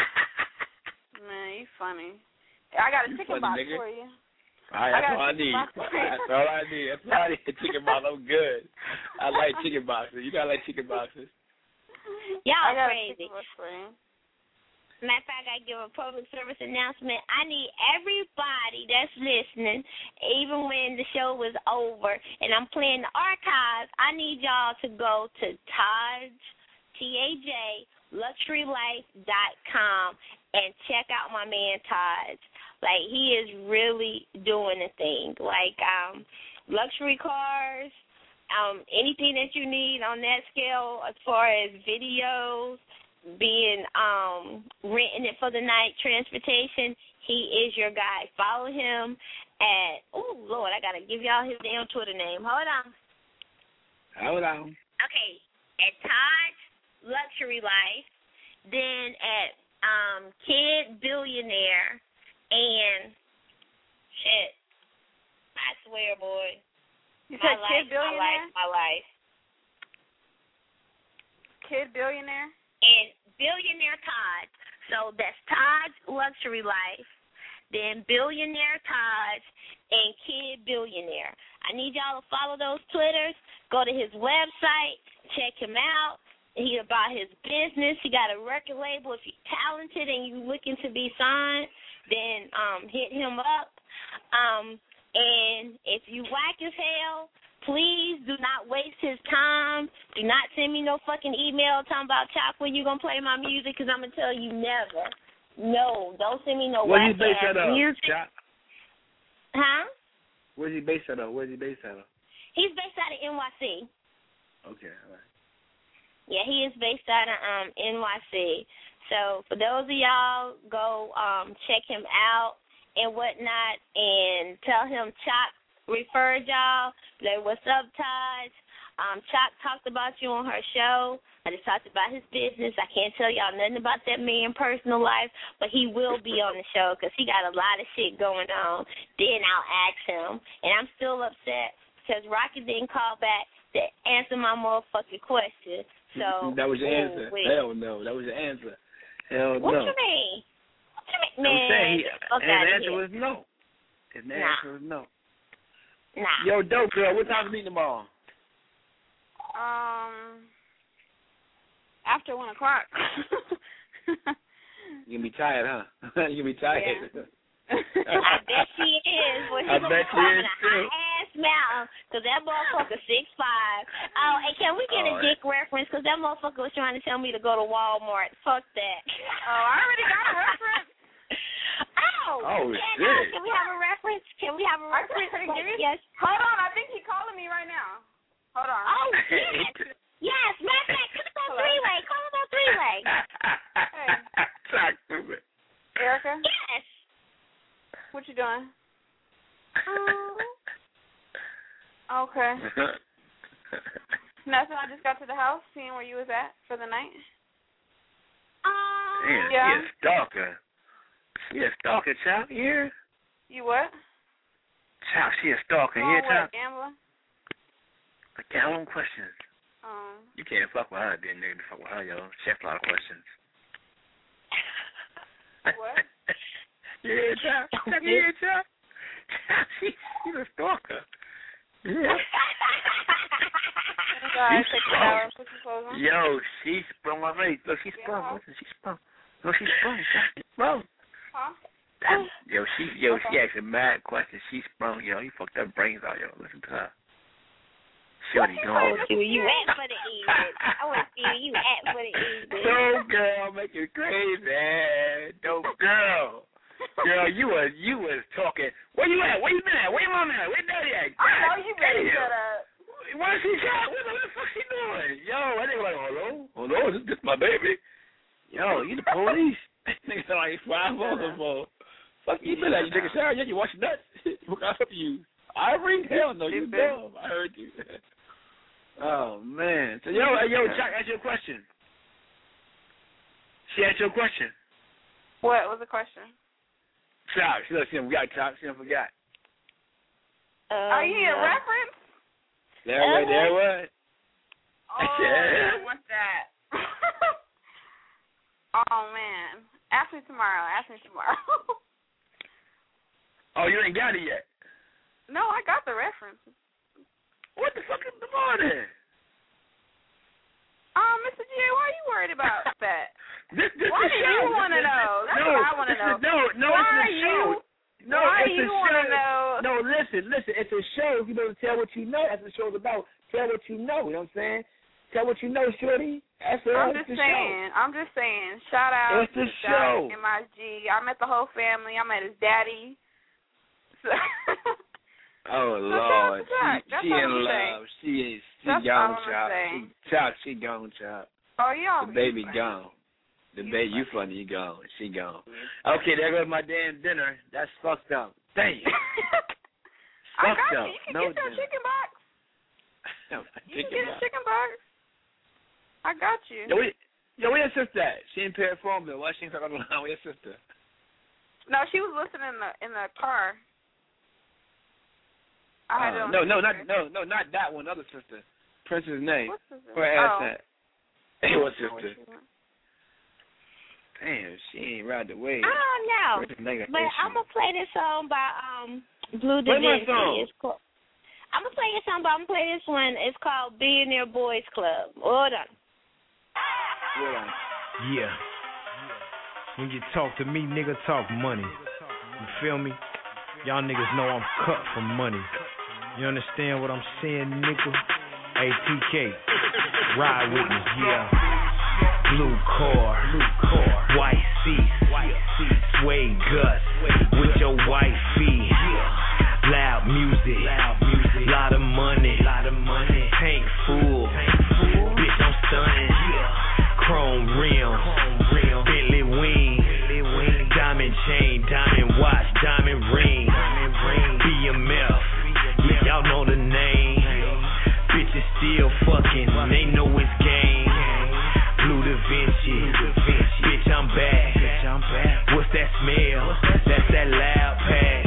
Man, you funny. I got a
You
chicken
funny,
box
nigga.
for you.
All right,
I
that's
got
all I
a chicken
need.
box for you.
That's all I need. That's all I need. Chicken box, I'm good. I like chicken boxes. You gotta like chicken boxes.
Y'all
I got
crazy.
a chicken box for you.
Matter of fact, I give a public service announcement. I need everybody that's listening, even when the show is over and I'm playing the archives, I need y'all to go to Taj, T A J, luxury life dot com and check out my man Taj. Like, he is really doing a thing. Like, um, luxury cars, um, anything that you need on that scale as far as videos, being um, renting it for the night, transportation, he is your guy. Follow him at, oh, Lord, I got to give y'all his damn Twitter name. Hold on.
Hold on.
Okay, at Taj Luxury Life, then at um, Kid Billionaire, and shit, I swear, boy.
You
my
said
life,
Kid Billionaire?
My life, my life.
Kid Billionaire?
And Billionaire Taj. So that's Taj Luxury Life, then Billionaire Taj, and Kid Billionaire. I need y'all to follow those Twitters. Go to his website. Check him out. He about his business. He got a record label. If you're talented and you looking to be signed, then um, hit him up. Um, and if you whack as hell, Please do not waste his time. Do not send me no fucking email talking about Chop when you gonna play my music, because I'm gonna tell you never. No, don't send me no
Where you
whack
based
ass
that up,
music.
Chop?
Huh?
Where's he based out of? Where's he based out of?
He's based out of N Y C.
Okay, all right.
Yeah, he is based out of um N Y C. So for those of y'all, go um check him out and whatnot, and tell him Chop referred y'all. Like, what's up, Taj? Um, Chop talked about you on her show. I just talked about his business. I can't tell y'all nothing about that man's personal life, but he will be on the show because he got a lot of shit going on. Then I'll ask him. And I'm still upset because Rocky didn't call back to answer my motherfucking question. So
that was your
ooh,
answer.
wait.
Hell no, that was your answer. Hell
what
no.
you mean? What you mean?
I'm
Man,
saying he,
get the fuck
his
outta
answer
here.
was no. His
Nah.
answer was no.
Nah.
Yo, dope girl, what time is meeting tomorrow?
Um, after one o'clock.
You gonna be tired, huh? You gonna be tired.
Yeah.
I bet she is. Well,
I
she's
bet
gonna
she
climb
is,
a
too.
high ass mountain because that motherfucker six five. Oh, and can we get
All
a
right.
dick reference? Because that motherfucker was trying to tell me to go to Walmart. Fuck that.
Oh, I already got a reference.
Oh,
Oh,
yeah,
shit.
no, can we have a reference? Can we have a
I
reference?
can give you.
Yes.
Hold on, I think he's calling me right now. Hold on.
Oh, yes. Yes, matter of fact, call him on three-way. Call him on three-way.
Hey,
Talk to me.
Erica,
Yes.
what you doing? Okay. Nothing. I just got to the house, seeing where you was at for the night.
Um,
Man,
Yeah.
she a stalker. She a stalker, child. You hear?
You what?
Child, she a stalker. You
Doing
hear, child?
what? Gambling?
I got a lot of questions.
Um.
You can't fuck with her, then nigga. Fuck with her, yo. She has a lot of questions.
What?
You hear, child? You hear, child? Child, she, she's a stalker. Yeah.
Guys,
She's
take a
sprung.
shower, put your clothes on.
Yo, she sprung my face. Look, she sprung. Listen, she sprung. Look, she sprung. She sprung.
Huh?
That, yo, she, yo, she asking mad questions. She sprung. Yo, you fucked her brains out, yo. Listen to her. Shorty
I
going.
want to see where you at for the evening. I want to see where you at for the evening.
Dope girl, make it crazy. Dope girl. Girl, you was you was talking. Where you at? Where you been at? Where your mama at? Where daddy at?
I know you better
Damn.
shut up.
Why she shot? What the fuck she doing? Yo, I nigga like, hello, hello, this this my baby. Yo, you the police? Nigga like five on the phone. Fuck you been at? You take a shower? Yeah, you wash your nuts. What kind of stuff you use? Ivory? Hell no, you dumb. I heard you. Oh man. So yo, hey, yo, Chuck, ask you a question. She asked you a question.
What was the question?
Chuck, she look, she done forgot. Chuck, she done forgot.
Um,
Are you a reference?
There it was. There it was.
Oh,
Yeah.
what's that? Oh man. Ask me tomorrow. Ask me tomorrow.
Oh, you ain't got it yet.
No, I got the reference.
What the fuck is the matter?
Um, Mister G, why are you worried about that?
This, this
Why
is
do
show.
you want to
This is-
know? That's
no,
what I want to
this
know.
is- No, no,
why
it's a
are
show.
you?
No,
why
it's
do
a
you want to
show.
know?
No, listen, listen. It's a show. You better tell what you know. That's what the show's about. Tell what you know. You know what I'm saying? Tell what you know, shorty. That's all.
I'm
It's
just
the
saying. I'm just saying. Shout out
It's the
to
show.
M I G. I met the whole family. I met his daddy. So
show. Oh
So
Lord,
shout out to Jack.
she,
That's
she
all
in
I'm
love.
saying.
She is. She
That's
gone,
all I'm
child.
saying.
She, child, she gone, child.
Oh, y'all.
The baby gone. The baby, you funny. You gone. She gone. Okay, there goes my damn dinner. That's fucked up. Damn.
I
Fucked up.
got you. You can
No
get your
dinner.
chicken box. You can
Chicken
get a
box.
chicken box. I got you.
Yo, we, yo, where your sister at? She ain't paid phone bill. Why she ain't talking on the line? Where your sister?
No, she was listening in the in the car. I had it
Uh,
on
no, no,
speaker.
not no, no, not that one. Other sister. Prince's name.
What's his name?
Where her ass
Oh.
at? Hey, what sister? Damn, she ain't ride the wave.
I don't know,
Prince's nigga
but
issue.
I'm gonna play this song by um Blue
Play my
DaVinci.
song.
It's called, I'm gonna play this song, but I'm gonna play this one. It's called Billionaire Boys Club. Hold on.
Hold on.
Yeah. When you talk to me, nigga, talk money. You feel me? Y'all niggas know I'm cut for money.
You understand what I'm saying, nigga? A T K, ride with me, yeah. Blue car, white seats, suede guts with your white feet. Loud music, lot of money, tank full, bitch I'm stunning. Chrome rim, Bentley wing, diamond chain, diamond watch, diamond ring, B M F, y'all know the name. Bitches still fucking, they know it's game. Blue Da Vinci, bitch I'm back. What's that smell? That's that loud pack.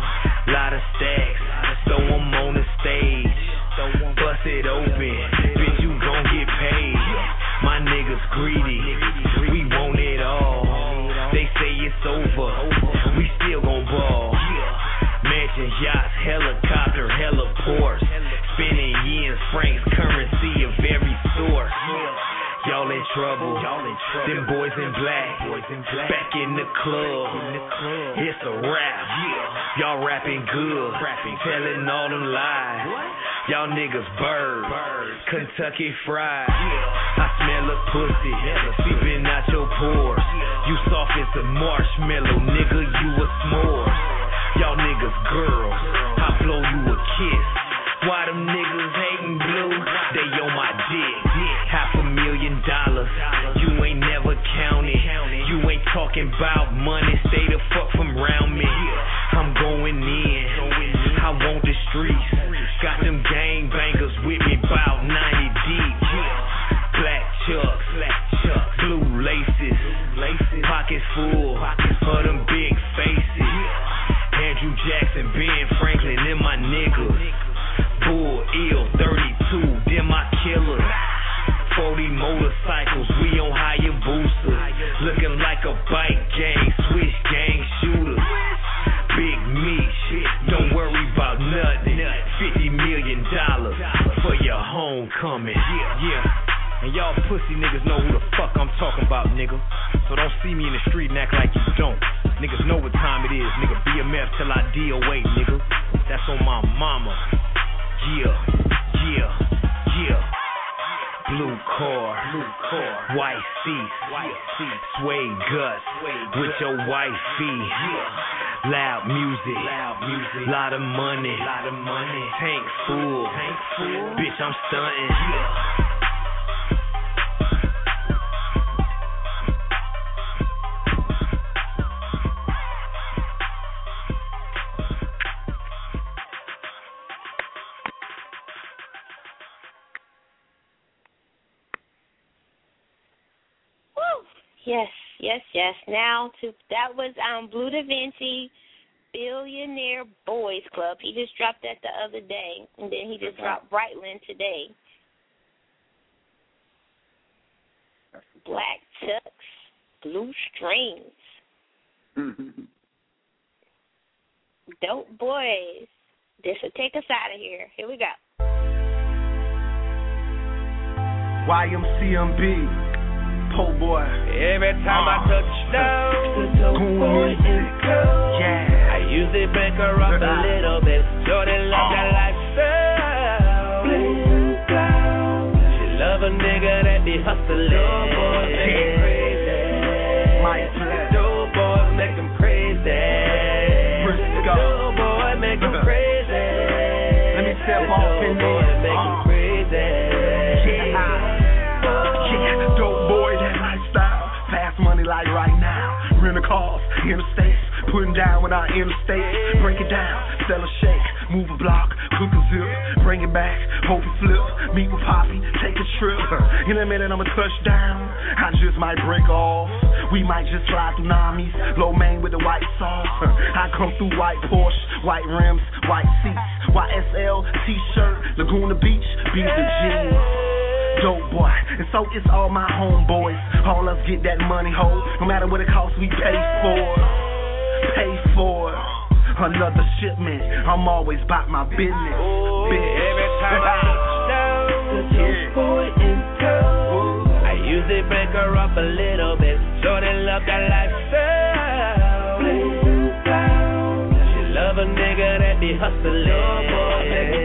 Lot of stacks, throw 'em on the stage. Bust it open, bitch you gon' get paid. My niggas greedy, we want it all. They say it's over, we still gon' ball. Mansion, yachts, helicopter, heliports. Spinning yens, francs, currency of every sort. Y'all in trouble, them boys in black, back in the club, it's a rap. Y'all rapping good, telling all them lies. Y'all niggas bird, Kentucky fried. I smell a pussy, seeping out your pores. You soft as a marshmallow, nigga, you a s'mores. Y'all niggas girls, I blow you a kiss. Why them niggas hating blue? They on my dick. Half a million dollars, you ain't never counted. You ain't talking about money, stay the fuck from round me. I'm going in, I want the streets. Got them gang bangers with me, bout ninety deep. Black chucks, blue laces, pockets full of them big faces. Andrew Jackson, Ben Franklin, and my niggas. Bull, ill, thirty-two, them my killers. forty motorcycles, we on Hayabusa. Looking like a bike gang, switch gang shooters. Big meat, don't worry about nothing. fifty million dollars for your homecoming. Yeah, and y'all pussy niggas know who the fuck I'm talking about, nigga. So don't see me in the street and act like you don't. Niggas know what time it is, nigga. B M F till I D O A, nigga. That's on my mama. Yeah, yeah, yeah. Blue car, white seats, suede guts with your white feet. Loud music, lot of money, tank full, bitch I'm stunting.
Yes, yes, yes. Now to that was um Blue Da Vinci, Billionaire Boys Club. He just dropped that the other day, and then he just dropped Brightland today. Black Chucks, Blue Strings. Dope Boys. This will take us out of here. Here we go.
Y M C M B. Po boy.
Every time uh, I touch down, the dope boy in the club. Yeah. I usually break her up uh, a little bit. Shorty love uh, that lifestyle. Blue down. She love a nigga that be hustling. Dope boy make him crazy. My dope boy make him crazy. Dope boy make him crazy.
Let me step off in there.
Make him crazy.
Money like right now, rent a cars, interstates, putting down when I interstate, break it down, sell a shake, move a block, cook a zip, bring it back, hope it flip, meet with Poppy, take a trip, in a minute I'ma touch down, I just might break off, we might just fly through Namis, low main with the white sauce, I come through white Porsche, white rims, white seats, Y S L t-shirt, Laguna Beach, B's and G's. Dope boy, and so it's all my homeboys. All us get that money, ho. No matter what it costs, we pay for it. Pay for it. Another shipment. I'm always about my business.
Ooh, every time I touch down, the dope boy in town. I usually break her up a little bit. Shorty love that lifestyle. She love a nigga that be hustling.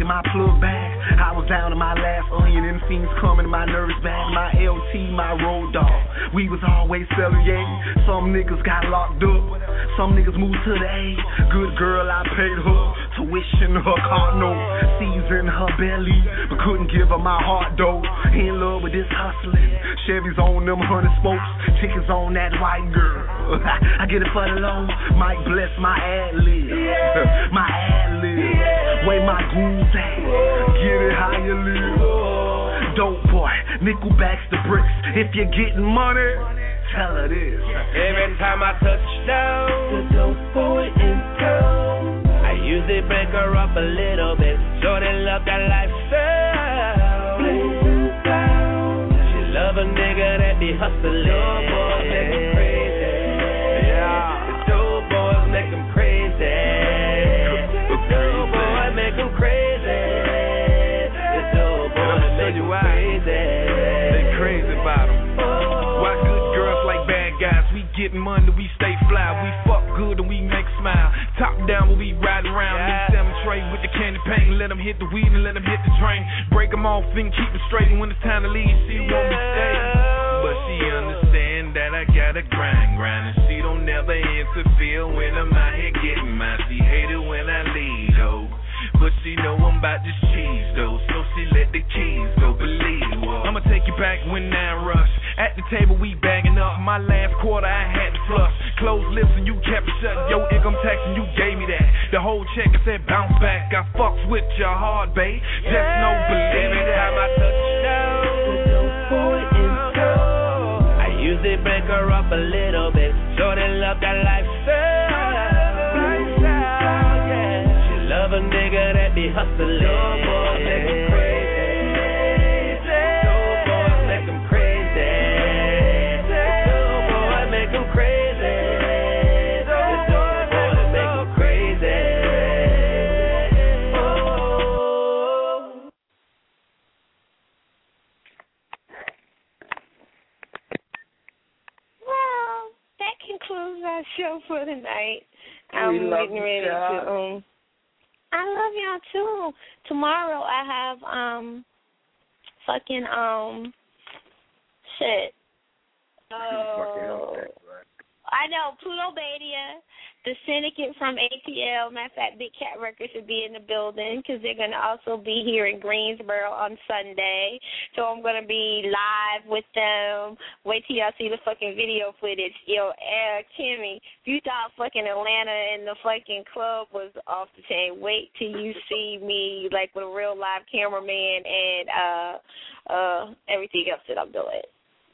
in my plug bag. I was down to my last onion and fiends coming in my nervous bag. My L T, my road dog. We was always selling, yeah. Some niggas got locked up. Some niggas moved to the A. Good girl, I paid her tuition, her car note, season her belly, but couldn't give her my heart though. In love with this hustling. Chevy's on them hundred spokes, chickens on that white girl. I get it for the low. Mike bless my ad lib, yeah. My ad lib. Yeah. Way my goons at, get it how you live. Dope boy, Nickelback's the bricks. If you're getting money, tell her this.
Every time I touch down, the dope boy in town, I usually break her up a little bit. So they love that lifestyle. She love a nigga that be hustling. Dope boys make them crazy. Yeah. The dope boys make them crazy. The dope boys make them crazy. The dope boys make them crazy.
They crazy about them. Why good girls like bad guys? We get money, we stay fly. We fuck good and we make smile. Top down when we ride around. Yeah. Them tray with the candy paint. Let them hit the weed and let them hit the train. Break them off and keep them straight. And when it's time to leave, she yeah. won't be stay. But she understand that I gotta grind, grind. And she don't never interfere when I'm out here getting mine. She hate it when I leave, though. But she know I'm about this cheese, though. So she let the keys go, believe. Whoa. I'ma take you back when I rush. At the table we bagging up. My last quarter I had to flush. Closed lips and you kept it shut. Yo, income tax and you gave me that. The whole check I said bounce back. I fucks with your heart, babe. Just yeah. know believe every time I touch down, the dope boy in town, I usually break her up a little bit. So they love that lifestyle. Yeah. She love a nigga that be hustling. Dope boys make them crazy.
Concludes our show for tonight.
We
I'm
love
getting
you,
ready
God.
to um I love y'all too. Tomorrow I have um fucking um shit. Oh, I know, Pluto Badia, the syndicate from A T L. Matter of fact, Big Cat Records should be in the building because they're going to also be here in Greensboro on Sunday. So I'm going to be live with them. Wait till y'all see the fucking video footage. Yo, uh, Kimmy, if you thought fucking Atlanta and the fucking club was off the chain, wait till you see me like with a real live cameraman and uh, uh, everything else that I'm doing.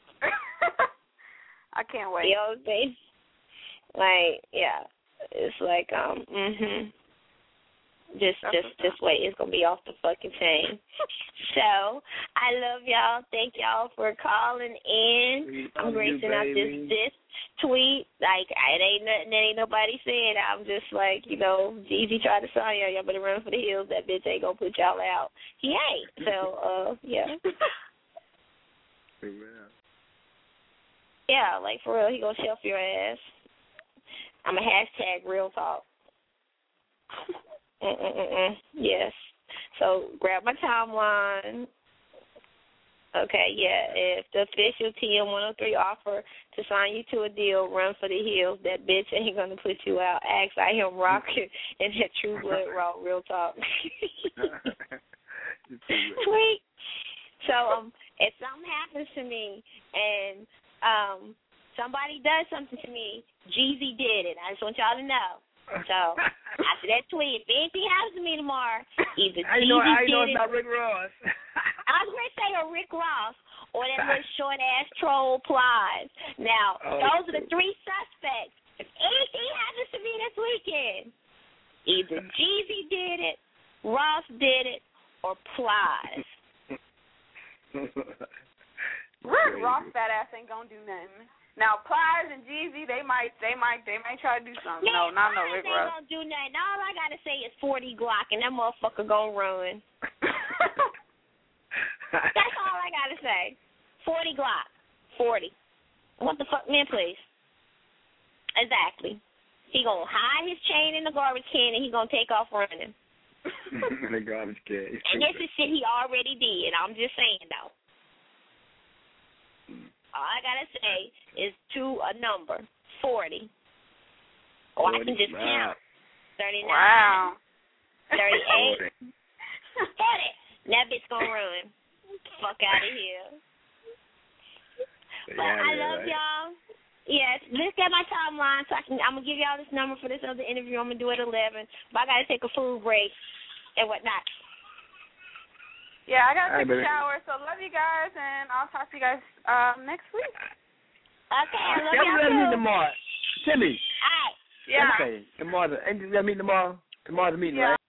I can't wait.
You know what I'm saying? Like, yeah. It's like, um, mhm. Just, That's just, just wait. It's gonna be off the fucking chain. So, I love y'all. Thank y'all for calling in. I'm gracing out this this tweet. Like, it ain't nothing that ain't nobody said. I'm just like, you know, Jeezy tried to sign y'all. Y'all better run for the hills. That bitch ain't gonna put y'all out. He ain't. So, uh, yeah.
Amen.
Yeah, like for real, he gonna shelf your ass. I'm a hashtag real talk. Mm-mm-mm-mm. Yes. So grab my timeline. Okay, yeah. If the official T M one oh three offer to sign you to a deal, run for the hills. That bitch ain't gonna put you out. Ask I him rocking and that True Blood raw real talk. Sweet. So um, if something happens to me and um, somebody does something to me, Jeezy did it. I just want y'all to know. So after that tweet, if anything happens to me tomorrow, either
I
Jeezy
know, I
did
know
it.
it's not Rick Ross.
I was going to say a Rick Ross or that little short ass troll Plies. Now
Oh,
those are the three suspects. If anything happens to me this weekend, either Jeezy did it, Ross did it, or Plies.
Rick Ross fat ass ain't gonna do nothing. Now Plies and Jeezy, they might, they might, they might try to do something.
Man,
no, not no
Plies
Rick
ain't
Ross.
gonna do nothing. All I gotta say is forty Glock, and that motherfucker gonna run. That's all I gotta say. Forty Glock, forty. What the fuck, man? Please. Exactly. He gonna hide his chain in the garbage can, and he gonna take off running.
The garbage can.
And this is shit he already did. I'm just saying, though. All I gotta say is to a number, forty. Or I can just
wow.
count. thirty-nine.
Wow.
thirty-eight. forty. That bitch gonna run. Fuck out of here. But
Yeah,
I
yeah,
love
right.
y'all. Yes, let's get my timeline so I can. I'm gonna give y'all this number for this other interview. I'm gonna do it at eleven, but I gotta take a food break and whatnot.
Yeah, I gotta
All right,
take
baby.
a shower. So love you guys, and I'll talk to you guys um, next week.
Okay, I love
Tell me
y'all
that meet
too.
tomorrow. Timmy.
All right.
Yeah.
Okay. Tomorrow. Ain't that meet tomorrow? Tomorrow's meeting,
Yeah.
right?